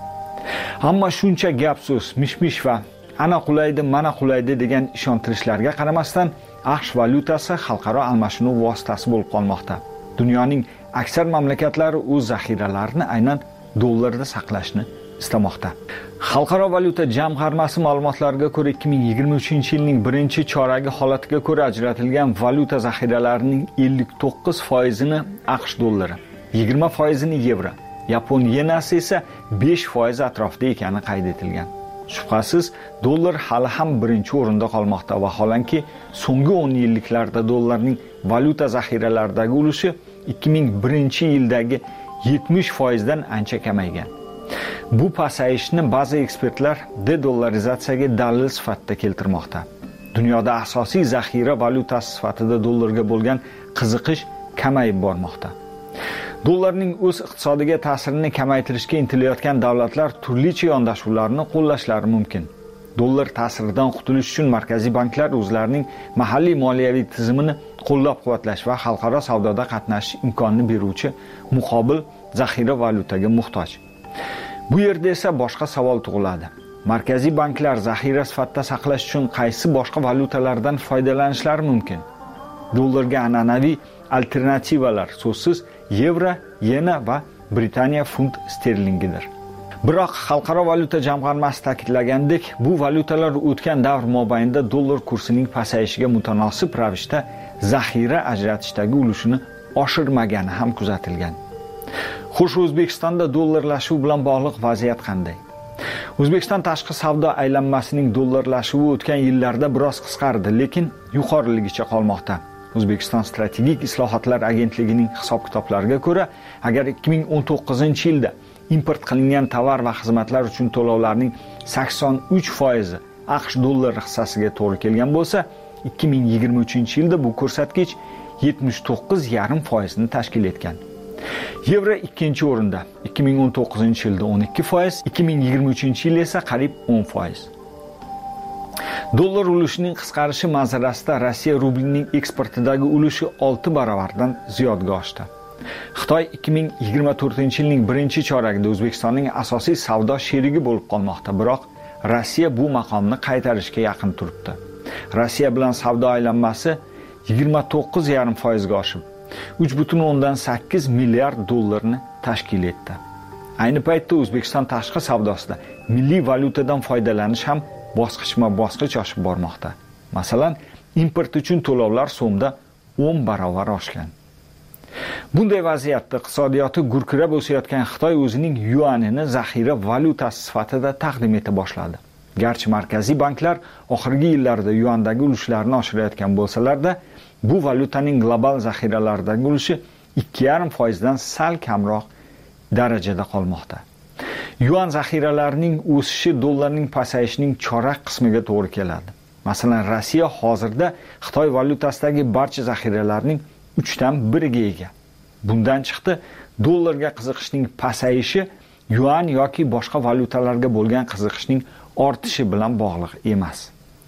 Ammo shuncha gap so'z, mish-mish va ana qulaydi, mana qulaydi degan ishontirishlarga qaramasdan, aqsh valyutasi xalqaro almashinuv vositasi bo'lib qolmoqda. Dunyoning aksar mamlakatlari o'z zaxiralarini aynan dollarda saqlashni istamoqda. Xalqaro valyuta jamg'armasi ma'lumotlariga ko'ra ikki ming yigirma uchinchi yilning birinchi choragi holatiga ko'ra ajratilgan valyuta zaxiralarining ellik to'qqiz foizini aqsh dollari, yigirma foizini yevro, yapon yenasi esa besh foiz atrofida ekani qayd etilgan. Shubhasiz, dollar hali ham birinchi o'rinda qolmoqda va holanki so'nggi o'n yilliklarda dollarning valyuta zaxiralaridagi ulushi ikki ming birinchi yildagi yetmish foizdan ancha kamaygan. Bu pasayishni ba'zi ekspertlar de-dollarizatsiyaga dalil sifatida keltirmoqda. Dunyoda asosiy zaxira valyutasi sifatida dollarga bo'lgan qiziqish kamayib bormoqda. Dollarning o'z iqtisodiga ta'sirini kamaytirishga intilayotgan davlatlar turlicha yondashuvlarni qo'llashlari mumkin. Dollar ta'siridan qutulish uchun markaziy banklar o'zlarining mahalliy moliyaviy tizimini qo'llab-quvvatlash va xalqaro savdoda qatnashish imkonini beruvchi muqobil zaxira valyutaga muhtoj. Bu yerda esa boshqa savol tug'iladi. Markaziy banklar zaxira sifatida saqlash uchun qaysi boshqa valyutalardan foydalanishlari mumkin? Dollarga an'anaviy alternativalar so'zsiz yevro, yena va Britaniya funt sterlingidir. Biroq xalqaro valyuta jamg'armasi ta'kidlagandek, bu valyutalar o'tgan davr mobaynida dollar kursining pasayishiga mutanosib ravishda zaxira ajratishdagi ulushini oshirmagani ham kuzatilgan. Xo'sh, O'zbekistonda dollarlashuv bilan bog'liq vaziyat qanday? O'zbekiston tashqi savdo aylanmasining dollarlashuvi o'tgan yillarda biroz qisqardi, lekin yuqoriligicha qolmoqda. O'zbekiston strategik islohotlar agentligining hisob-kitoblariga ko'ra, agar ikki ming o'n to'qqizinchi yilda import qilingan tovar va xizmatlar uchun to'lovlarning sakson uch foizi aqsh dollari hissasiga to'g'ri kelgan bo'lsa, ikki ming yigirma uchinchi yilda bu ko'rsatkich yetmish to'qqiz yarim foizni tashkil etgan. Yevro ikkinchi o'rinda, ikki ming o'n to'qqizinchi yilda o'n ikki foiz, ikki ming yigirma uchinchi yil esa qariyb o'n foiz. Dollar ulushining qisqarishi manzarasida Rossiya rublining eksportidagi ulushi olti baravardan ziyodga oshdi. Xitoy ikki ming yigirma to'rtinchi yilning birinchi choragida O'zbekistonning asosiy savdo sherigi bo'lib qolmoqda, biroq Rossiya bu maqomni qaytarishga yaqin turibdi. Rossiya bilan savdo aylanmasi yigirma to'qqiz yarim foizga oshib, uch butun o'ndan sakkiz milliard dollarni tashkil etdi. Ayni paytda O'zbekiston tashqi savdosida milliy valyutadan foydalanish ham bosqichma-bosqich oshib bormoqda. Masalan, import uchun to'lovlar so'mda o'n barobar oshgan. Bunday vaziyatda iqtisodiyoti gurkirab o'sayotgan Xitoy o'zining yuanini zaxira valyutasi sifatida taqdim eta boshladi. Garchi markaziy banklar oxirgi yillarda yuandagi ulushlarni oshirayotgan bo'lsalarda, bu valyutaning global zaxiralardagi ulushi ikki yarim foizdan sal kamroq darajada qolmoqda. Yuan zaxiralarining o'sishi dollarning pasayishining chorak qismiga to'g'ri keladi. Masalan, Rossiya hozirda Xitoy valyutasidagi barcha zaxiralarning uchdan biriga ega. Bundan chiqdi, dollarga qiziqishning pasayishi yuan yoki boshqa valyutalarga bo'lgan qiziqishning ortishi bilan bog'liq emas.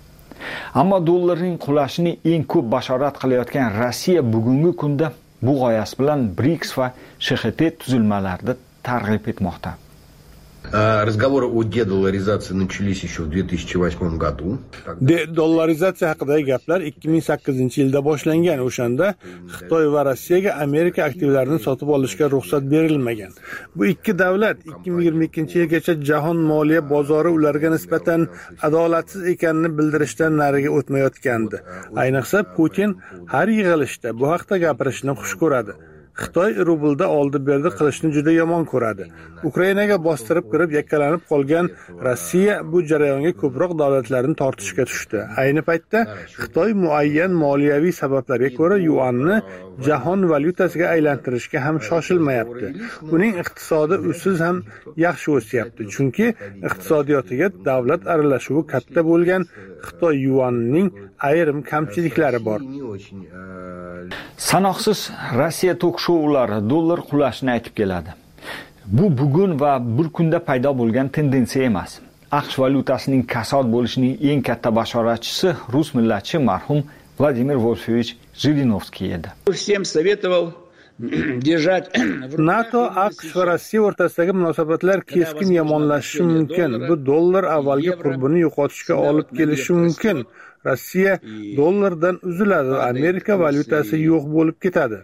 Ammo dollarning qulashini eng ko'p bashorat qilayotgan Rossiya bugungi kunda bu g'oyasi bilan BRICS va Sh X T tuzilmalarida targ'ib etmoqda. Разговоры о дедолларизации начались еще в две тысячи восьмом году. Dollarizatsiya haqidagi gaplar ikki ming sakkizinchi yilda boshlangan. O'shanda Xitoy va Rossiyaga Amerika aktivlarini sotib olishga ruxsat berilmagan. Bu ikki davlat ikki ming yigirma ikkinchi yilgacha jahon moliya bozori ularga nisbatan adolatsiz ekanini bildirishdan nariga o'tmayotgandi. Ayniqsa Putin har yig'ilishda bu haqda gapirishni xush ko'radi. Xitoy rublda oldi-berdi qilishni juda yomon ko'radi. Ukrainaga bostirib kirib yakkalanib qolgan Rossiya bu jarayonga ko'proq davlatlarni tortishga tushdi. Ayni paytda Xitoy muayyan moliyaviy sabablarga ko'ra yuanni jahon valyutasiga aylantirishga ham shoshilmayapti. Uning iqtisodi usiz ham yaxshi o'syapti, chunki iqtisodiyotiga davlat aralashuvi katta bo'lgan Xitoy yuanining ayrim kamchiliklari bor. Sanoqsiz Rossiya tok-shoulari dollar qulashini aytib keladi. Bu bugun va bir kunda paydo bo'lgan tendensiya emas. AQSh valyutasining kasod bo'lishining eng katta bashoratchisi rus millatchi marhum Vladimir Wolfovich Zhirinovskiy edi. Всем советовал держать NATO, AQSh va Rossiya o'rtasidagi munosabatlar keskin yomonlashishi mumkin. Bu dollar avvalgi qurbini yo'qotishga olib kelishi mumkin. Rossiya dollardan uziladi, Amerika valyutasi yo'q bo'lib ketadi.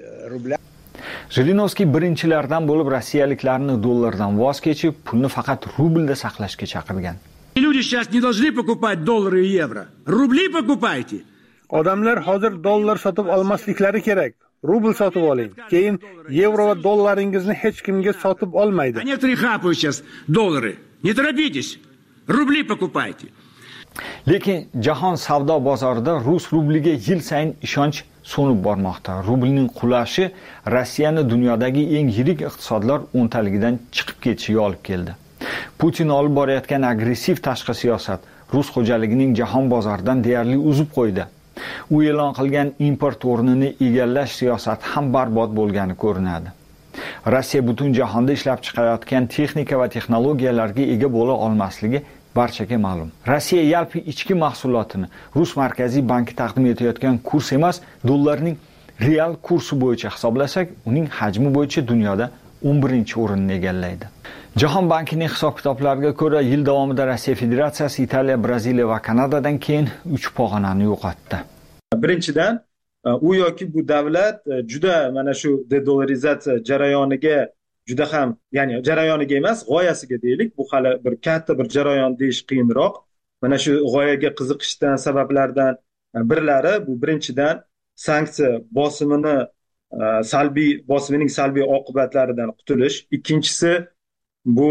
Zhirinovskiy birinchilardan bo'lib rossiyaliklarni dollardan voz kechib, pulni faqat rublda saqlashga chaqirgan. Люди сейчас не должны покупать доллары и евро. Рубли покупайте. Odamlar hozir dollar sotib olmasliklari kerak. Rubl sotib oling. Keyin yevro va dollaringizni hech kimga sotib olmaydi. Некоторые хапают сейчас доллары. Не торопитесь. Рубли покупайте. Lekin jahon savdo bozorida rus rubliga yil sayin ishonch so'nib bormoqda. Rublning qulashi Rossiyani dunyodagi eng yirik iqtisodlar o'ntaligidan chiqib ketishiga olib keldi. Putin olib borayotgan agressiv tashqi siyosat rus xo'jaligining jahon bozoridan deyarli uzib qo'ydi. U e'lon qilgan import o'rnini egallash siyosati ham barbod bo'lgani ko'rinadi. Rossiya butun jahonda ishlab chiqarayotgan texnika va texnologiyalarga ega bo'la olmasligi barchaga ma'lum. Rossiya yalpi ichki mahsulotini Rus markaziy banki taqdim etayotgan kurs emas, dollarning real kursi bo'yicha hisoblasak, uning hajmi bo'yicha dunyoda o'n birinchi o'rinni egallaydi. Jahon bankining hisob-kitoblariga ko'ra, yil davomida Rossiya Federatsiyasi Italiya, Braziliya va Kanadadan keyin uch pog'onani yo'qotdi. Birinchidan, u yoki bu davlat juda mana shu dedollarizatsiya jarayoniga juda ham, ya'ni jarayoniga emas, g'oyasiga deylik, bu hali bir katta bir jarayon deyish qiyinroq. Mana shu g'oyaga qiziqishdan sabablardan birlari bu birinchidan sanksiya bosimini salbiy bosimining salbiy oqibatlaridan qutulish, ikkinchisi bu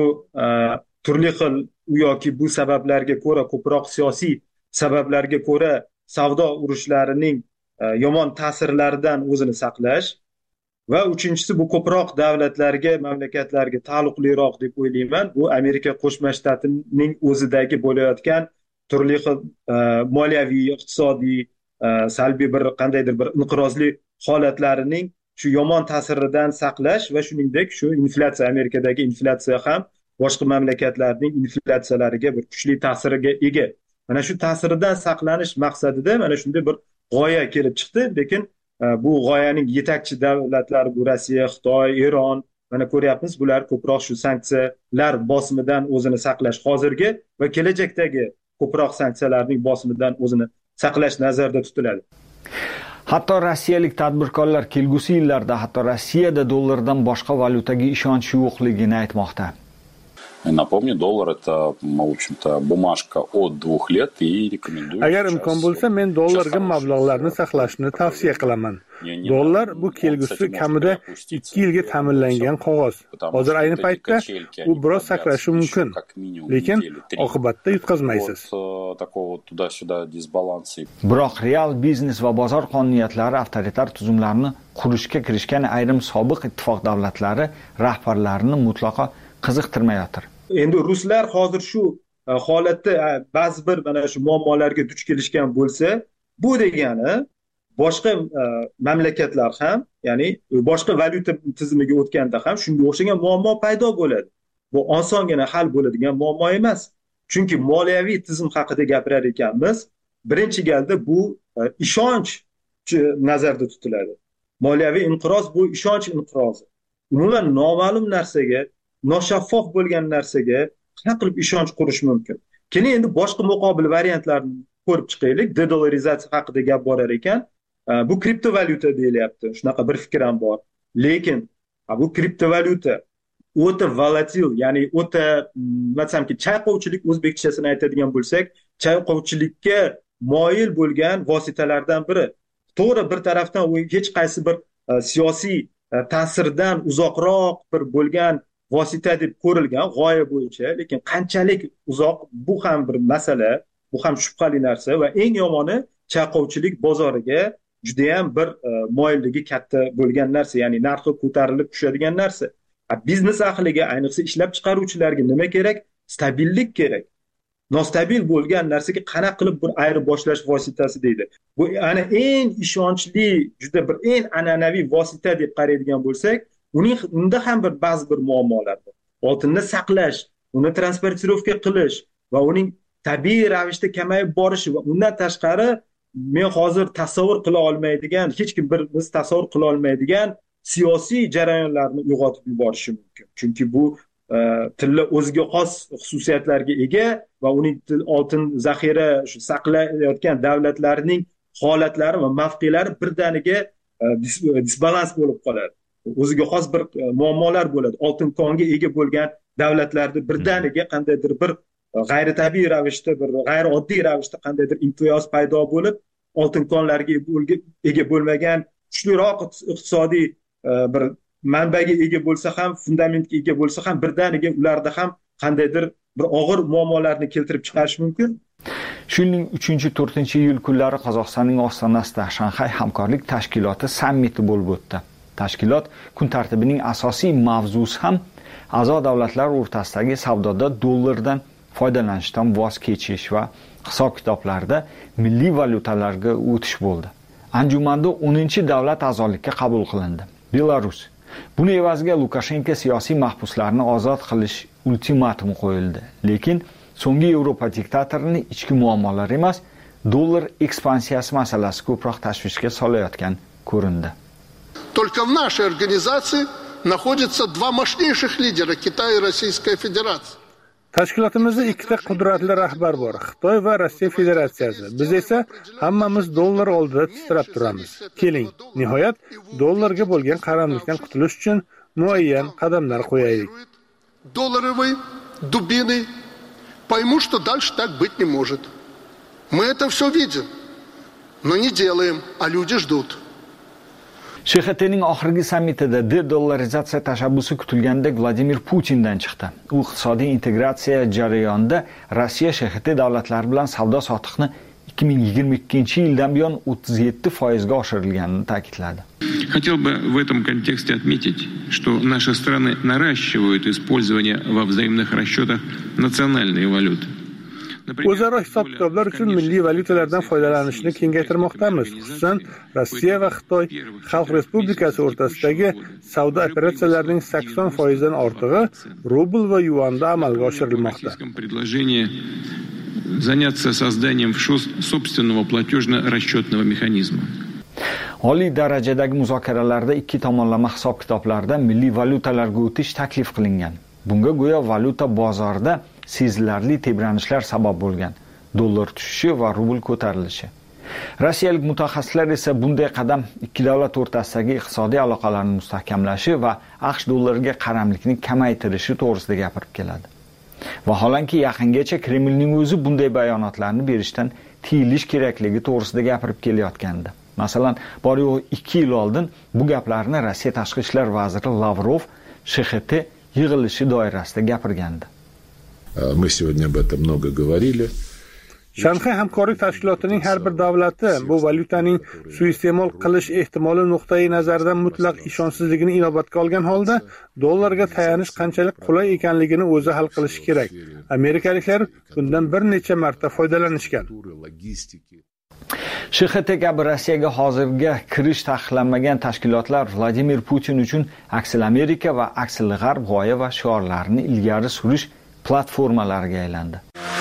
turli xil u yoki bu sabablarga ko'ra, ko'proq siyosiy sabablarga ko'ra savdo urushlarining yomon ta'sirlaridan o'zini saqlash va uchinchisi bu ko'proq davlatlarga, mamlakatlarga taalluqliroq deb o'ylayman. Bu Amerika Qo'shma Shtatining o'zidagi bo'layotgan turli xil moliyaviy, iqtisodiy, salbiy bir qandaydir bir inqirozli holatlarining shu yomon ta'siridan saqlash va shuningdek shu inflyatsiya, Amerikadagi inflyatsiya ham boshqa mamlakatlarning inflyatsiyalariga bir kuchli ta'siriga ega. Mana shu ta'siridan saqlanish maqsadida mana shunday bir g'oya kelib chiqdi, lekin bu g'oyaning yetakchi davlatlari bu Rossiya, Xitoy, Eron, mana ko'ryapmiz, bular ko'proq shu sanksiyalar bosimidan o'zini saqlash hozirgi va kelajakdagi ko'proq sanksiyalarning bosimidan o'zini saqlash nazarda tutiladi. Hatto rossiyalik tadbirkorlar kelgusi yillarda hatto Rossiyada dollardan boshqa valyutaga ishonch yo'qligini aytmoqda. Напомню, доллар это, в общем-то, бумажка от двух лет и рекомендую. Agar imkon bo'lsa, men dollarga mablag'larni saqlashni tavsiya qilaman. Dollar bu kelgusi kamida ikki yilga ta'minlangan qog'oz. Hozir ayni paytda u biroz sakrashi mumkin, lekin oqibatda yutqazmaysiz. Biroq real biznes va bozor qonuniyatlari avtoritar tuzumlarni qurishga kirishgan ayrim sobiq ittifoq davlatlari rahbarlarini mutlaqo qiziqtirmayotir. Endi ruslar hozir shu holatda ba'zi bir mana shu muammolarga duch kelishgan bo'lsa, bu degani boshqa mamlakatlar ham, ya'ni boshqa valyuta tizimiga o'tganda ham shunga o'xshagan muammo paydo bo'ladi. Bu osongina hal bo'ladigan muammo emas. Chunki moliyaviy tizim haqida gapirar ekanmiz, birinchi galda bu ishonch nazarda tutiladi. Moliyaviy inqiroz bu ishonch inqirozi. Umuman noma'lum narsaga, noshaffof bo'lgan narsaga qanaqa qilib ishonch qurish mumkin? Keling endi boshqa muqobil variantlarni ko'rib chiqaylik. Dedolarizatsiya haqida gap borar ekan, bu kriptovalyuta deyilyapti. Shunaqa bir fikr ham bor. Lekin bu kriptovalyuta o'ta volatil, ya'ni o'ta, masalanki chayqovchilik o'zbekchasini aytadigan bo'lsak, chayqovchilikka moyil bo'lgan vositalardan biri. To'g'ri, bir tarafdan u hech qaysi bir siyosiy ta'sirdan uzoqroq bir bo'lgan vosita deb ko'rilgan g'oya bo'yicha, lekin qanchalik uzoq, bu ham bir masala, bu ham shubhali narsa va eng yomoni chayqovchilik bozoriga juda ham bir moyilligi katta bo'lgan narsa, ya'ni narxi ko'tarilib tushadigan narsa. Biznes ahliga, ayniqsa ishlab chiqaruvchilarga nima kerak? Stabillik kerak. Nostabil bo'lgan narsaga qanaqa qilib bir ayrib boshlash vositasi deydi. Bu ana eng ishonchli, juda bir eng an'anaviy vosita deb qaraydigan bo'lsak, uning unda ham bir ba'zi bir muammolar bor. Oltinni saqlash, uni transportirovka qilish va uning tabiiy ravishda kamayib borishi va undan tashqari men hozir tasavvur qila olmaydigan, hech kim bir biz tasavvur qila olmaydigan siyosiy jarayonlarni uyg'otib yuborishi mumkin. Chunki bu tilla o'ziga xos xususiyatlarga ega va uning oltin zaxira shu saqlayotgan davlatlarning holatlari va mavqelari birdaniga disbalans bo'lib qoladi. O'ziga xos bir muammolar bo'ladi. Oltin konga ega bo'lgan davlatlarda birdaniga qandaydir bir g'ayritabiiy ravishda, bir g'ayrioddiy ravishda qandaydir imtiyoz paydo bo'lib, oltin konlarga ega bo'lmagan kuchliroq iqtisodiy bir manbaga ega bo'lsa ham, fundamentga ega bo'lsa ham birdaniga ularda ham qandaydir bir og'ir muammolarni keltirib chiqarish mumkin. Shuning uchinchi to'rtinchi iyul kunlari Qozog'istonning ostonasida Shanxay hamkorlik tashkiloti sammiti bo'lib o'tdi. Tashkilot kun tartibining asosiy mavzusi ham a'zo davlatlar o'rtasidagi savdoda dollardan foydalanishdan voz kechish va hisob-kitoblarda milliy valyutalarga o'tish bo'ldi. Anjumanda o'ninchi davlat a'zolikka qabul qilindi. Belarus. Buning evaziga Lukashenko siyosiy mahbuslarni ozod qilish ultimatumi qo'yildi. Lekin so'nggi Yevropa diktatorining ichki muammolari emas, dollar ekspansiyasi masalasi ko'proq tashvishga solayotgan ko'rindi. Только в нашей организации находятся два мощнейших лидера Китая и Российская Федерация. Tashkilotimizda ikkita qudratli rahbar bor, Xitoy va Rossiya Federatsiyasi. Biz esa hammamiz dollar oldida titrab turamiz. Keling, nihoyat dollarga bo'lgan qaramlikdan qutulish uchun muayyan qadamlar qo'yaylik. Долларовой дубиной пойму, что дальше так быть не может. Мы это все видим, но не делаем, а люди ждут. Sh X T'ning oxirgi sammitida de-dollarizatsiya tashabbusi kutilganda Vladimir Putindan chiqdi. U iqtisodiy integratsiya jarayonida Rossiya Sh X T davlatlari bilan savdo-sotiqni ikki ming yigirma ikkinchi yildan buyon o'ttiz yetti foizga oshirilganini ta'kidladi. Хотел бы в этом контексте отметить, что наши страны наращивают использование во взаимных расчетах национальной валюты. O'zaro hisob-kitoblar uchun milliy valyutalardan foydalanishni kengaytirmoqdamiz. Xususan, Rossiya va Xitoy Xalq Respublikasi o'rtasidagi savdo operatsiyalarining sakson foizdan ortig'i rubl va yuanda amalga oshirilmoqda. Заняться созданием собственного платежно-расчетного механизма. Oliy darajadagi muzokaralarda ikki tomonlama hisob-kitoblarda milliy valyutalarga o'tish taklif qilingan. Bunga go'yo valyuta bozorida sezilarli tebranishlar sabab bo'lgan. Dollar tushishi va rubl ko'tarilishi. Rossiyalik mutaxassislar esa bunday qadam ikki davlat o'rtasidagi iqtisodiy aloqalarni mustahkamlashi va AQSh dollariga qaramlikni kamaytirishi to'g'risida gapirib keladi. Vaholanki yaqingacha Kremlning o'zi bunday bayonotlarni berishdan tiyilish kerakligi to'g'risida gapirib kelayotgandi. Masalan, bor-yo'q ikki yil oldin bu gaplarni Rossiya tashqi ishlar vaziri Lavrov Sh X T yig'ilishi doirasida gapirgandi. Мы сегодня об этом много говорили. Shanxay hamkorlik tashkilotining har bir davlati bu valyutaning suiiste'mol qilish ehtimoli nuqtai nazaridan mutlaq ishonchsizligini inobatga olgan holda dollarga tayanish qanchalik qulay ekanligini o'zi hal qilishi kerak. Amerikaliklar bundan bir necha marta foydalanishgan. Sh X T kabi Rossiyaga hozirga kirish taqiqlanmagan tashkilotlar Vladimir Putin uchun aksil Amerika va aksil G'arb g'oya va shiorlarini ilgari surish platformalariga aylandi.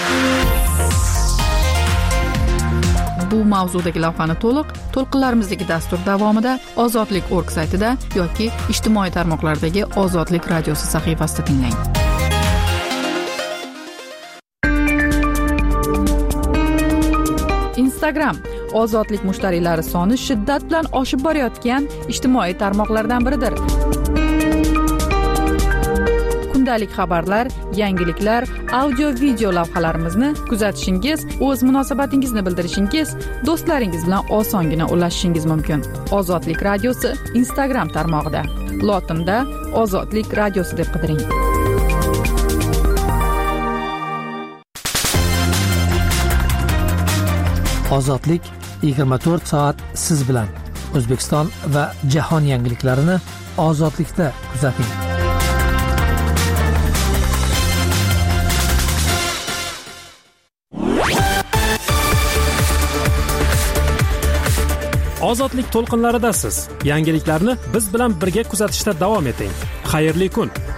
Bu mavzudagi lavhani to'liq to'lqinlarimizdagi dastur davomida Ozodlik nokta org saytida yoki ijtimoiy tarmoqlardagi Ozodlik radiosi sahifasida tinglang. Instagram Ozodlik mushtariylari soni shiddat bilan oshib borayotgan ijtimoiy tarmoqlardan biridir. Kundalik xabarlar, yangiliklar, audio-video lavhalarimizni kuzatishingiz, o'z munosabatingizni bildirishingiz, do'stlaringiz bilan osongina ulashishingiz mumkin. Ozodlik radiosi Instagram tarmog'ida. Lotinda Ozodlik radiosi deb qidiring. Ozodlik yigirma to'rt soat siz bilan. O'zbekiston va jahon yangiliklarini ozodlikda kuzating. Ozodlik to'lqinlaridasiz. Yangiliklarni biz bilan birga kuzatishda davom eting. Xayrli kun.